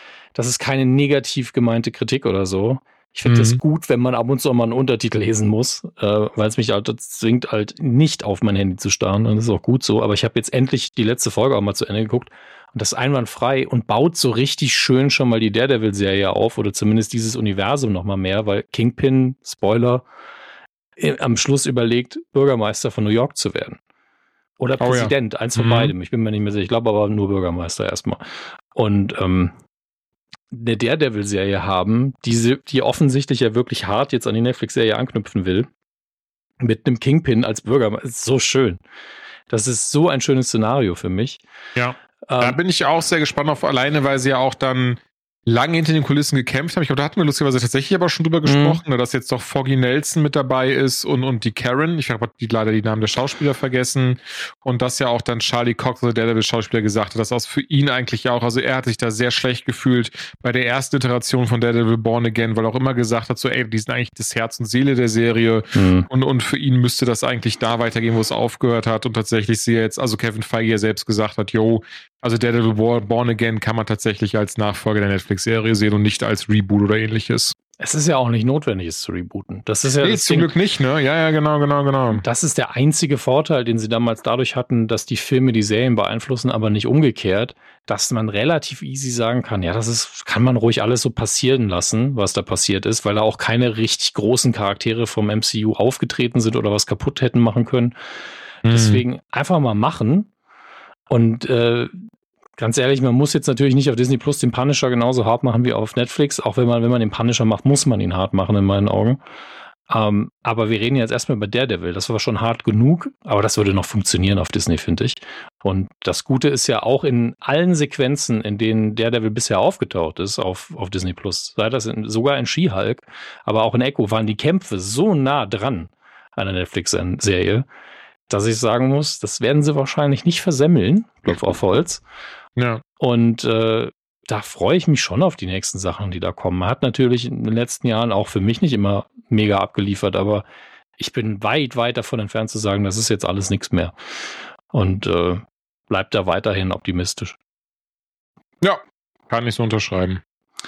Speaker 2: negativ gemeinte Kritik oder so. Ich finde das gut, wenn man ab und zu mal einen Untertitel lesen muss, weil es mich halt zwingt, halt nicht auf mein Handy zu starren. Und das ist auch gut so. Aber ich habe jetzt endlich die letzte Folge auch mal zu Ende geguckt. Und das ist einwandfrei und baut so richtig schön schon mal die Daredevil-Serie auf oder zumindest dieses Universum noch mal mehr, weil Kingpin, Spoiler, am Schluss überlegt, Bürgermeister von New York zu werden. Oder Präsident, eins von beidem. Ich bin mir nicht mehr sicher. Ich glaube aber nur Bürgermeister erstmal. Und eine Daredevil-Serie haben, die offensichtlich ja wirklich hart jetzt an die Netflix-Serie anknüpfen will, mit einem Kingpin als Bürgermeister, ist so schön. Das ist so ein schönes Szenario für mich.
Speaker 3: Ja. Da bin ich auch sehr gespannt auf, alleine, weil sie ja auch dann lange hinter den Kulissen gekämpft haben. Ich glaube, da hatten wir lustigerweise tatsächlich aber schon drüber gesprochen, dass jetzt doch Foggy Nelson mit dabei ist und die Karen. Ich habe leider die Namen der Schauspieler vergessen. Und dass ja auch dann Charlie Cox, der Daredevil-Schauspieler, gesagt hat, dass das für ihn eigentlich auch, also er hat sich da sehr schlecht gefühlt bei der ersten Iteration von Daredevil Born Again, weil er auch immer gesagt hat, so ey, die sind eigentlich das Herz und Seele der Serie. Und für ihn müsste das eigentlich da weitergehen, wo es aufgehört hat. Und tatsächlich sie jetzt, also Kevin Feige ja selbst gesagt hat, also Daredevil Born Again kann man tatsächlich als Nachfolger der Netflix-Serie sehen und nicht als Reboot oder ähnliches.
Speaker 2: Es ist ja auch nicht notwendig, es zu rebooten. Das ist ja
Speaker 3: nee, zum Glück nicht, ne? Ja, genau.
Speaker 2: Das ist der einzige Vorteil, den sie damals dadurch hatten, dass die Filme die Serien beeinflussen, aber nicht umgekehrt, dass man relativ easy sagen kann, ja, kann man ruhig alles so passieren lassen, was da passiert ist, weil da auch keine richtig großen Charaktere vom MCU aufgetreten sind oder was kaputt hätten machen können. Deswegen einfach mal machen. Und ganz ehrlich, man muss jetzt natürlich nicht auf Disney Plus den Punisher genauso hart machen wie auf Netflix. Auch wenn man den Punisher macht, muss man ihn hart machen in meinen Augen. Aber wir reden jetzt erstmal über Daredevil. Das war schon hart genug, aber das würde noch funktionieren auf Disney, finde ich. Und das Gute ist ja auch in allen Sequenzen, in denen Daredevil bisher aufgetaucht ist auf Disney Plus, sei das sogar in She-Hulk, aber auch in Echo, waren die Kämpfe so nah dran an der Netflix-Serie, dass ich sagen muss, das werden sie wahrscheinlich nicht versemmeln, Klopf auf Holz.
Speaker 3: Ja.
Speaker 2: Und da freue ich mich schon auf die nächsten Sachen, die da kommen. Man hat natürlich in den letzten Jahren auch für mich nicht immer mega abgeliefert, aber ich bin weit, weit davon entfernt zu sagen, das ist jetzt alles nichts mehr. Und bleib da weiterhin optimistisch.
Speaker 3: Ja, kann ich so unterschreiben.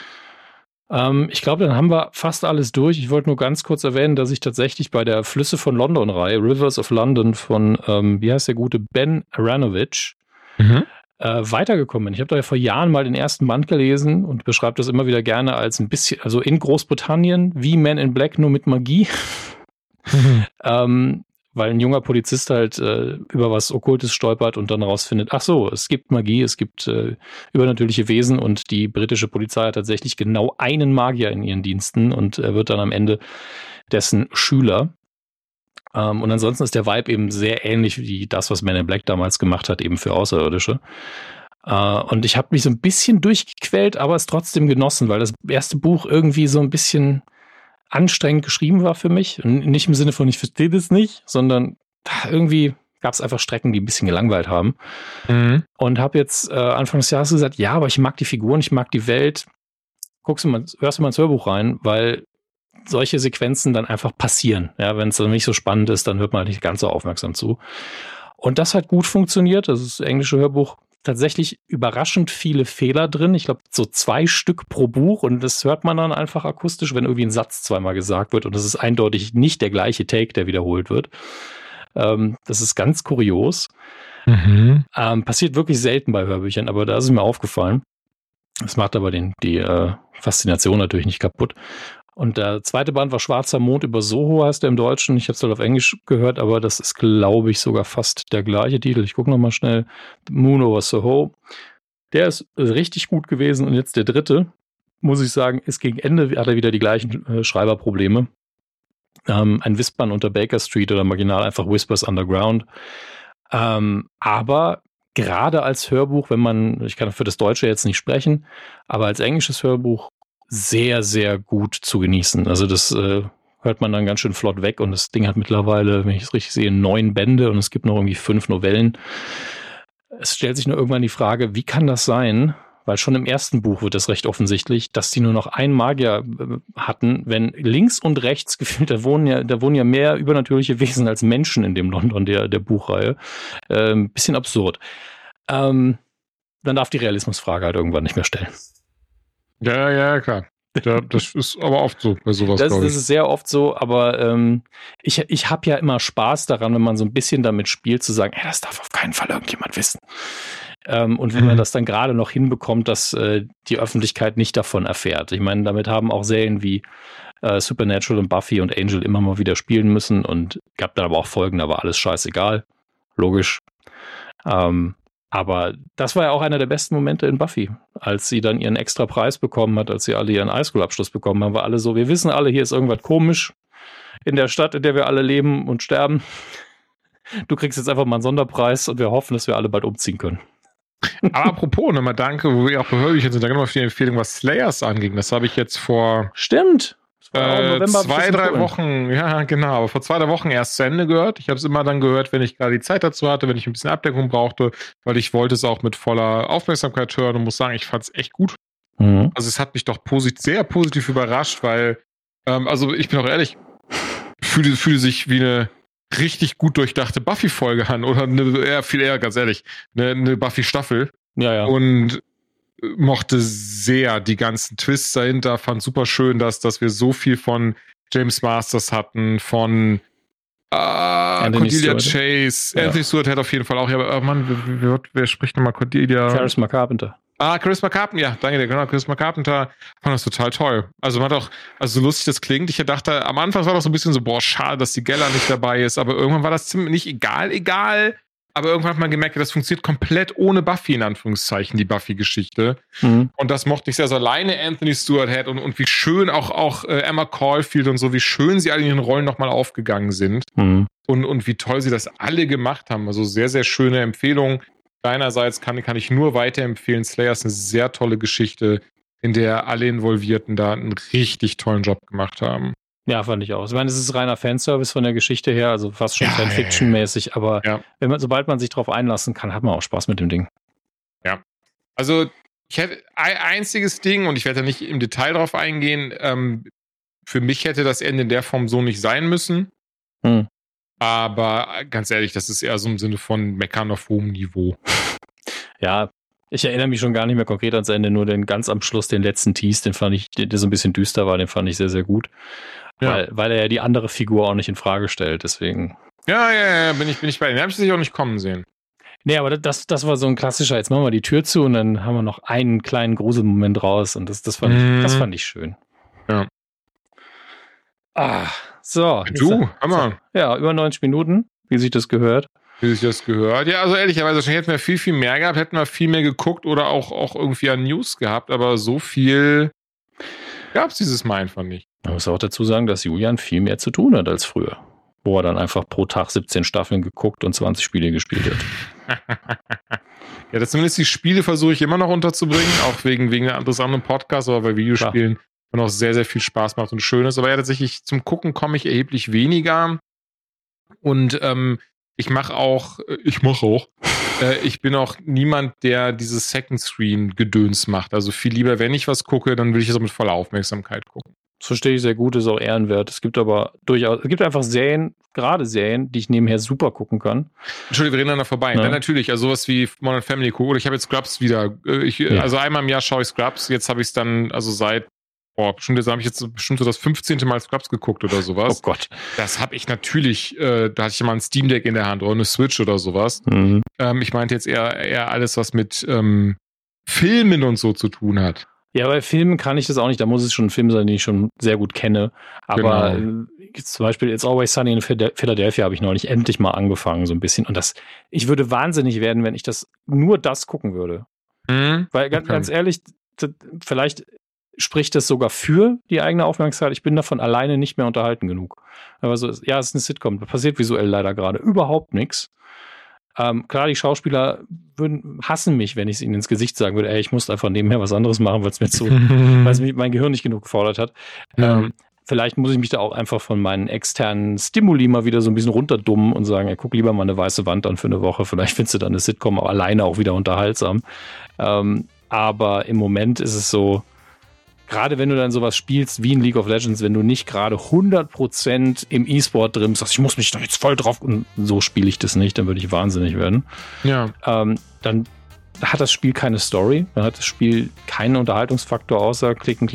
Speaker 2: Ich glaube, dann haben wir fast alles durch. Ich wollte nur ganz kurz erwähnen, dass ich tatsächlich bei der Flüsse von London-Reihe, Rivers of London von, wie heißt der gute, Ben Aronovich, weitergekommen bin. Ich habe da ja vor Jahren mal den ersten Band gelesen und beschreibe das immer wieder gerne als ein bisschen, also in Großbritannien, wie Men in Black, nur mit Magie. Weil ein junger Polizist halt über was Okkultes stolpert und dann rausfindet, ach so, es gibt Magie, es gibt übernatürliche Wesen und die britische Polizei hat tatsächlich genau einen Magier in ihren Diensten und er wird dann am Ende dessen Schüler. Und ansonsten ist der Vibe eben sehr ähnlich wie das, was Men in Black damals gemacht hat, eben für Außerirdische. Und ich habe mich so ein bisschen durchgequält, aber es trotzdem genossen, weil das erste Buch irgendwie so ein bisschen anstrengend geschrieben war für mich. Und nicht im Sinne von, ich verstehe das nicht, sondern irgendwie gab es einfach Strecken, die ein bisschen gelangweilt haben. Und habe jetzt Anfang des Jahres gesagt, ja, aber ich mag die Figuren, ich mag die Welt. Hörst du mal ins Hörbuch rein, weil solche Sequenzen dann einfach passieren. Ja, wenn es dann nicht so spannend ist, dann hört man nicht ganz so aufmerksam zu. Und das hat gut funktioniert. Das ist das englische Hörbuch. Tatsächlich überraschend viele Fehler drin. Ich glaube, so 2 Stück pro Buch und das hört man dann einfach akustisch, wenn irgendwie ein Satz zweimal gesagt wird und das ist eindeutig nicht der gleiche Take, der wiederholt wird. Das ist ganz kurios. Passiert wirklich selten bei Hörbüchern, aber da ist es mir aufgefallen. Das macht aber die Faszination natürlich nicht kaputt. Und der zweite Band war Schwarzer Mond über Soho, heißt der im Deutschen. Ich habe es halt auf Englisch gehört, aber das ist, glaube ich, sogar fast der gleiche Titel. Ich gucke nochmal schnell. The Moon over Soho. Der ist richtig gut gewesen. Und jetzt der dritte, muss ich sagen, ist gegen Ende, hat er wieder die gleichen Schreiberprobleme. Ein Wispern unter Baker Street oder marginal einfach Whispers Underground. Aber gerade als Hörbuch, ich kann für das Deutsche jetzt nicht sprechen, aber als englisches Hörbuch sehr, sehr gut zu genießen. Also das hört man dann ganz schön flott weg und das Ding hat mittlerweile, wenn ich es richtig sehe, 9 Bände und es gibt noch irgendwie 5 Novellen. Es stellt sich nur irgendwann die Frage, wie kann das sein? Weil schon im ersten Buch wird das recht offensichtlich, dass die nur noch einen Magier hatten, wenn links und rechts gefühlt, da wohnen ja mehr übernatürliche Wesen als Menschen in dem London der Buchreihe. Bisschen absurd. Dann darf die Realismusfrage halt irgendwann nicht mehr stellen.
Speaker 3: Ja, klar. Ja, das ist aber oft so bei sowas, glaube ich.
Speaker 2: Das ist sehr oft so, aber ich habe ja immer Spaß daran, wenn man so ein bisschen damit spielt, zu sagen, das darf auf keinen Fall irgendjemand wissen. Und wenn man das dann gerade noch hinbekommt, dass die Öffentlichkeit nicht davon erfährt. Ich meine, damit haben auch Serien wie Supernatural und Buffy und Angel immer mal wieder spielen müssen und gab dann aber auch Folgen, da war alles scheißegal. Logisch. Aber das war ja auch einer der besten Momente in Buffy, als sie dann ihren extra Preis bekommen hat, als sie alle ihren Highschool-Abschluss bekommen haben, war alle so, wir wissen alle, hier ist irgendwas komisch in der Stadt, in der wir alle leben und sterben. Du kriegst jetzt einfach mal einen Sonderpreis und wir hoffen, dass wir alle bald umziehen können.
Speaker 3: Aber apropos, nochmal danke, wo wir auch bei Hörbüchern sind, danke nochmal für die Empfehlung, was Slayers anging. Das habe ich jetzt vor
Speaker 2: Stimmt.
Speaker 3: 2-3 Wochen, ja genau, aber vor 2-3 Wochen erst zu Ende gehört. Ich habe es immer dann gehört, wenn ich gerade die Zeit dazu hatte, wenn ich ein bisschen Abdeckung brauchte, weil ich wollte es auch mit voller Aufmerksamkeit hören und muss sagen, ich fand es echt gut.
Speaker 2: Mhm.
Speaker 3: Also es hat mich doch sehr positiv überrascht, weil, also ich bin auch ehrlich, fühle sich wie eine richtig gut durchdachte Buffy-Folge an oder viel eher, ganz ehrlich, eine Buffy-Staffel.
Speaker 2: Ja.
Speaker 3: Und mochte sehr die ganzen Twists dahinter, fand super schön, dass wir so viel von James Masters hatten, von Cordelia Chase. Ja. Anthony Stewart hat auf jeden Fall auch, ja, aber Mann, wer spricht nochmal Cordelia?
Speaker 2: Charisma Carpenter.
Speaker 3: Charisma Carpenter, ja, danke, genau, Charisma Carpenter, fand das total toll. Also man hat auch, also so lustig das klingt, ich dachte, am Anfang war das so ein bisschen so, boah, schade, dass die Geller nicht dabei ist, aber irgendwann war das ziemlich nicht egal, aber irgendwann hat man gemerkt, das funktioniert komplett ohne Buffy, in Anführungszeichen, die Buffy-Geschichte. Mhm. Und das mochte ich sehr, so alleine Anthony Stewart hat und wie schön auch Emma Caulfield und so, wie schön sie alle in den Rollen nochmal aufgegangen sind. Mhm. Und wie toll sie das alle gemacht haben. Also sehr, sehr schöne Empfehlung. Deinerseits kann ich nur weiterempfehlen. Slayer ist eine sehr tolle Geschichte, in der alle Involvierten da einen richtig tollen Job gemacht haben.
Speaker 2: Ja, fand ich auch. Ich meine, es ist reiner Fanservice von der Geschichte her, also fast schon Fanfiction-mäßig, aber sobald man sich drauf einlassen kann, hat man auch Spaß mit dem Ding.
Speaker 3: Ja. Also, ich hätte ein einziges Ding, und ich werde da nicht im Detail drauf eingehen, für mich hätte das Ende in der Form so nicht sein müssen. Hm. Aber ganz ehrlich, das ist eher so im Sinne von Meckern auf hohem Niveau.
Speaker 2: Ja, ich erinnere mich schon gar nicht mehr konkret ans Ende, nur den ganz am Schluss, den letzten Tease, den fand ich, der so ein bisschen düster war, den fand ich sehr, sehr gut. Ja. Weil er ja die andere Figur auch nicht in Frage stellt, deswegen.
Speaker 3: Ja, bin ich bei Ihnen. Den habe ich sicher auch nicht kommen sehen.
Speaker 2: Nee, aber das war so ein klassischer, jetzt machen wir die Tür zu und dann haben wir noch einen kleinen Gruselmoment raus und das fand ich schön.
Speaker 3: Ja.
Speaker 2: So.
Speaker 3: Du, Hammer.
Speaker 2: Ja, über 90 Minuten, wie sich das gehört.
Speaker 3: Ja, also ehrlicherweise, hätten wir viel, viel mehr gehabt, hätten wir viel mehr geguckt oder auch irgendwie an News gehabt, aber so viel gab es dieses Mal einfach nicht.
Speaker 2: Man muss auch dazu sagen, dass Julian viel mehr zu tun hat als früher, wo er dann einfach pro Tag 17 Staffeln geguckt und 20 Spiele gespielt hat.
Speaker 3: Ja, das zumindest die Spiele versuche ich immer noch unterzubringen, auch wegen eines anderen Podcasts, aber bei Videospielen auch sehr, sehr viel Spaß macht und schön ist. Aber ja, tatsächlich zum Gucken komme ich erheblich weniger und ich bin auch niemand, der dieses Second Screen Gedöns macht. Also viel lieber, wenn ich was gucke, dann will ich es auch mit voller Aufmerksamkeit gucken.
Speaker 2: Das verstehe ich sehr gut, ist auch ehrenwert. Es gibt einfach Serien, gerade Serien, die ich nebenher super gucken kann.
Speaker 3: Entschuldigung, wir reden da vorbei. Ja. Natürlich, also sowas wie Modern Family gucke. Oder ich habe jetzt Scrubs wieder. Also einmal im Jahr schaue ich Scrubs. Jetzt habe ich es dann, also seit bestimmt so das 15. Mal Scrubs geguckt oder sowas.
Speaker 2: Oh Gott.
Speaker 3: Das habe ich natürlich, da hatte ich mal ein Steam Deck in der Hand oder eine Switch oder sowas.
Speaker 2: Mhm.
Speaker 3: Ich meinte jetzt eher alles, was mit Filmen und so zu tun hat.
Speaker 2: Ja, bei Filmen kann ich das auch nicht. Da muss es schon ein Film sein, den ich schon sehr gut kenne. Aber zum Beispiel It's Always Sunny in Philadelphia habe ich neulich endlich mal angefangen, so ein bisschen. Und ich würde wahnsinnig werden, wenn ich nur das gucken würde.
Speaker 3: Mhm.
Speaker 2: Weil ganz ehrlich, vielleicht spricht das sogar für die eigene Aufmerksamkeit. Ich bin davon alleine nicht mehr unterhalten genug. Aber so, es ist eine Sitcom. Da passiert visuell leider gerade überhaupt nichts. Klar, die Schauspieler hassen mich, wenn ich es ihnen ins Gesicht sagen würde, ich muss einfach nebenher was anderes machen, weil es mich mein Gehirn nicht genug gefordert hat. Vielleicht muss ich mich da auch einfach von meinen externen Stimuli mal wieder so ein bisschen runterdummen und sagen, guck lieber mal eine weiße Wand an für eine Woche. Vielleicht findest du dann eine Sitcom alleine auch wieder unterhaltsam. Aber im Moment ist es so, gerade wenn du dann sowas spielst wie in League of Legends, wenn du nicht gerade 100% im E-Sport drin bist, ich muss mich da jetzt voll drauf, und so spiele ich das nicht, dann würde ich wahnsinnig werden.
Speaker 3: Ja.
Speaker 2: Dann hat das Spiel keine Story, dann hat das Spiel keinen Unterhaltungsfaktor außer klicken.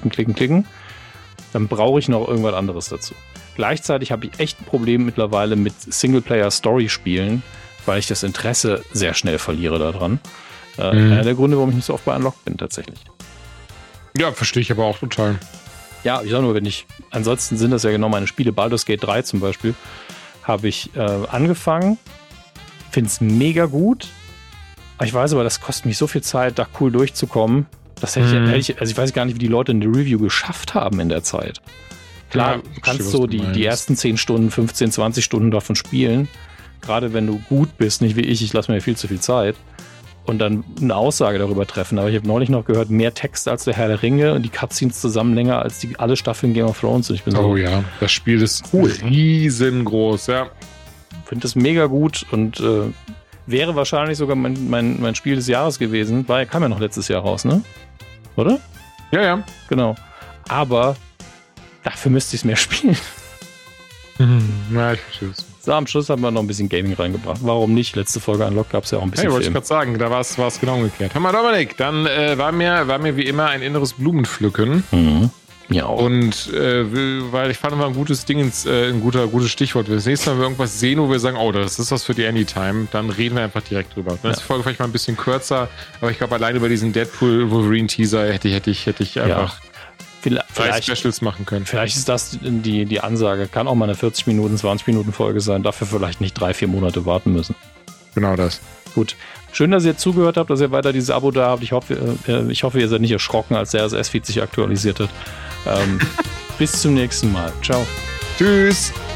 Speaker 2: Dann brauche ich noch irgendwas anderes dazu. Gleichzeitig habe ich echt ein Problem mittlerweile mit Singleplayer-Story-Spielen, weil ich das Interesse sehr schnell verliere daran. Einer der Gründe, warum ich nicht so oft bei Unlocked bin, tatsächlich.
Speaker 3: Ja, verstehe ich aber auch total.
Speaker 2: Ja, ich sag nur, ansonsten sind das ja genau meine Spiele. Baldur's Gate 3 zum Beispiel habe ich angefangen, finde es mega gut. Ich weiß aber, das kostet mich so viel Zeit, da cool durchzukommen. Das hätte ich weiß gar nicht, wie die Leute eine Review geschafft haben in der Zeit. Klar, du kannst so die ersten 10 Stunden, 15, 20 Stunden davon spielen. Gerade wenn du gut bist, nicht wie ich lasse mir viel zu viel Zeit. und dann eine Aussage darüber treffen. Aber ich habe neulich noch gehört, mehr Text als der Herr der Ringe und die Cutscenes zusammen länger als alle Staffeln Game of Thrones. Und ich bin
Speaker 3: ja, das Spiel ist riesengroß, ja.
Speaker 2: Finde das mega gut und wäre wahrscheinlich sogar mein Spiel des Jahres gewesen. Kam ja noch letztes Jahr raus, ne? Oder?
Speaker 3: Ja.
Speaker 2: Genau. Aber dafür müsste ich es mehr spielen.
Speaker 3: Ja, ich verstehe es.
Speaker 2: So, am Schluss haben wir noch ein bisschen Gaming reingebracht. Warum nicht? Letzte Folge Unlocked gab es ja auch ein bisschen
Speaker 3: wollte ich gerade sagen, da war es genau umgekehrt. Hör mal, Dominik, dann war mir wie immer ein inneres Blumenpflücken.
Speaker 2: Mhm. Ja, auch.
Speaker 3: Und weil ich fand immer ein gutes Ding, ein gutes Stichwort. Wenn das nächste Mal wir irgendwas sehen, wo wir sagen, oh, das ist was für die Anytime, dann reden wir einfach direkt drüber. Dann ist die Folge vielleicht mal ein bisschen kürzer, aber ich glaube, allein über diesen Deadpool-Wolverine-Teaser hätte ich einfach vielleicht Specials machen können.
Speaker 2: Vielleicht ist das die Ansage. Kann auch mal eine 40 Minuten, 20 Minuten Folge sein. Dafür vielleicht nicht 3-4 Monate warten müssen.
Speaker 3: Genau das.
Speaker 2: Gut. Schön, dass ihr zugehört habt, dass ihr weiter dieses Abo da habt. Ich hoffe, ihr seid nicht erschrocken, als der RSS-Feed sich aktualisiert hat. Bis zum nächsten Mal. Ciao.
Speaker 3: Tschüss.